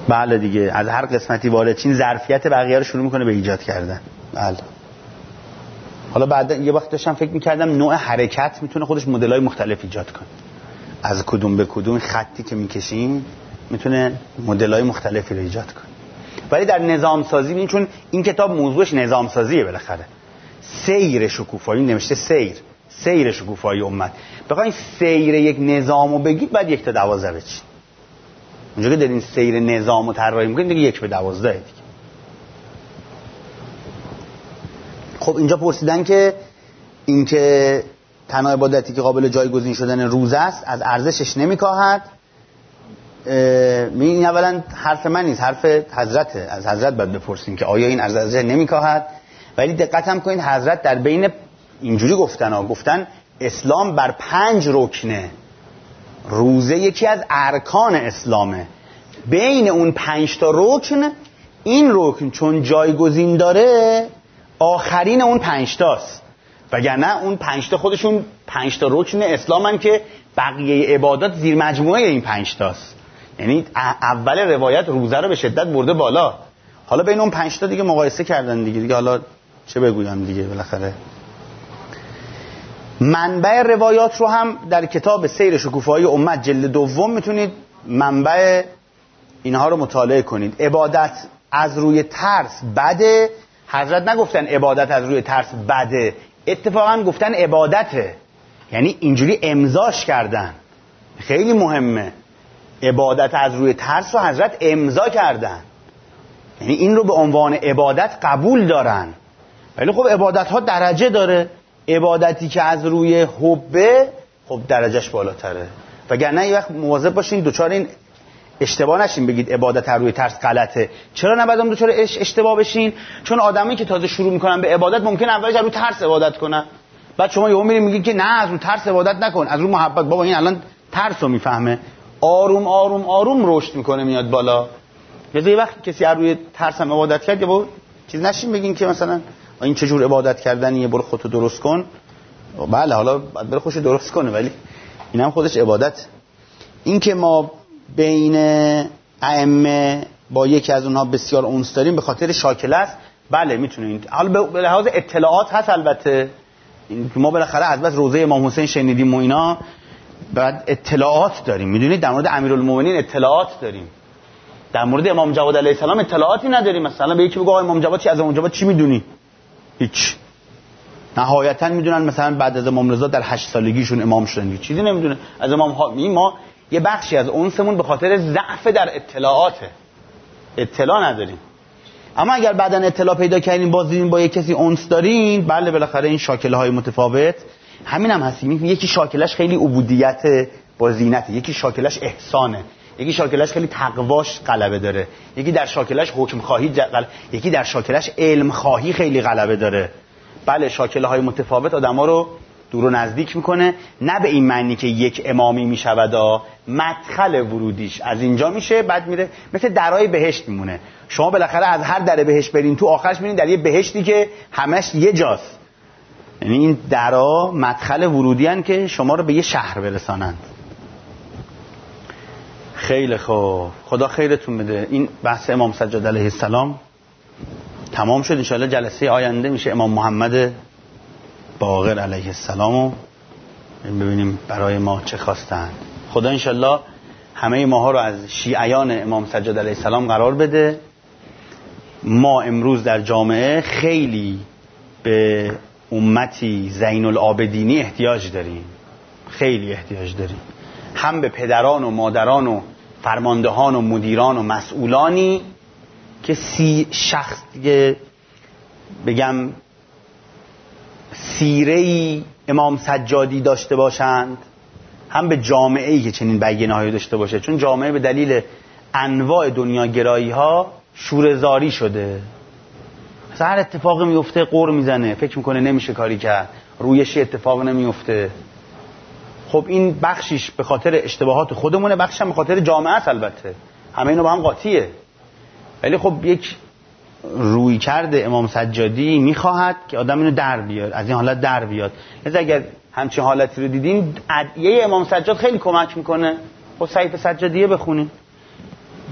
بله دیگه، از هر قسمتی وارد چین ظرفیت بقیه رو شروع میکنه به ایجاد کردن. بله. حالا بعدا یه وقت داشتم فکر میکردم نوع حرکت میتونه خودش مدل‌های مختلف ایجاد کنه، از کدوم به کدوم خطی که میکشیم میتونه مدل‌های مختلفی رو ایجاد کنه. ولی در نظام سازی ببین، چون این کتاب موضوعش نظام سازیه، بالاخره سیر شکوفایی نوشته، سیر شکوفایی امت. بخواید سیر یک نظامو بگید بعد 1 تا 12 بچین. اونجا که دارین سیر نظامو طراحی میکنید دیگه 1 به 12 دیگه. خب اینجا پرسیدن که اینکه تنها عبادتی که قابل جایگزین شدن روزه است از ارزشش نمیکاهد. این اولا حرف من نیست، حرف حضرته. از حضرت باید بپرسیم که آیا این ارزش نمیکاهد. ولی دقت هم کنید حضرت در بین اینجوری گفتن اسلام بر 5 رکنه، روزه یکی از ارکان اسلامه. بین اون 5 تا رکن این رکن چون جایگزین داره آخرین اون 5 تاست، وگرنه اون 5 تا خودشون 5 تا رکن اسلامن که بقیه عبادات زیر مجموعه این 5 تاست. یعنی اول روایت روزه رو به شدت برده بالا، حالا بین اون 5 تا دیگه مقایسه کردن دیگه حالا چه بگویم دیگه. بالاخره منبع روایات رو هم در کتاب سیر شکوفایی امت جلد 2 میتونید منبع اینها رو مطالعه کنید. عبادت از روی ترس بده. حضرت نگفتن عبادت از روی ترس بده، اتفاقا گفتن عبادته، یعنی اینجوری امضاش کردن. خیلی مهمه، عبادت از روی ترس رو حضرت امضا کردن، یعنی این رو به عنوان عبادت قبول دارن. ولی خب عبادت ها درجه داره، عبادتی که از روی حبه خب درجهش بالاتره. وگرنه یه وقت مواظب باشین دوچار این اشتباه نشین بگید عبادت از روی ترس غلطه. چرا نباید دوچار اشتباه بشین؟ چون آدمی که تازه شروع میکنن به عبادت ممکن اولش از روی ترس عبادت کنن، بعد شما یهو میرین میگین که نه از روی ترس عبادت نکن، از روی محبت. بابا این الان ترس رو میفهمه، آروم آروم آروم رشد میکنه میاد بالا. یه وقت کسی از روی ترس هم عبادت کرد، یا چیز نشین بگین که مثلا این چه جور عبادت کردنیه، برو خودتو درست کن. بله حالا بعد بره خودش درست کنه، ولی اینم خودش عبادت. این که ما بین ائمه با یکی از اونها بسیار اونس داریم به خاطر شاکله است. بله میتونید، حالا به لحاظ اطلاعات هست البته، ما بالاخره از بس روزه امام حسین شنیدیم و اینا، بعد اطلاعات داریم. میدونید در مورد امیرالمومنین اطلاعات داریم، در مورد امام جواد علیه السلام اطلاعاتی نداریم. مثلا به یکی بگو آقا امام جواد چی، از امام جواد چی میدونی؟ هیچ. نهایتا میدونن مثلا بعد از امام رضا در 8 سالگیشون امام شدن، چیزی نمیدونه از امام ما یه بخشی از اونسمون به خاطر ضعف در اطلاعاته، اطلاع نداریم. اما اگر بعداً اطلاع پیدا کردین باز دیدین با یک کسی اونس دارین، بله بالاخره این شاکله های متفاوت همین هم هستیم. یکی شاکلش خیلی عبودیت با زینته، یکی شاکلش احسانه، یکی شاکلش خیلی تقواش غلبه داره، یکی در شاکلش حکم خواهی یکی در شاکلش علم خواهی خیلی غلبه داره. بله شاکله های متفاوت آدما رو دور و نزدیک میکنه، نه به این معنی که یک امامی میشود، مدخل ورودیش از اینجا میشه بعد میره مثل درای بهشت میمونه. شما بالاخره از هر در بهشت برین تو آخرش میرین در یه بهشتی که همش یه جاست. یعنی این درا مدخل ورودی هن که شما رو به یه شهر برسانند. خیلی خوب، خدا خیرتون بده. این بحث امام سجاد علیه السلام تمام شد. انشاءالله جلسه آینده میشه امام محمد باقر علیه السلام و ببینیم برای ما چه خواستند. خدا انشاءالله همه ماها رو از شیعیان امام سجاد علیه السلام قرار بده. ما امروز در جامعه خیلی به امتی زین العابدینی احتیاج داریم، خیلی احتیاج داریم، هم به پدران و مادران و فرماندهان و مدیران و مسئولانی که شخص بگم سیره‌ای امام سجادی داشته باشند، هم به جامعه‌ای که چنین بیانیه‌ای داشته باشه. چون جامعه به دلیل انواع دنیاگرایی‌ها شوره‌زاری شده، مثلا هر اتفاقی میفته قور میزنه، فکر میکنه نمیشه کاری کرد، رویشی اتفاق نمیفته. خب این بخشیش به خاطر اشتباهات خودمونه، بخشش هم به خاطر جامعه است. البته همه اینا با هم قاطیه، ولی خب یک روی کرده امام سجادی میخواهد که آدم اینو در بیاد، از این حالت در بیاد. لذا اگر همچین حالتی رو دیدین ادعیه امام سجاد خیلی کمک میکنه. خب صحیفه سجادیه بخونین.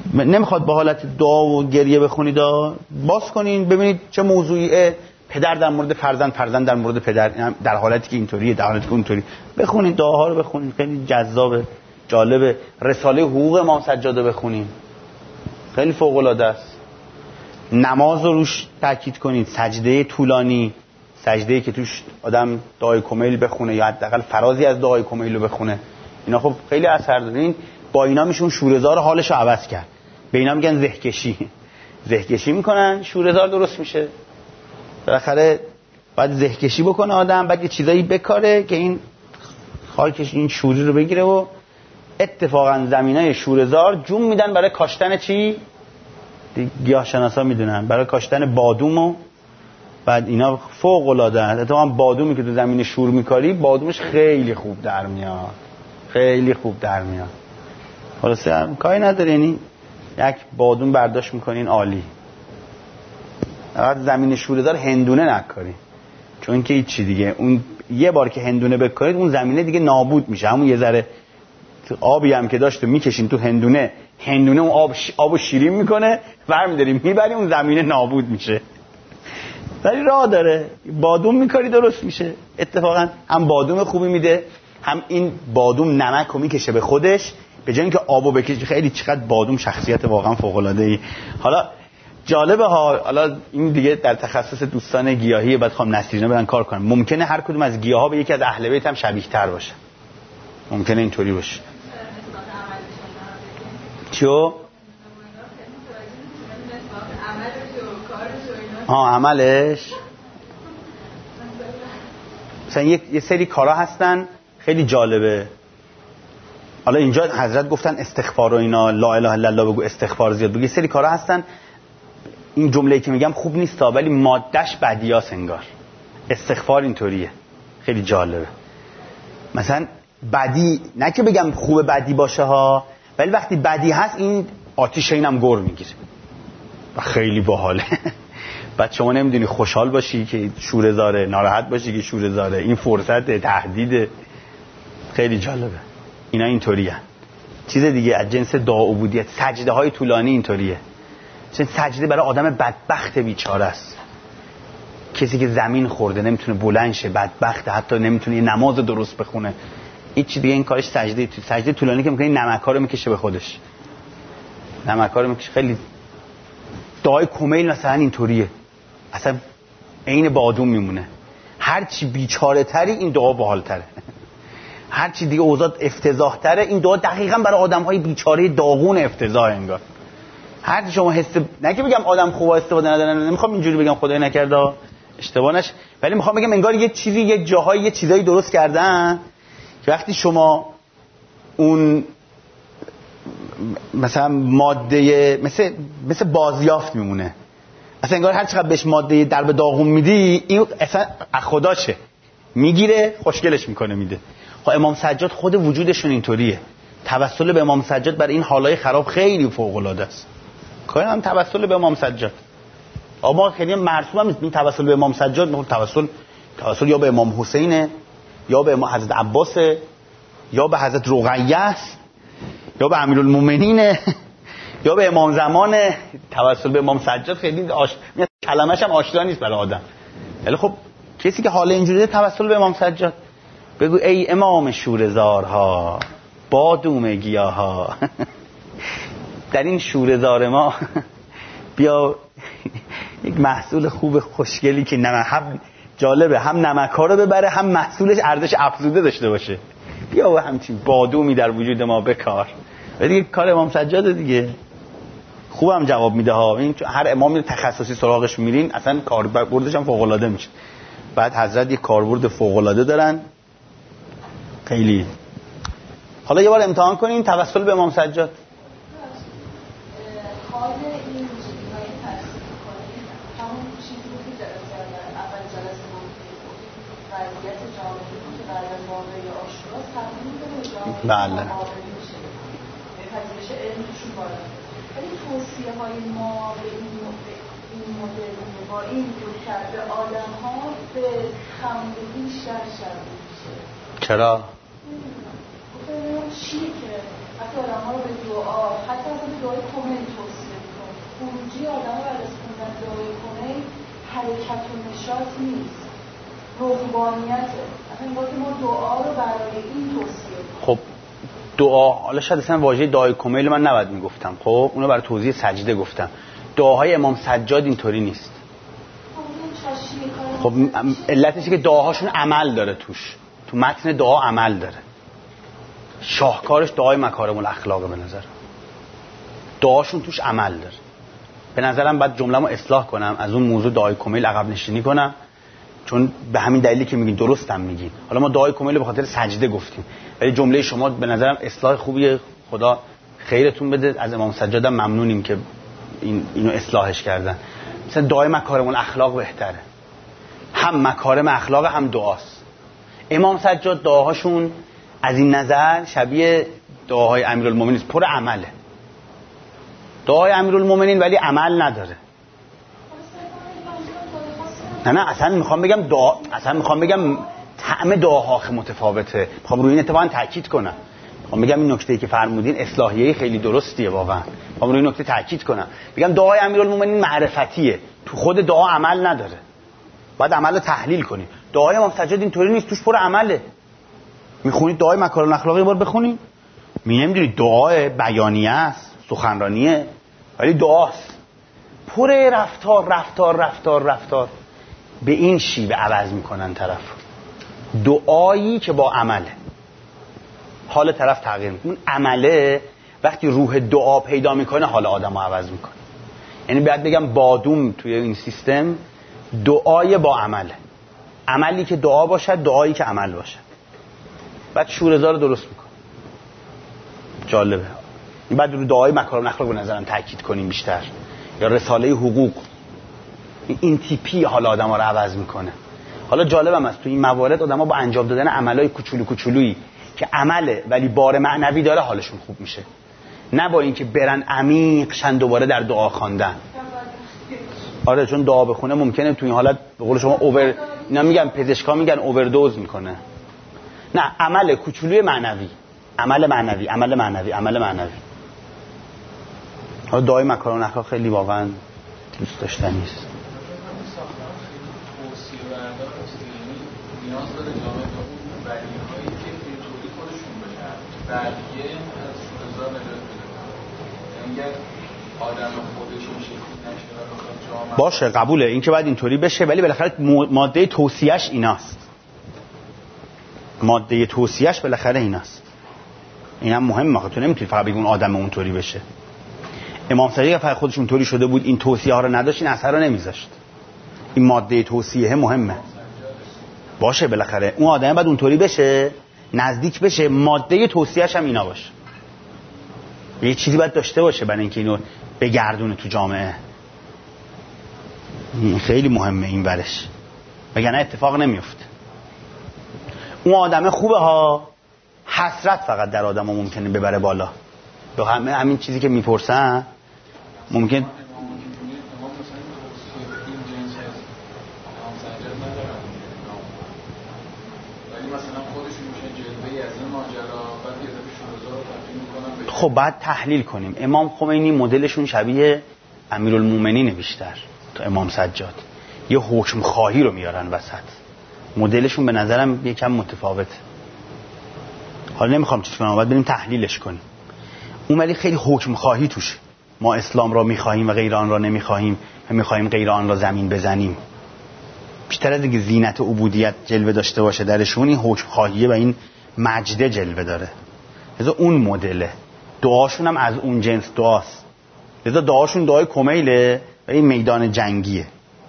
نمیخواد با حالت دعا و گریه بخونید، باز کنین ببینید چه موضوعیه، پدر در مورد فرزند، فرزند در مورد پدر، در حالتی که اینطوریه، در حالتی که اونطوری. بخونید دعاها رو بخونید، خیلی جذابه، جالبه. رساله حقوق امام سجاد رو بخونید، خیلی فوق العاده است. نماز رو روش تاکید کنید، سجده طولانی، سجده‌ای که توش آدم دعای کمیل بخونه یا حداقل فرازی از دعای کمیل رو بخونه، اینا خب خیلی اثر داره. با اینا میشون شوره‌زار حالش رو عوض کرد. به اینا میگن زهکشی. زهکشی میکنن شوره‌زار درست میشه. بالاخره باید زهکشی بکنه آدم، بعد یه چیزایی بکاره که این خاکش این شوری رو بگیره و اتفاقا زمینای شوره‌زار جون میدن برای کاشتن چی؟ گیاهشناسا میدونن، برای کاشتن بادوم. و بعد اینا فوق العاده است. اتفاقا بادومی که تو زمین شور میکاری بادومش خیلی خوب در میاد، خیلی خوب در میاد. خلاصه کاری نداره، یعنی یک بادوم برداشت میکنین عالی. فقط زمین شوره‌زار هندونه نکاری، چون که هیچی دیگه، اون یه بار که هندونه بکارید اون زمینه دیگه نابود میشه. همون یه ذره آبی هم که داشت میکشین تو هندونه اون آبو شیرین میکنه، برمی‌داریم میبریم، اون زمینه نابود میشه. ولی راه داره، بادوم میکاری درست میشه. اتفاقا هم بادوم خوبی میده، هم این بادوم نمک رو میکشه به خودش، به جای اینکه آبو بکشه. خیلی چقدر بادوم شخصیت واقعا فوق العاده ای. حالا جالبه ها، حالا این دیگه در تخصص دوستان گیاهی، بعد خانم نصیرینا برن کار کنن. ممکنه هر کدوم از گیاها به یکی از اهل بیت هم شبیه تر باشه، ممکنه اینطوری باشه. چیو؟ عملش مثلا یه سری کارا هستن خیلی جالبه. حالا اینجا حضرت گفتن استغفار و اینا، لا اله الا الله بگو، استغفار زیاد بگو. یه سری کارا هستن، این جمله‌ای که میگم خوب نیست ولی مادهش بدیاس انگار. استغفار اینطوریه، خیلی جالبه. مثلا بدی، نه که بگم خوب بدی باشه ها، ولی وقتی بدی هست این آتیش اینم گر میگیره و خیلی باحاله. بعد شما نمیدونی خوشحال باشی که شوره‌زاره، ناراحت باشی که شوره‌زاره، این فرصت تهدید. خیلی جالبه اینا اینطوریه. چیز دیگه از جنس دعا عبودیت، سجده های طولانی اینطوریه. چون سجده برای آدم بدبخت بیچاره است، کسی که زمین خورده نمیتونه بلند شه، بدبخت، حتی نمیتونه نماز درست بخونه، هیچ دیگه. این کارش سجده طولانی که میکنه نمک‌ها رو میکشه به خودش، نمک‌ها رو میکشه. خیلی دعای کمیل مثلا اینطوریه، اصلا عین بادوم میمونه. هر چی بیچاره تری این دعا باحال‌تره، هر چی دیگه اوضاع افتضاح تره این دعا دقیقاً برای آدم‌های بیچاره داغون افتضاح انگار. هر چی شما نه که بگم آدم خوبا استفاده ندارن، نمیخوام اینجوری بگم خدای نکرده اشتباه نشه، ولی میخوام بگم انگار یه چیزی، یه جاهایی یه چیزایی درست کردن که وقتی شما اون مثلا ماده مثل بازیافت میمونه، اصلا انگار هر چقدر بهش ماده درب داغون میدی این اصلا خداشه میگیره، خوشگلش میکنه میده. خب امام سجاد خود وجودشون اینطوریه. توسل به امام سجاد برای این حالای خراب خیلی فوق العاده است. کاری هم توسل به امام سجاد اما خیلی مرسوم هم این توسل به امام سجاد. توسل یا به امام حسینه، یا به امام حضرت عباسه، یا به حضرت رقیه است، یا به امیرالمومنینه، یا به امام زمانه. توسل به امام سجاد خیلی کلمش هم آشنا نیست برای آدم. ولی خب کسی که حال اینجوریه توسل به امام سجاد. بگو ای امام شوره‌زارها، بادوم گیاها، در این شوره‌زار ما بیا یک محصول خوب خوشگلی که هم جالبه، هم نمک‌ها رو ببره، هم محصولش ارزش افزوده داشته باشه. بیا و همچین بادومی در وجود ما بکار. و دیگه کار امام سجاد دیگه. خوبم جواب میده ها. این هر امامی تخصصی سراغش میرین اصلا کاربردش هم فوق العاده میشه. بعد حضرت یک کاربرد فوق العاده دارن خیلی. حالا یه بار امتحان کنین توسل به امام سجاد. حال این چیزهای تحصیل کنید همون چیزی که در اول جلسه ما وضعیت جامعه که بعد از واقعی آشوراست تبدیل به جامعه معاملی میشه، پذیرش علم توشون بالا. ولی توصیه های ما به این مدل با این جور کرده آدم ها به خمد بیشتر شبیه میشه. چرا؟ چیه که حتی آدم‌ها رو به دعا، حتی به دعای کمیل توصیه می‌کنه. خروجی آدم‌ها بعد از خوندن دعای کمیل حرکت و نشاط نیست، رهبانیته. اصلا وقتی ما دعا رو برای این توصیه می‌کنیم. خب دعا، حالا شاید اصلا واژه دعای کمیل من نباید میگفتم، خب اونو برای توضیح سجده گفتم. دعاهای امام سجاد اینطوری نیست. خب علتش که دعاهاشون عمل داره توش، تو متن دعا عمل داره. شاهکارش دعای مکارم الاخلاق به نظر، دعاشون توش عمل داره. به نظرم بعد جمله‌مو اصلاح کنم، از اون موضوع دعای کمیل عقب نشینی کنم، چون به همین دلیلی که میگین درستم میگین. حالا ما دعای کمیل به خاطر سجده گفتیم، ولی جمله شما به نظرم اصلاح خوبیه، خدا خیرتون بده. از امام سجادم ممنونیم که اینو اصلاحش کردن. مثلا دعای مکارم الاخلاق بهتره، هم مکارم اخلاق هم دعاست. امام سجاد دعاهاشون از این نظر شبیه دعاهای امیرالمومنین، پر عمله. دعای امیرالمومنین ولی عمل نداره. نه اصلا میخوام بگم دعا، اصلا میخوام بگم طعم دعاها متفاوته. میخوام روی این اتفاقا تاکید کنم. میخوام بگم این نکته‌ای که فرمودین اصلاحیه خیلی درستیه واقعا. میخوام روی این نکته تاکید کنم. بگم دعای امیرالمومنین معرفتیه، تو خود دعا عمل نداره. باید عمل رو تحلیل کنی. دعای امام سجاد اینطوری نیست، توش پر عمله. میخونید دعای مکارم الاخلاق یه بار بخونید، نمیدونید دعای بیانیه است، سخنرانیه، ولی دعاست. پر رفتار به این شیوه عوض میکنن طرف. دعایی که با عمله، حال طرف تغییر میکنه. اون عمله وقتی روح دعا پیدا میکنه حال آدم رو عوض میکنه. یعنی باید بگم بادوم توی این سیستم دعای با عمله، عملی که دعا باشد، دعایی که عمل باشد. بعد شوره‌زا رو درست میکنه. جالبه. بعد رو دعای مکارم الاخلاق به نظرم تاکید کنیم بیشتر، یا رساله حقوق. این تیپی حال آدم‌ها رو عوض میکنه. حالا جالبم است تو این موارد آدم‌ها با انجام دادن عملای کوچولویی که عمله ولی بار معنوی داره حالشون خوب میشه، نه با اینکه برن عمیق شن دوباره در دعا خواندن. آره چون دعا بخونه ممکنه تو این حالت به قول شما اینا میگن پزشکا میگن اووردوز میکنه. نه، عمل کوچولوی معنوی، عمل معنوی. حالا دعای مکارم الاخلاق خیلی واقعا دوست داشتنی است. نیاز داره جامعه به اون ولی‌هایی که توی خودشون بشن، ولیه از شوره‌زا نجات بده. یعنی آدم خودش این شکلی نشه و بخواد جامعه باشه، قبوله این که باید اینطوری بشه، ولی بالاخره ماده توصیه‌اش ایناست. ماده توصیه‌اش بالاخره ایناست. اینم مهمه. تو نمیتونی فقط بگی اون آدم اونطوری بشه. امام سجاد فقط خودش اونطوری شده بود، این توصیه ها رو نداشت، این اثر رو نمیذاشت. این ماده توصیه مهمه. باشه بالاخره اون آدم بعد اونطوری بشه، نزدیک بشه، ماده توصیه‌اش هم اینا باشه. یه چیزی باید داشته باشه برای اینکه اینو بگردونه تو جامعه. این خیلی مهمه این ورش، وگرنه اتفاق نمیفته. اون آدم خوبه ها، حسرت فقط در آدم ها ممکنه ببره بالا. به همین چیزی که میپرسن ممکن خب بعد تحلیل کنیم. امام خمینی مدلشون شبیه امیرالمومنین بیشتر تا امام سجاد. یه حکم خواهی رو میارن وسط. مدلشون به نظرم یکم متفاوته. حالا نمیخوام چیز کنم، باید بریم تحلیلش کنیم. اون ولی خیلی حکم خواهی توش. ما اسلام را میخواهیم و غیر آن را نمیخواهیم و میخواهیم غیر آن را زمین بزنیم. بیشتر از اینکه زینت عبودیت جلوه داشته باشه درشون، این حکم خواهیه و این مجده جلوه داره. لذا اون مدله. دعاشون هم از اون جنس دعاست. لذا دعاشون دعای کمیله و این میدان جنگیه.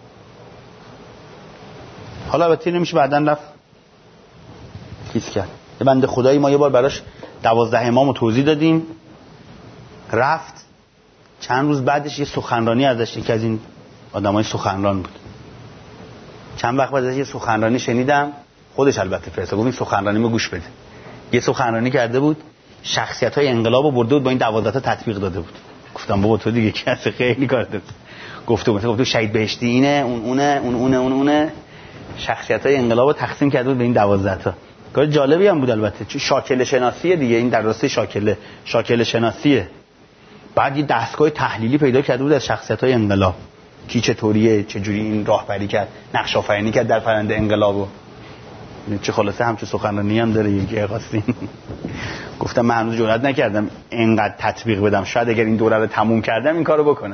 حالا البته نمیشه بعداً رفت چیز کرد. یه بنده خدایی ما یه بار براش 12 امامو توضیح دادیم، رفت چند روز بعدش یه سخنرانی ازش، یکی از این آدمای سخنران بود، چند وقت بعد ازش یه سخنرانی شنیدم، خودش البته فرسته گفت این سخنرانیمو گوش بده. یه سخنرانی کرده بود، شخصیت‌های انقلابو برده بود با این 12 تا تطبیق داده بود. گفتم بابا تو دیگه کسی خیلی کار داره. گفت شهید بهشتی اینه، اونه شخصیت‌های انقلابو تقسیم کرده بود به این 12 تا. کار جالبی هم بود البته، چون شاکله شناسیه دیگه، این در راسته شاکله شناسیه. بعد یه دستگاه تحلیلی پیدا کرده بود از شخصیت‌های انقلاب، کی چطوریه، چجوری این راهبری کرد، نقش آفرینی کرد در فرآیند انقلابو. چه خلاصه همچون سخنرانی هم داره یکی خواستین. گفتم من هنوز جرئت نکردم اینقدر تطبیق بدم، شاید اگر این دوره رو تموم کردم این کارو بکنم.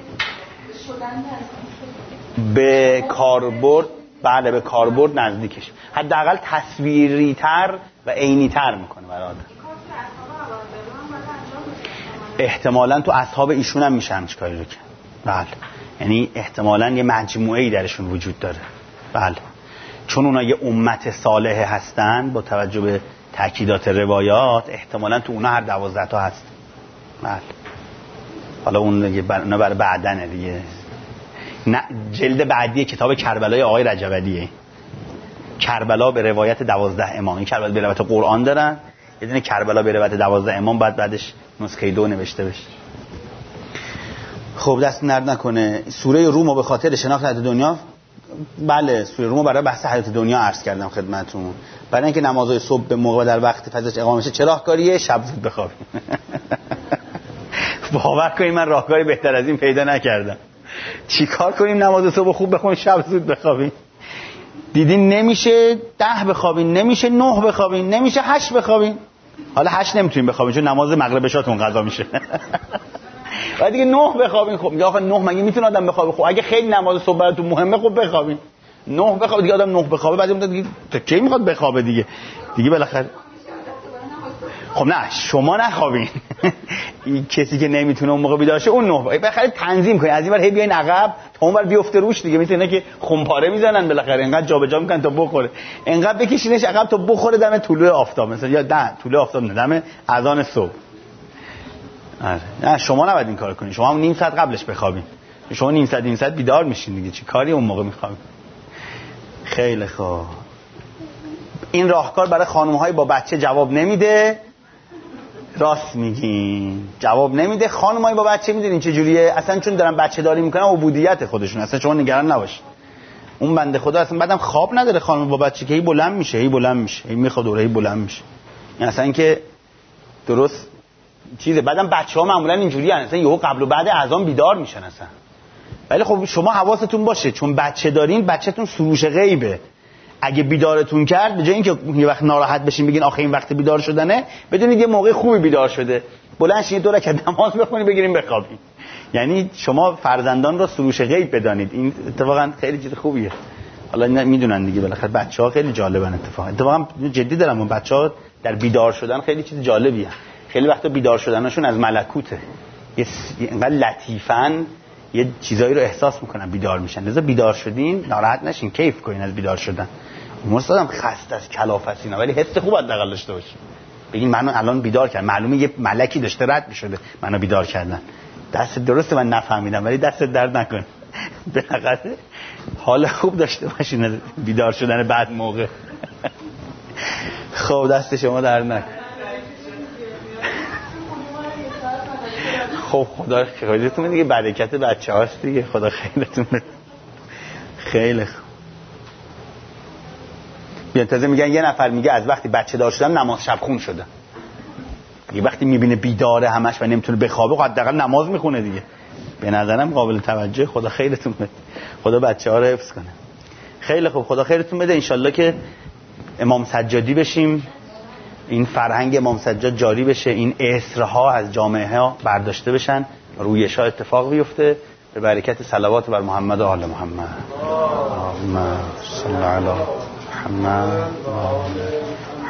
به کاربرد، بله به کاربرد نزدیکش، حداقل تصویری تر و عینی تر میکنه برای آدم. احتمالاً تو اصحاب ایشون هم میشه همچین کاری رو کرد. بله، یعنی احتمالاً یه مجموعه‌ای درشون وجود داره. بله، چون اونا یه امت صالحه هستن با توجه به تأکیدات روایات، احتمالاً تو اونا هر 12 تا هست. بله، حالا اون برای بعدنه دیگه. نه، جلد بعدی کتاب کربلای آقای رجب‌علیه. کربلا به روایت 12 امام. این کربلا به روایت قرآن دارن، یه دونه کربلا به روایت 12 امام، بعدش نسخه 2 نوشته بشه. خب دست نرد نکنه. سوره روم رو به خاطر شناخت حیات دنیا، بله سوره روم رو برای بحث حیات دنیا عرض کردم خدمتتون. برای اینکه نمازهای صبح به موقع در وقت فجرش اقامه بشه چه راهکاریه؟ شب زود بخوابیم. باور کنید من راهکاری بهتر از این پیدا نکردم. چیکار کنیم نماز صبح خوب بخونیم شب زود بخوابیم؟ دیدین نمیشه 10 بخوابین، نمیشه 9 بخوابین، نمیشه 8 بخوابین. حالا 8 نمیتونیم بخوابین چون نماز مغرب شاتون قضا میشه. بعد دیگه 9 بخوابین. خب میگه آخه 9 مگه میتونه آدم بخوابه؟ خب اگه خیلی نماز صبح براتون مهمه خب بخوابین. 9 بخوابه دیگه، آدم 9 بخوابه بعد میاد دیگه کی میخواد بخوابه دیگه بالاخره. خب نه شما نخوابین. این کسی که نمیتونه اون موقع بیدار شه اون 9 بالاخره تنظیم کنین، از این ور هی بیاین عقب تا اون ور بیفته روش دیگه. مثل اینا که خمپاره میزنن بالاخره اینقدر جابجا میکنن تا بخوره، اینقدر بکشینش عقب تا بخوره دم طلوع آفتاب، مثلا یا طلوع آفتاب نه، دم اذان صبح. نه شما نباید این کار کنین، شما هم نیم ساعت قبلش بخوابین. شما نیم ساعت بیدار میشین دیگه، چی کاری اون موقع میخوابین؟ خیلی خوب. این راهکار برای خانم‌های با بچه جواب نمیده. راست میگین، جواب نمیده. خانم‌های با بچه میدونین چه جوریه؟ اصلا چون دارن بچه داری میکنن عبودیت خودشون، اصلا شما نگران نباشین. اون بنده خدا اصلا بعدم خواب نداره خانم با بچه که هی بلند میشه هی میخواد دوره هی بلند میشه. یعنی اصلا که درست چیزه. بعدم بچه‌ها معمولا اینجوریه، اصلا یهو قبل و بعد اذان بیدار میشن اصلا. ولی خب شما حواستون باشه چون بچه دارین، بچه‌تون سروش غیبه. اگه بیدارتون کرد به جای اینکه یه وقت ناراحت بشین بگین آخه این وقت بیدار شدنه، بدونید یه موقع خوبی بیدار شده، بلند شین 2 رکعت نماز بخونید بگیریم بخوابید. یعنی شما فرزندان رو سروش غیب بدانید. این اتفاقا خیلی چیز خوبیه. حالا میدونن دیگه بالاخره بچه‌ها خیلی جالبن. اتفاقا جدی دارم، اون بچه‌ها در بیدار شدن خیلی چیز جالبیه. خیلی وقتا بیدار شدنشون از ملکوته، اینقدر لطیفن یه چیزایی رو احساس میکنن بیدار میشن. لذا بیدار شدین ناراحت نشین، کیف کنین از بیدار شدن. مستادم خسته از کلافت اینا، ولی حس خوب حداقل داشته باشین. بگین منو الان بیدار کرد، معلومه یه ملکی داشته رد میشده منو بیدار کردن. دست درسته من نفهمیدم ولی دست درد نکن. بالاخره حال خوب داشته باشین بیدار شدن بعد موقع. خب دست شما درد نکن. خب خدا خیرتون دیگه، برکت بچه‌هاست دیگه. خدا خیرتون بده. خیلی خوب. بیانتازه میگن یه نفر میگه از وقتی بچه دار شدم نماز شب خون شده. یه وقتی میبینه بیداره همش و نمیتونه بخوابه خب حداقل نماز میخونه دیگه. به نظرم قابل توجه. خدا خیرتون بده. خدا بچه‌ها رو حفظ کنه. خیلی خوب. خدا خیرتون بده. انشالله که امام سجادی بشیم، این فرهنگ امام سجاد جاری بشه، این اسرها از جامعه ها برداشته بشن، رویش ها اتفاق بیفته به برکت صلوات بر محمد و آل محمد. اللهم صل علی محمد.